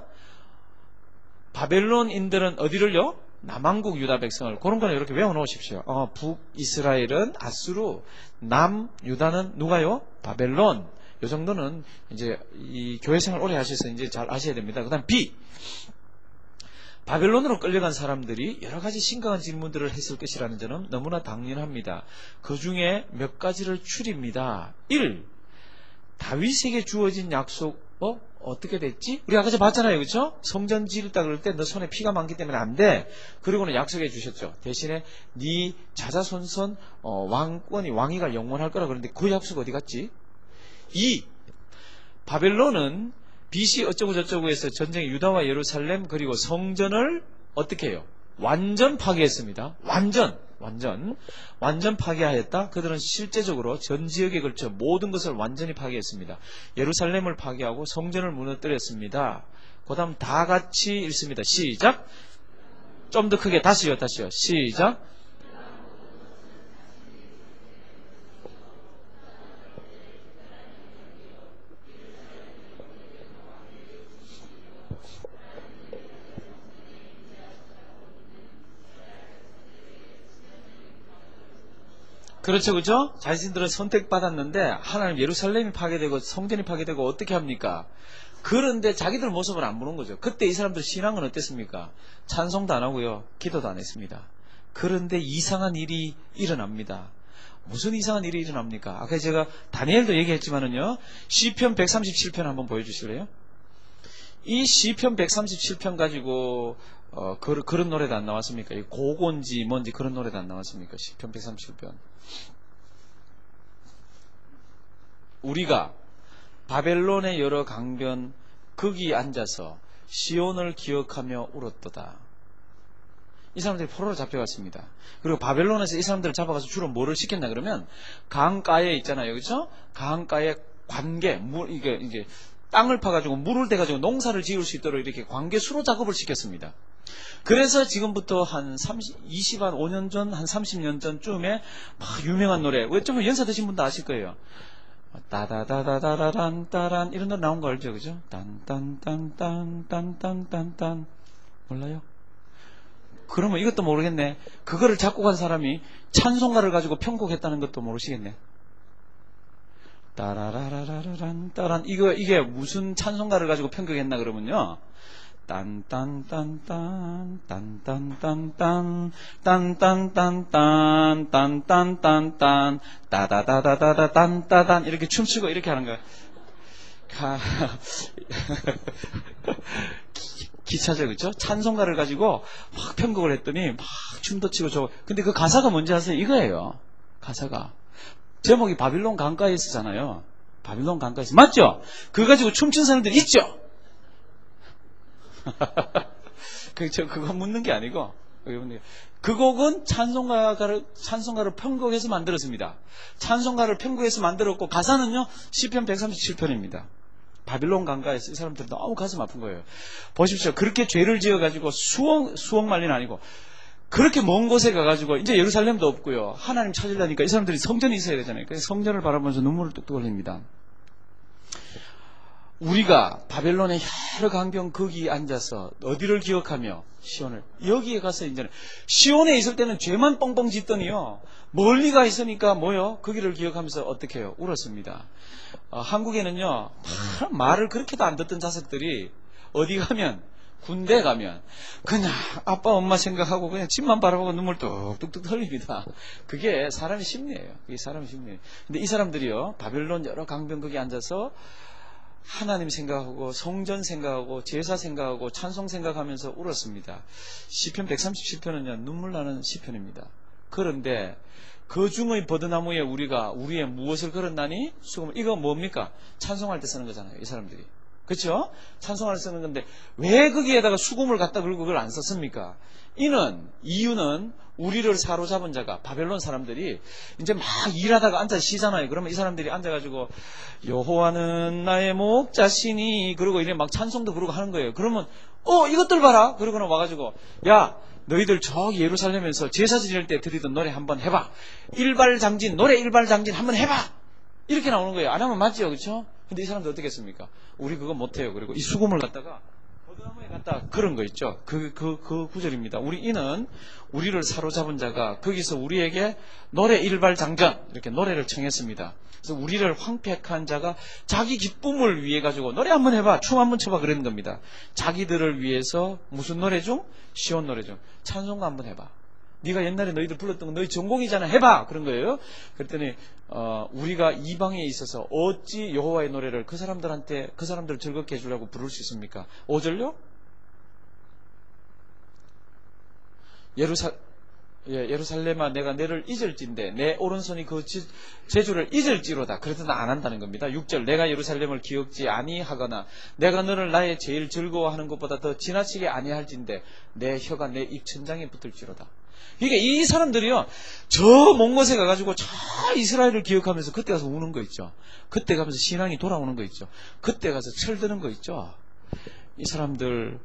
바벨론인들은 어디를요? 남왕국 유다 백성을. 그런 거는 이렇게 외워놓으십시오. 북이스라엘은 아수르, 남유다는 누가요? 바벨론. 요 정도는 이제 이 교회 생활 오래 하셔서 이제 잘 아셔야 됩니다. 그 다음 B. 바벨론으로 끌려간 사람들이 여러 가지 심각한 질문들을 했을 것이라는 점은 너무나 당연합니다. 그 중에 몇 가지를 추립니다. 1. 다윗에게 주어진 약속, 어떻게 됐지? 우리 아까 봤잖아요. 그렇죠? 성전 지을다 그럴 때 너 손에 피가 많기 때문에 안 돼. 그리고는 약속해 주셨죠. 대신에 네 자자손손 왕위가 영원할 거라 그러는데 그 약속 어디 갔지? 2. 바벨론은 BC 어쩌고 저쩌고 해서 전쟁 유다와 예루살렘 그리고 성전을 어떻게 해요? 완전 파괴했습니다. 완전 파괴하였다. 그들은 실제적으로 전 지역에 걸쳐 모든 것을 완전히 파괴했습니다. 예루살렘을 파괴하고 성전을 무너뜨렸습니다. 그 다음 다 같이 읽습니다. 시작. 좀 더 크게 다시요. 시작. 그렇죠. 자신들은 선택받았는데 하나님 예루살렘이 파괴되고 성전이 파괴되고 어떻게 합니까? 그런데 자기들 모습을 안 보는 거죠. 그때 이 사람들 신앙은 어땠습니까? 찬송도 안 하고요. 기도도 안 했습니다. 그런데 이상한 일이 일어납니다. 무슨 이상한 일이 일어납니까? 아까 제가 다니엘도 얘기했지만은요. 시편 137편 한번 보여주실래요? 이 시편 137편 가지고 그런 노래도 안 나왔습니까? 고곤지 뭔지 그런 노래도 안 나왔습니까? 시편 137편. 우리가 바벨론의 여러 강변 거기 앉아서 시온을 기억하며 울었도다. 이 사람들이 포로로 잡혀갔습니다. 그리고 바벨론에서 이 사람들을 잡아가서 주로 뭐를 시켰나 그러면 강가에 있잖아요. 그렇죠? 강가에 관계 이게 땅을 파가지고 물을 대가지고 농사를 지을 수 있도록 이렇게 관계 수로 작업을 시켰습니다. 그래서 지금부터 한 25년 전, 한 30년 전쯤에 막 유명한 노래, 좀 연사 드신 분도 아실 거예요. 따다다다다란 따란 이런 노래 나온 거 알죠, 그죠? 딴딴딴딴딴딴딴 몰라요? 그러면 이것도 모르겠네. 그거를 작곡한 사람이 찬송가를 가지고 편곡했다는 것도 모르시겠네. 따라라라라란 따란 이게 무슨 찬송가를 가지고 편곡했나 그러면요. 딴딴딴딴 딴딴딴딴 딴딴딴딴 딴딴딴딴 따다다다다다 딴따단 이렇게 춤추고 이렇게 하는 거야. 기차죠, 그렇죠? 찬송가를 가지고 막 편곡을 했더니 막 춤도 추고 저거. 근데 그 가사가 뭔지 아세요? 이거예요. 가사가 제목이 바빌론 강가에 있었잖아요. 바빌론 강가에서 맞죠? 그거 가지고 춤춘 사람들 있죠? 그거 묻는 게 아니고 그 곡은 찬송가를 편곡해서 만들었습니다. 찬송가를 편곡해서 만들었고 가사는요 시편 137편입니다. 바빌론 강가에서 이 사람들 너무 가슴 아픈 거예요. 보십시오. 그렇게 죄를 지어가지고 수억 만리는 아니고 그렇게 먼 곳에 가가지고 이제 예루살렘도 없고요. 하나님 찾으려니까 이 사람들이 성전이 있어야 되잖아요. 그래서 성전을 바라보면서 눈물을 뚝뚝 흘립니다. 우리가 바벨론의 여러 강변 거기 앉아서 어디를 기억하며 시온을 여기에 가서 이제는 시온에 있을 때는 죄만 뻥뻥 짓더니요 멀리 가 있으니까 뭐요? 거기를 기억하면서 어떻게 해요? 울었습니다. 한국에는요 말을 그렇게도 안 듣던 자식들이 어디 가면 군대 가면 그냥 아빠 엄마 생각하고 그냥 집만 바라보고 눈물 뚝뚝뚝 흘립니다. 그게 사람의 심리예요. 그게 사람의 심리예요. 근데 이 사람들이요 바벨론 여러 강변 거기 앉아서 하나님 생각하고 성전 생각하고 제사 생각하고 찬송 생각하면서 울었습니다. 시편 137편은요 눈물 나는 시편입니다. 그런데 그 중의 버드나무에 우리의 무엇을 걸었나니? 수금을. 이거 뭡니까? 찬송할 때 쓰는 거잖아요. 이 사람들이. 그렇죠? 찬송할 때 쓰는 건데 왜 거기에다가 수금을 갖다 걸고 그걸 안 썼습니까? 이유는 우리를 사로잡은 자가 바벨론 사람들이 이제 막 일하다가 앉아 쉬잖아요. 그러면 이 사람들이 앉아가지고 여호와는 나의 목자시니 그러고 이래 막 찬송도 부르고 하는 거예요. 그러면 이것들 봐라. 그러고는 와가지고 야 너희들 저기 예루살렘에서 제사 지낼 때 드리던 노래 한번 해봐. 노래 일발장진 한번 해봐. 이렇게 나오는 거예요. 안 하면 맞지요, 그렇죠? 근데 이 사람들 어떻게 했습니까? 우리 그거 못해요. 그리고 이 수금을 갖다가 어둠에 갔다 그런 거 있죠. 그 구절입니다. 우리 이는 우리를 사로잡은 자가 거기서 우리에게 노래 일발장전 이렇게 노래를 청했습니다. 그래서 우리를 황폐한 자가 자기 기쁨을 위해 가지고 노래 한번 해봐, 춤 한번 춰봐 그러는 겁니다. 자기들을 위해서 무슨 노래 중? 시온 노래 중 찬송가 한번 해봐. 네가 옛날에 너희들 불렀던 거 너희 전공이잖아, 해봐 그런 거예요. 그랬더니 우리가 이방에 있어서 어찌 여호와의 노래를 그 사람들을 즐겁게 해주려고 부를 수 있습니까? 5절요? 예루살렘아 내가 너를 잊을진데 내 오른손이 그 제주를 잊을지로다. 그래도 나 안 한다는 겁니다. 6절 내가 예루살렘을 기억지 아니하거나 내가 너를 나의 제일 즐거워하는 것보다 더 지나치게 아니할진데 내 혀가 내 입천장에 붙을지로다. 그러니까 이 사람들이요, 저 먼 곳에 가가지고 저 이스라엘을 기억하면서 그때 가서 우는 거 있죠. 그때 가면서 신앙이 돌아오는 거 있죠. 그때 가서 철드는 거 있죠. 이 사람들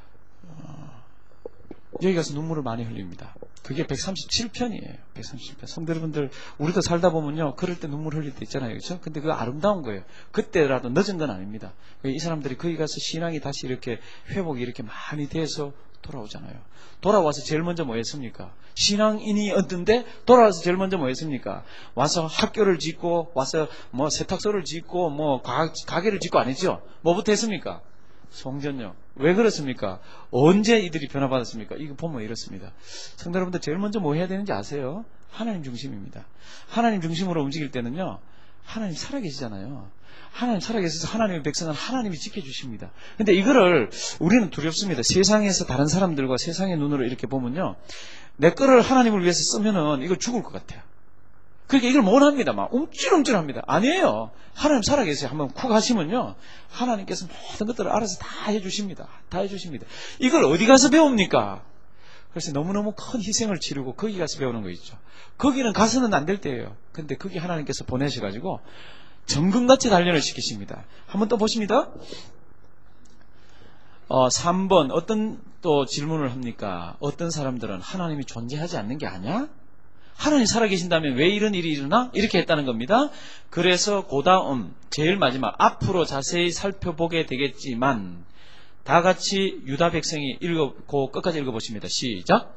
여기 가서 눈물을 많이 흘립니다. 그게 137편이에요. 137편. 성도 여러분들, 우리도 살다 보면요, 그럴 때 눈물 흘릴 때 있잖아요. 그렇죠? 근데 그거 아름다운 거예요. 그때라도 늦은 건 아닙니다. 이 사람들이 거기 가서 신앙이 다시 이렇게 회복이 이렇게 많이 돼서 돌아오잖아요. 돌아와서 제일 먼저 뭐 했습니까? 신앙인이 얻는데 돌아와서 제일 먼저 뭐 했습니까? 와서 학교를 짓고 와서 뭐 세탁소를 짓고 뭐 가게를 짓고 안 했죠? 뭐부터 했습니까? 성전요. 왜 그렇습니까? 언제 이들이 변화받았습니까? 이거 보면 이렇습니다. 성도 여러분들, 제일 먼저 뭐 해야 되는지 아세요? 하나님 중심입니다. 하나님 중심으로 움직일 때는요, 하나님 살아계시잖아요. 하나님 살아계셔서 하나님의 백성은 하나님이 지켜주십니다. 근데 이거를 우리는 두렵습니다. 세상에서 다른 사람들과 세상의 눈으로 이렇게 보면요, 내 거를 하나님을 위해서 쓰면은 이거 죽을 것 같아요. 그러니까 이걸 못 합니다. 막 움찔움찔합니다. 아니에요. 하나님 살아계세요. 한번 쿡 하시면요, 하나님께서 모든 것들을 알아서 다 해주십니다. 다 해주십니다. 이걸 어디 가서 배웁니까? 그래서 너무너무 큰 희생을 치르고 거기 가서 배우는 거 있죠. 거기는 가서는 안 될 때예요. 근데 거기 하나님께서 보내셔가지고 정금같이 단련을 시키십니다. 한번 또 보십니다. 3번 어떤 또 질문을 합니까? 어떤 사람들은 하나님이 존재하지 않는 게 아니야? 하나님 살아계신다면 왜 이런 일이 일어나? 이렇게 했다는 겁니다. 그래서 그 다음 제일 마지막 앞으로 자세히 살펴보게 되겠지만 다 같이 유다 백성이 읽고 끝까지 읽어보십니다. 시작.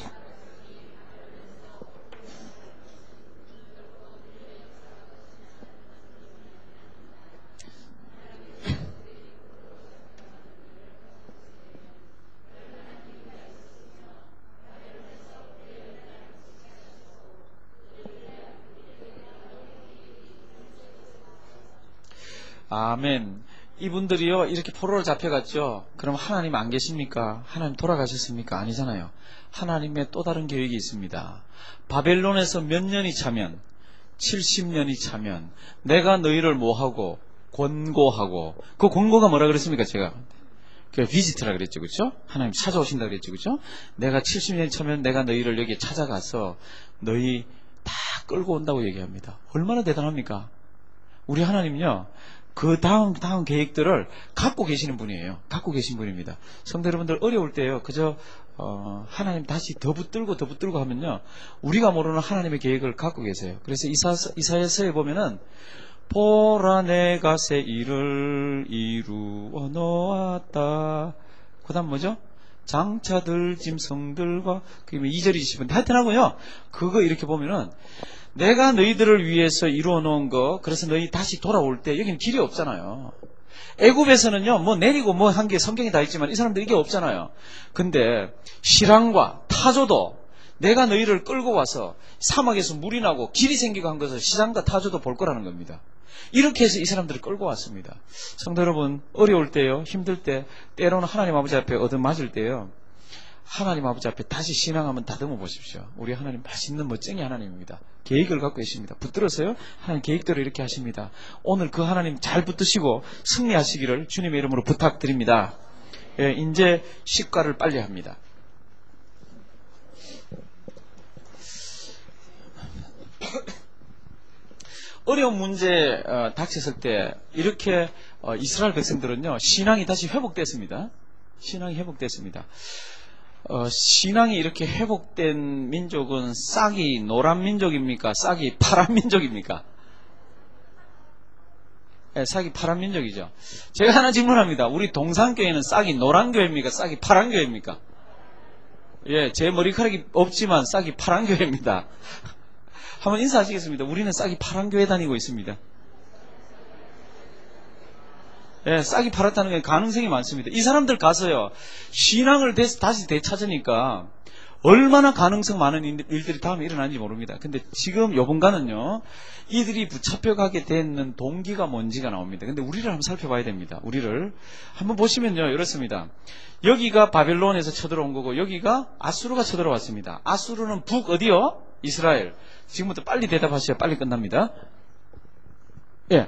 아멘. 이분들이요, 이렇게 포로로 잡혀갔죠. 그럼 하나님 안 계십니까? 하나님 돌아가셨습니까? 아니잖아요. 하나님의 또 다른 계획이 있습니다. 바벨론에서 몇 년이 차면, 70년이 차면 내가 너희를 뭐하고 권고하고, 그 권고가 뭐라 그랬습니까? 제가 그 비지트라 그랬죠. 그렇죠? 하나님 찾아오신다 그랬죠. 그렇죠? 내가 70년이 차면 내가 너희를 여기에 찾아가서 너희 다 끌고 온다고 얘기합니다. 얼마나 대단합니까? 우리 하나님은요, 그 다음 계획들을 갖고 계시는 분이에요. 갖고 계신 분입니다. 성도 여러분들, 어려울 때요, 그저 하나님 다시 더 붙들고 하면요, 우리가 모르는 하나님의 계획을 갖고 계세요. 그래서 이사야서에 보면은 보라 내가 새 일을 이루어 놓았다. 그 다음 뭐죠? 장차들 짐승들과, 그게 2절이시면 하여튼 하고요, 그거 이렇게 보면은 내가 너희들을 위해서 이루어 놓은 거, 그래서 너희 다시 돌아올 때 여기는 길이 없잖아요. 애굽에서는요, 뭐 내리고 뭐 한 게 성경에 다 있지만 이 사람들 이게 없잖아요. 근데 시랑과 타조도 내가 너희를 끌고 와서 사막에서 물이 나고 길이 생기고 한 것을 시장과 타조도 볼 거라는 겁니다. 이렇게 해서 이 사람들을 끌고 왔습니다. 성도 여러분, 어려울 때요, 힘들 때, 때로는 하나님 아버지 앞에 얻어맞을 때요, 하나님 아버지 앞에 다시 신앙 한번 다듬어 보십시오. 우리 하나님 맛있는 멋쟁이 하나님입니다. 계획을 갖고 계십니다. 붙들었어요? 하나님 계획대로 이렇게 하십니다. 오늘 그 하나님 잘 붙드시고 승리하시기를 주님의 이름으로 부탁드립니다. 예, 이제 식과를 빨리 합니다. 어려운 문제 닥쳤을 때 이렇게 이스라엘 백성들은요, 신앙이 다시 회복됐습니다. 신앙이 회복됐습니다. 신앙이 이렇게 회복된 민족은 싹이 노란 민족입니까? 싹이 파란 민족입니까? 예, 싹이 파란 민족이죠. 제가 하나 질문합니다. 우리 동산교회는 싹이 노란 교회입니까? 싹이 파란 교회입니까? 예, 제 머리카락이 없지만 싹이 파란 교회입니다. 한번 인사하시겠습니다. 우리는 싹이 파란 교회 다니고 있습니다. 예, 싹이 파랗다는 게 가능성이 많습니다. 이 사람들 가서요, 신앙을 다시 되찾으니까 얼마나 가능성 많은 일들이 다음에 일어나는지 모릅니다. 근데 지금 요번가는요, 이들이 붙잡혀가게 되는 동기가 뭔지가 나옵니다. 근데 우리를 한번 살펴봐야 됩니다. 우리를 한번 보시면요, 이렇습니다. 여기가 바벨론에서 쳐들어온 거고, 여기가 아수르가 쳐들어왔습니다. 아수르는 북 어디요? 이스라엘. 지금부터 빨리 대답하셔야 빨리 끝납니다. 예,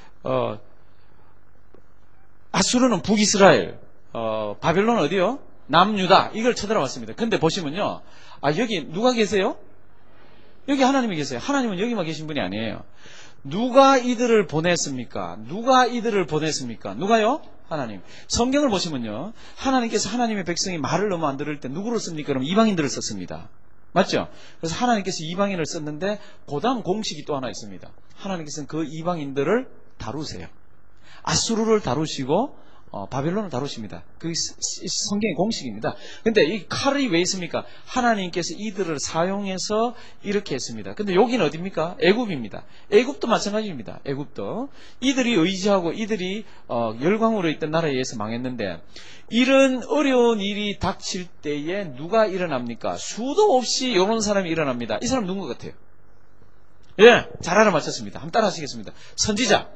아수르는 북이스라엘, 바벨론은 어디요? 남유다. 이걸 쳐들어왔습니다. 근데 보시면요, 여기 누가 계세요? 여기 하나님이 계세요. 하나님은 여기만 계신 분이 아니에요. 누가 이들을 보냈습니까? 누가 이들을 보냈습니까? 누가요? 하나님. 성경을 보시면요, 하나님께서 하나님의 백성이 말을 너무 안 들을 때 누구를 씁니까? 그럼 이방인들을 썼습니다. 맞죠? 그래서 하나님께서 이방인을 썼는데 그 다음 공식이 또 하나 있습니다. 하나님께서는 그 이방인들을 다루세요. 아수르를 다루시고 바벨론을 다루십니다. 그게 성경의 공식입니다. 근데 이 칼이 왜 있습니까? 하나님께서 이들을 사용해서 이렇게 했습니다. 근데 여기는 어디입니까? 애굽입니다. 애굽도 마찬가지입니다. 애굽도 이들이 의지하고 이들이 열광으로 있던 나라에 의해서 망했는데, 이런 어려운 일이 닥칠 때에 누가 일어납니까? 수도 없이 이런 사람이 일어납니다. 이 사람 누군 것 같아요? 예, 잘 알아맞혔습니다. 한번 따라 하시겠습니다. 선지자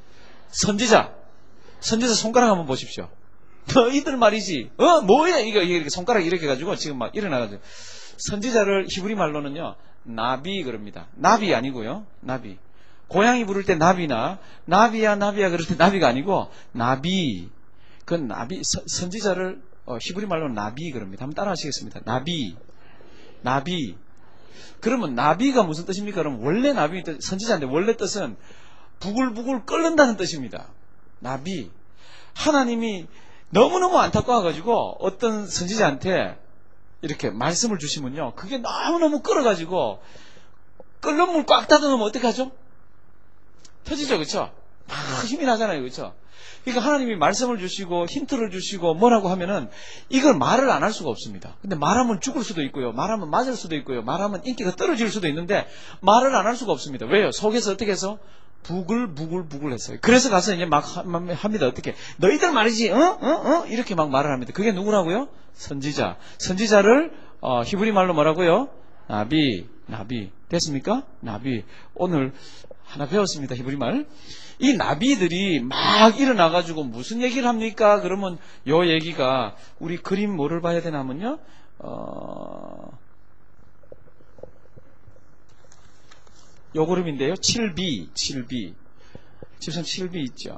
손가락 한번 보십시오. 너희들 말이지. 뭐야 이거 이렇게 손가락 이렇게 해가지고 지금 막 일어나가지고, 선지자를 히브리 말로는요, 나비 그럽니다. 나비 아니고요, 나비. 고양이 부를 때 나비나 나비야 그럴 때 나비가 아니고 나비. 그 나비 선지자를 히브리 말로는 나비 그럽니다. 한번 따라하시겠습니다. 나비. 그러면 나비가 무슨 뜻입니까? 그럼 원래 나비 선지자인데 원래 뜻은 부글부글 끓는다는 뜻입니다. 나비. 하나님이 너무너무 안타까워가지고 어떤 선지자한테 이렇게 말씀을 주시면요, 그게 너무너무 끓어가지고 끓는 물 꽉 닫아 놓으면 어떻게 하죠? 터지죠, 그쵸? 막 힘이 나잖아요, 그쵸? 그러니까 하나님이 말씀을 주시고 힌트를 주시고 뭐라고 하면은 이걸 말을 안 할 수가 없습니다. 근데 말하면 죽을 수도 있고요, 말하면 맞을 수도 있고요, 말하면 인기가 떨어질 수도 있는데 말을 안 할 수가 없습니다. 왜요? 속에서 어떻게 해서 부글부글 했어요. 그래서 가서 이제 막 합니다. 어떻게? 너희들 말이지, 이렇게 막 말을 합니다. 그게 누구라고요? 선지자. 선지자를, 히브리 말로 뭐라고요? 나비. 됐습니까? 나비. 오늘 하나 배웠습니다. 히브리 말. 이 나비들이 막 일어나가지고 무슨 얘기를 합니까? 그러면 요 얘기가, 우리 그림 뭐를 봐야 되나 하면요, 요 그림인데요. 7b. 집상 7b 있죠.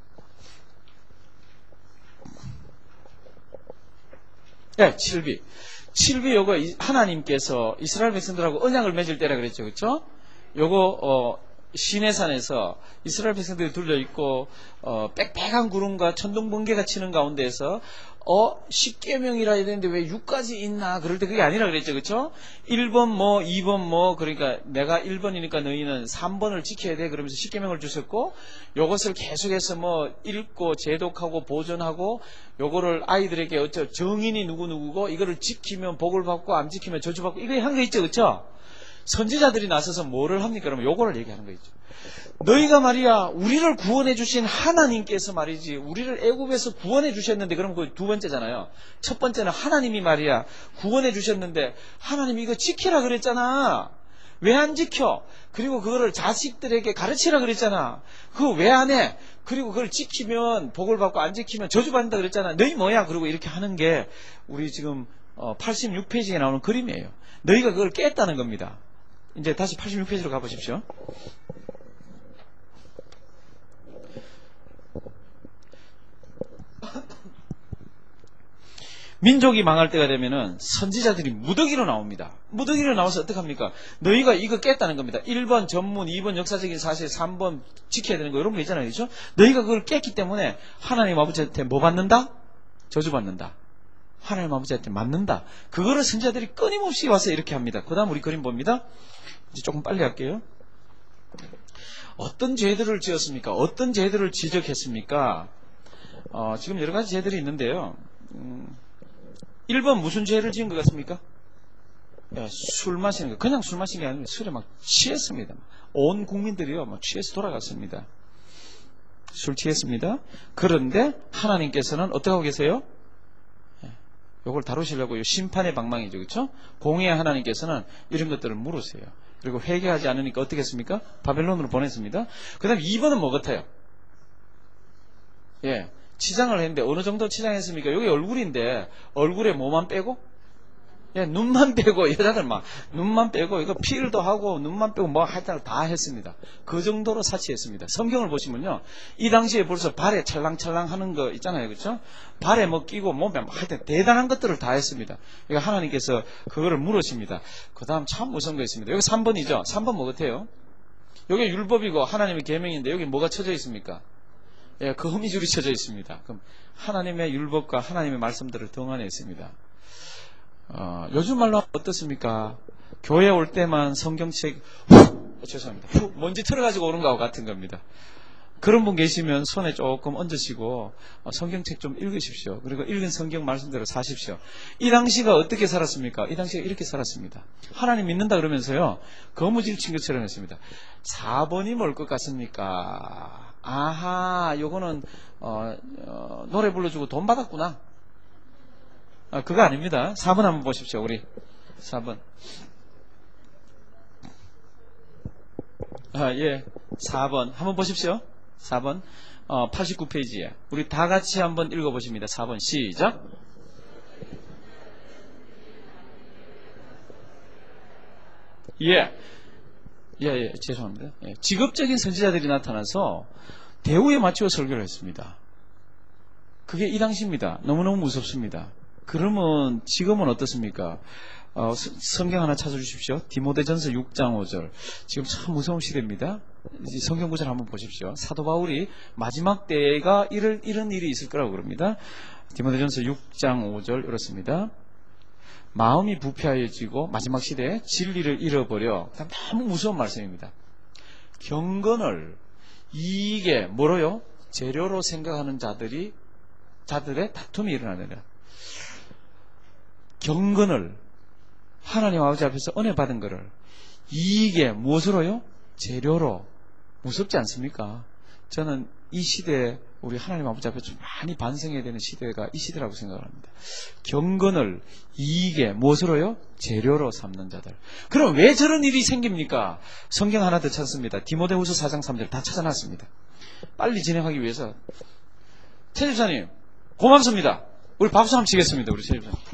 네, 7b 요거 하나님께서 이스라엘 백성들하고 언약을 맺을 때라 그랬죠. 그렇죠? 요거 시내산에서 이스라엘 백성들이 둘러있고 빽빽한 구름과 천둥 번개가 치는 가운데에서 10계명이라 해야 되는데 왜 6까지 있나? 그럴 때 그게 아니라 그랬죠. 그렇죠? 1번 2번 그러니까 내가 1번이니까 너희는 3번을 지켜야 돼. 그러면서 10계명을 주셨고, 요것을 계속해서 읽고 제독하고 보존하고, 요거를 아이들에게 정인이 누구누구고, 이거를 지키면 복을 받고 안 지키면 저주받고, 이거 한 거 있죠. 그렇죠? 선지자들이 나서서 뭐를 합니까? 그러면 요거를 얘기하는 거 있죠. 너희가 말이야, 우리를 구원해 주신 하나님께서 말이지, 우리를 애굽에서 구원해 주셨는데, 그럼 그 두 번째잖아요. 첫 번째는 하나님이 말이야, 구원해 주셨는데 하나님이 이거 지키라 그랬잖아. 왜 안 지켜? 그리고 그거를 자식들에게 가르치라 그랬잖아. 그거 왜 안 해? 그리고 그걸 지키면 복을 받고 안 지키면 저주받는다 그랬잖아. 너희 뭐야? 그리고 이렇게 하는 게 우리 지금 86페이지에 나오는 그림이에요. 너희가 그걸 깼다는 겁니다. 이제 다시 86페이지로 가보십시오. 민족이 망할 때가 되면은 선지자들이 무더기로 나옵니다. 무더기로 나와서 어떡합니까? 너희가 이거 깼다는 겁니다. 1번 전문, 2번 역사적인 사실, 3번 지켜야 되는 거, 이런 거 있잖아요. 그렇죠? 너희가 그걸 깼기 때문에 하나님 아버지한테 뭐 받는다? 저주받는다. 하나님 아버지한테 맞는다. 그거를 선지자들이 끊임없이 와서 이렇게 합니다. 그 다음 우리 그림 봅니다. 이제 조금 빨리 할게요. 어떤 죄들을 지었습니까? 어떤 죄들을 지적했습니까? 지금 여러 가지 죄들이 있는데요. 1번 무슨 죄를 지은 것 같습니까? 술 마시는 거. 그냥 술 마신 게 아니라 술에 막 취했습니다. 온 국민들이요, 막 취해서 돌아갔습니다. 술 취했습니다. 그런데 하나님께서는 어떻게 하고 계세요? 이걸 다루시려고 심판의 방망이죠. 그렇죠? 공의의 하나님께서는 이런 것들을 물으세요. 그리고 회개하지 않으니까 어떻게 했습니까? 바벨론으로 보냈습니다. 그 다음에 2번은 뭐 같아요? 치장을 했는데 어느 정도 치장했습니까? 여기 얼굴인데 얼굴에 뭐만 빼고? 눈만 빼고, 여자들 막 눈만 빼고 이거 필도 하고 눈만 빼고 뭐 하여튼 다 했습니다. 그 정도로 사치했습니다. 성경을 보시면요, 이 당시에 벌써 발에 찰랑찰랑 하는 거 있잖아요. 그렇죠? 발에 뭐 끼고 몸에 하여튼 대단한 것들을 다 했습니다. 그러니까 하나님께서 그거를 물으십니다. 그 다음 참 무서운 거 있습니다. 여기 3번이죠. 3번 뭐 같아요? 여기 율법이고 하나님의 계명인데 여기 뭐가 쳐져 있습니까? 거미줄이 쳐져 있습니다. 그럼 하나님의 율법과 하나님의 말씀들을 등한해 있습니다. 요즘 말로 어떻습니까? 교회 올 때만 성경책 죄송합니다. 먼지 털어가지고 오는 거하고 같은 겁니다. 그런 분 계시면 손에 조금 얹으시고 성경책 좀 읽으십시오. 그리고 읽은 성경 말씀대로 사십시오. 이 당시가 어떻게 살았습니까? 이 당시가 이렇게 살았습니다. 하나님 믿는다 그러면서요, 거무줄 친 것처럼 했습니다. 4번이 뭘 것 같습니까? 아하, 요거는 노래 불러주고 돈 받았구나. 그거 아닙니다. 4번 한번 보십시오. 우리 4번. 4번 한번 보십시오. 4번 89페이지에 우리 다 같이 한번 읽어보십니다. 4번 시작. 죄송합니다. 직업적인 선지자들이 나타나서 대우에 맞추어 설교를 했습니다. 그게 이 당시입니다. 너무너무 무섭습니다. 그러면 지금은 어떻습니까? 성경 하나 찾아주십시오. 디모데전서 6장 5절. 지금 참 무서운 시대입니다. 성경 구절 한번 보십시오. 사도 바울이 마지막 때가 이런 일이 있을 거라고 그럽니다. 디모데전서 6장 5절 이렇습니다. 마음이 부패하여지고 마지막 시대에 진리를 잃어버려. 너무 무서운 말씀입니다. 경건을 이익에 뭐로요? 재료로 생각하는 자들의 다툼이 일어나느라. 경건을 하나님 아버지 앞에서 은혜 받은 것을 이익에 무엇으로요? 재료로. 무섭지 않습니까? 저는 이 시대에 우리 하나님 아버지 앞에 좀 많이 반성해야 되는 시대가 이 시대라고 생각을 합니다. 경건을 이익에 무엇으로요? 재료로 삼는 자들. 그럼 왜 저런 일이 생깁니까? 성경 하나 더 찾습니다. 디모데후서 4장 3절 다 찾아놨습니다. 빨리 진행하기 위해서. 최 집사님 고맙습니다. 우리 박수 한번 치겠습니다. 우리 최 집사님.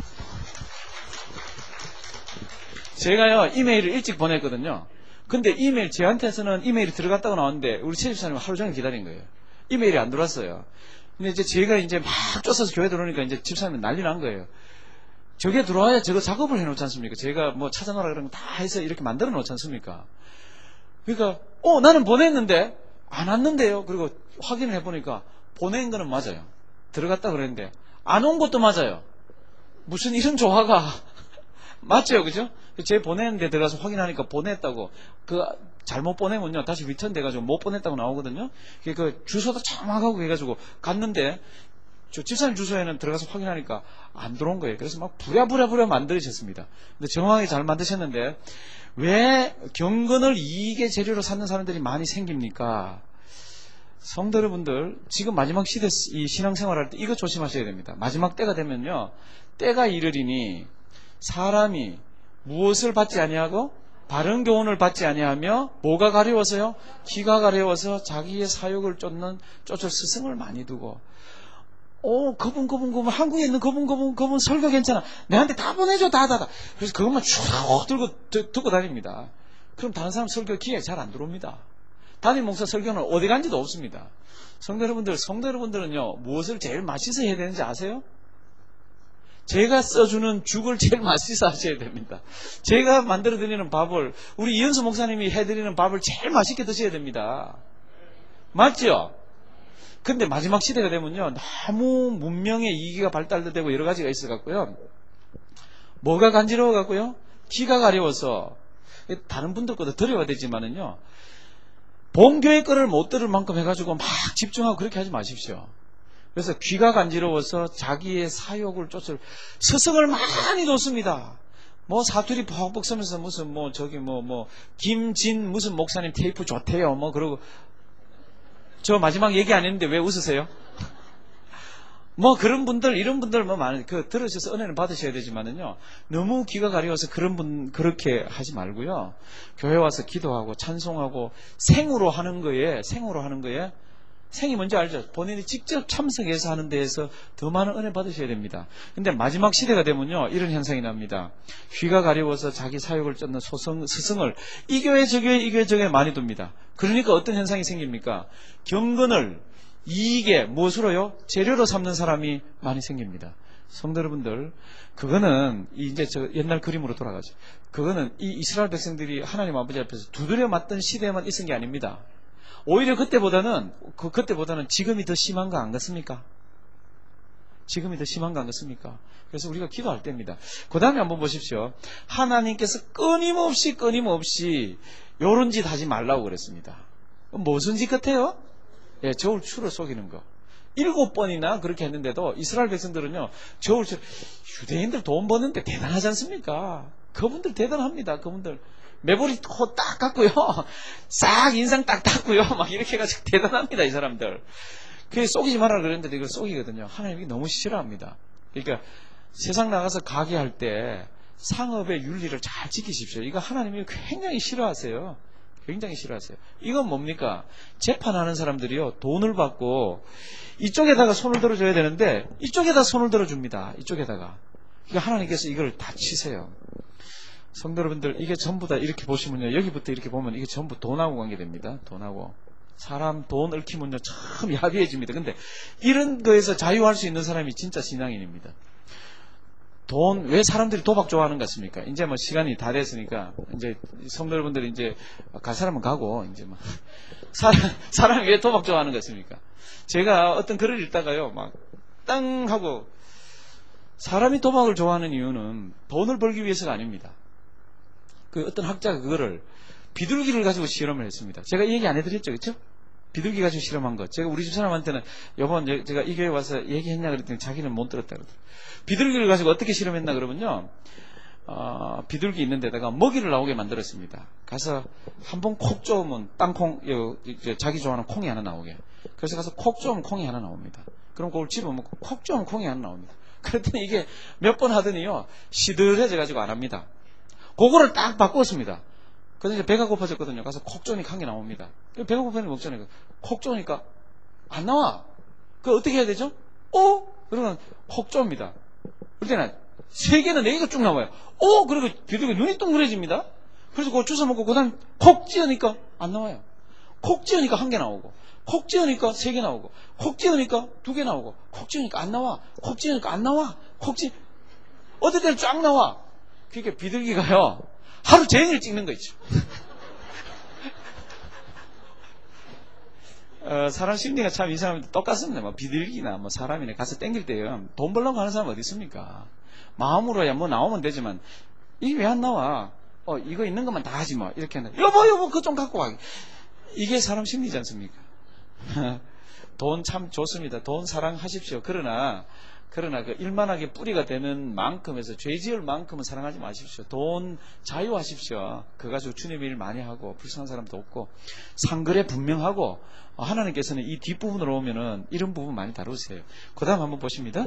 제가요 이메일을 일찍 보냈거든요. 근데 이메일 저한테서는 이메일이 들어갔다고 나왔는데 우리 최 집사님은 하루 종일 기다린 거예요. 이메일이 안 들어왔어요. 근데 이제 제가 이제 막 쫓아서 교회 들어오니까 이제 집사님은 난리 난 거예요. 저게 들어와야 저거 작업을 해놓지 않습니까? 제가 뭐 찾아놓으라 그런 거 다 해서 이렇게 만들어 놓지 않습니까? 그러니까 나는 보냈는데 안 왔는데요. 그리고 확인을 해보니까 보낸 거는 맞아요. 들어갔다 그랬는데 안 온 것도 맞아요. 무슨 이런 조화가 맞죠, 그죠? 제 보냈는데 들어가서 확인하니까 보냈다고. 그 잘못 보내면요 다시 리턴 돼가지고 못 보냈다고 나오거든요. 그 주소도 정확하고 해가지고 갔는데 저 집사님 주소에는 들어가서 확인하니까 안 들어온 거예요. 그래서 막 부랴부랴 만들어졌습니다. 근데 정확하게 잘 만드셨는데 왜 경건을 이익의 재료로 삼는 사람들이 많이 생깁니까? 성도 여러분들, 지금 마지막 시대 이 신앙생활할 때 이거 조심하셔야 됩니다. 마지막 때가 되면요, 때가 이르리니 사람이 무엇을 받지 아니하고 바른 교훈을 받지 아니하며 뭐가 가려워서요? 기가 가려워서 자기의 사욕을 쫓을 스승을 많이 두고. 그분 한국에 있는 그분 설교 괜찮아. 내한테 다 보내줘 다. 그래서 그것만 쭉 듣고 다닙니다. 그럼 다른 사람 설교 기회 잘 안 들어옵니다. 담임 목사 설교는 어디 간지도 없습니다. 성도 여러분들은요 무엇을 제일 맛있어 해야 되는지 아세요? 제가 써주는 죽을 제일 맛있어 하셔야 됩니다. 제가 만들어드리는 밥을, 우리 이현수 목사님이 해드리는 밥을 제일 맛있게 드셔야 됩니다. 맞죠? 근데 마지막 시대가 되면요 너무 문명의 이기가 발달되고 여러 가지가 있어갖고요, 뭐가 간지러워갖고요, 기가 가려워서 다른 분들 것도 드려야 되지만은요 본교회 거를 못 들을 만큼 해가지고 막 집중하고 그렇게 하지 마십시오. 그래서 귀가 간지러워서 자기의 사욕을 쫓을 스승을 많이 뒀습니다. 뭐 사투리 퍽퍽 쓰면서 무슨 뭐 저기 뭐 김진 무슨 목사님 테이프 좋대요. 뭐 그러고 저 마지막 얘기 안 했는데 왜 웃으세요? 뭐 그런 분들 이런 분들 뭐 많은 들으셔서 은혜는 받으셔야 되지만은요 너무 귀가 가려워서 그런 분 그렇게 하지 말고요 교회 와서 기도하고 찬송하고 생으로 하는 거에 생이 뭔지 알죠? 본인이 직접 참석해서 하는 데에서 더 많은 은혜 받으셔야 됩니다. 근데 마지막 시대가 되면요 이런 현상이 납니다. 귀가 가려워서 자기 사욕을 쫓는 스승을 이 교회 저 교회 많이 둡니다. 그러니까 어떤 현상이 생깁니까? 경건을 이익에 무엇으로요? 재료로 삼는 사람이 많이 생깁니다. 성도 여러분들, 그거는 이제 저 옛날 그림으로 돌아가죠. 그거는 이 이스라엘 백성들이 하나님 아버지 앞에서 두드려 맞던 시대에만 있은 게 아닙니다. 오히려 그때보다는 지금이 더 심한 거 안 같습니까? 지금이 더 심한 거 안 같습니까? 그래서 우리가 기도할 때입니다. 그 다음에 한번 보십시오. 하나님께서 끊임없이 요런 짓 하지 말라고 그랬습니다. 무슨 짓 같아요? 예, 저울 추를 속이는 거. 7번이나 그렇게 했는데도 이스라엘 백성들은요, 저울 추, 유대인들 돈 버는데 대단하지 않습니까? 그분들 대단합니다. 그분들. 매부리 딱 깎고요. 싹 인상 딱 닦고요. 막 이렇게 해가지고 대단합니다. 이 사람들. 그게 속이지 말라 그랬는데 이걸 속이거든요. 하나님이 너무 싫어합니다. 그러니까 세상 나가서 가게 할 때 상업의 윤리를 잘 지키십시오. 이거 하나님이 굉장히 싫어하세요. 굉장히 싫어하세요. 이건 뭡니까? 재판하는 사람들이요. 돈을 받고 이쪽에다가 손을 들어줘야 되는데 이쪽에다 손을 들어줍니다. 이쪽에다가. 그러니까 하나님께서 이걸 다 치세요. 성도 여러분들 이게 전부 다 이렇게 보시면요. 여기부터 이렇게 보면 이게 전부 돈하고 관계됩니다. 돈하고. 사람 돈 얽히면요. 참 야비해집니다. 근데 이런 거에서 자유할 수 있는 사람이 진짜 신앙인입니다. 왜 사람들이 도박 좋아하는 것 같습니까? 이제 뭐 시간이 다 됐으니까, 이제 성도 여러분들이 이제 갈 사람은 가고, 이제 막, 사람이 왜 도박 좋아하는 것 같습니까? 제가 어떤 글을 읽다가요, 막, 땅 하고, 사람이 도박을 좋아하는 이유는 돈을 벌기 위해서가 아닙니다. 그 어떤 학자가 그거를 비둘기를 가지고 실험을 했습니다. 제가 이 얘기 안 해드렸죠, 그렇죠? 비둘기 가지고 실험한 것. 제가 우리 집 사람한테는 요번 제가 이 교회 와서 얘기했냐 그랬더니 자기는 못 들었다 그러더라고요. 비둘기를 가지고 어떻게 실험했나 그러면요. 비둘기 있는 데다가 먹이를 나오게 만들었습니다. 가서 한번 콕 쪼으면 땅콩, 자기 좋아하는 콩이 하나 나오게. 그래서 가서 콕 쪼으면 콩이 하나 나옵니다. 그럼 그걸 집어먹고 콕 쪼으면 콩이 하나 나옵니다. 그랬더니 이게 몇 번 하더니요. 시들해져가지고 안 합니다. 그거를 딱 바꿨습니다. 그래서 이제 배가 고파졌거든요. 가서 콕 쪼니까 한 개 나옵니다. 배가 고파니까 먹잖아요. 콕 쪼니까 안 나와. 그 어떻게 해야 되죠? 그러면 콕 쪼입니다. 그럴 때는 3개는 4개가 쭉 나와요. 그리고 비둘기 눈이 동그래집니다. 그래서 그거 주워 먹고 그다음 콕 찌으니까 안 나와요. 콕 찌으니까 1개 나오고, 콕 찌으니까 3개 나오고, 콕 찌으니까 2개 나오고, 콕 찌으니까 안 나와. 콕 찌으니까 안 나와. 어떨 때는 쫙 나와. 그러니까 비둘기가요. 하루 종일 찍는 거 있죠. 사람 심리가 참 이상합니다. 똑같습니다. 뭐 비둘기나 뭐 사람이나 가서 땡길 때요. 돈 벌려고 하는 사람 어디 있습니까? 마음으로야 뭐 나오면 되지만 이게 왜 안 나와? 이거 있는 것만 다 하지 뭐. 이렇게 하는. 여보 그거 좀 갖고 와. 이게 사람 심리지 않습니까? 돈 참 좋습니다. 돈 사랑하십시오. 그러나 그 일만하게 뿌리가 되는 만큼에서 죄 지을 만큼은 사랑하지 마십시오. 돈 자유하십시오. 그거 가지고 주님 일 많이 하고 불쌍한 사람도 없고 상글에 분명하고 하나님께서는 이 뒷부분으로 오면은 이런 부분 많이 다루세요. 그 다음 한번 보십니다.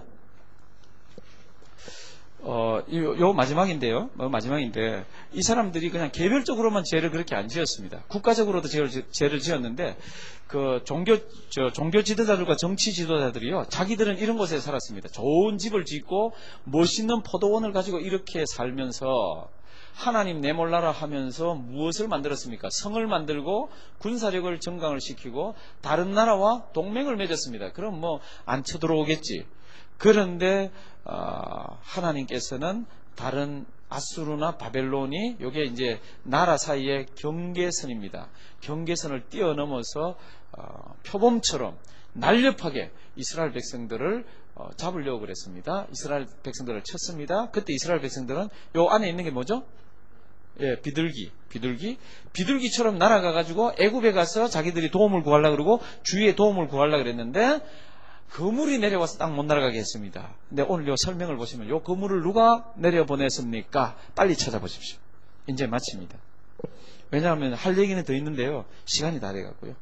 요 마지막인데요. 마지막인데 이 사람들이 그냥 개별적으로만 죄를 그렇게 안 지었습니다. 국가적으로도 죄를 지었는데 그 종교 지도자들과 정치 지도자들이요. 자기들은 이런 곳에 살았습니다. 좋은 집을 짓고 멋있는 포도원을 가지고 이렇게 살면서 하나님 내몰라라 하면서 무엇을 만들었습니까? 성을 만들고 군사력을 정강을 시키고 다른 나라와 동맹을 맺었습니다. 그럼 뭐 안 쳐들어오겠지. 그런데 하나님께서는 다른 아수르나 바벨론이 이게 이제 나라 사이의 경계선입니다. 경계선을 뛰어넘어서 표범처럼 날렵하게 이스라엘 백성들을 잡으려고 그랬습니다. 이스라엘 백성들을 쳤습니다. 그때 이스라엘 백성들은 요 안에 있는 게 뭐죠? 예, 비둘기처럼 날아가가지고 애굽에 가서 자기들이 도움을 구하려고 그러고 주위에 도움을 구하려고 그랬는데 그물이 내려와서 딱 못 날아가게 했습니다. 근데 오늘 요 설명을 보시면 요 그물을 누가 내려보냈습니까? 빨리 찾아보십시오. 이제 마칩니다. 왜냐하면 할 얘기는 더 있는데요. 시간이 다 돼가고요.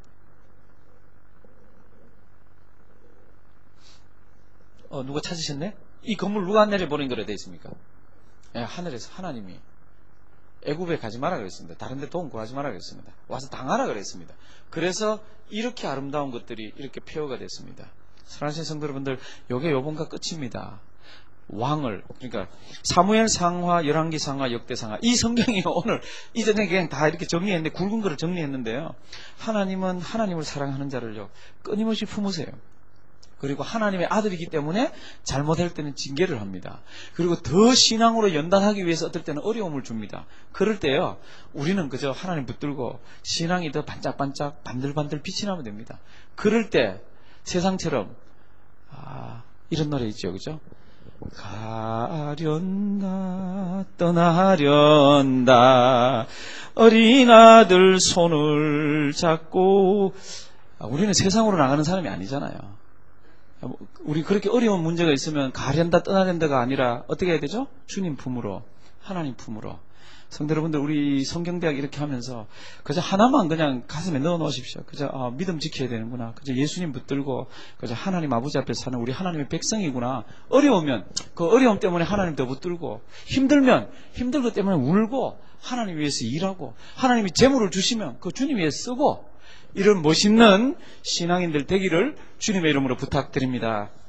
누가 찾으셨네? 이 건물 누가 내려보낸 거라 되어 있습니까? 예, 하늘에서 하나님이 애굽에 가지 마라 그랬습니다. 다른 데 도움 구하지 마라 그랬습니다. 와서 당하라 그랬습니다. 그래서 이렇게 아름다운 것들이 이렇게 폐허가 됐습니다. 사랑하시는 성도 여러분들, 요게 요번가 끝입니다. 왕을, 그러니까 사무엘 상하, 열왕기 상하, 역대 상하, 이 성경이 오늘 이전에 그냥 다 이렇게 정리했는데, 굵은 거를 정리했는데요. 하나님은 하나님을 사랑하는 자를요 끊임없이 품으세요. 그리고 하나님의 아들이기 때문에 잘못할 때는 징계를 합니다. 그리고 더 신앙으로 연단하기 위해서 어떨 때는 어려움을 줍니다. 그럴 때요, 우리는 그저 하나님 붙들고 신앙이 더 반짝반짝 반들반들 빛이 나면 됩니다. 그럴 때 세상처럼 이런 노래 있죠, 그죠? 가련다 떠나련다 어린 아들 손을 잡고. 우리는 세상으로 나가는 사람이 아니잖아요. 우리 그렇게 어려운 문제가 있으면 가련다 떠나련다가 아니라 어떻게 해야 되죠? 주님 품으로, 하나님 품으로. 성도 여러분들, 우리 성경대학 이렇게 하면서 그저 하나만 그냥 가슴에 넣어 놓으십시오. 그저 믿음 지켜야 되는구나, 그저 예수님 붙들고 그저 하나님 아버지 앞에 사는 우리 하나님의 백성이구나. 어려우면 그 어려움 때문에 하나님 더 붙들고, 힘들면 힘든 것 때문에 울고 하나님 위해서 일하고, 하나님이 재물을 주시면 그 주님 위해 쓰고, 이런 멋있는 신앙인들 되기를 주님의 이름으로 부탁드립니다.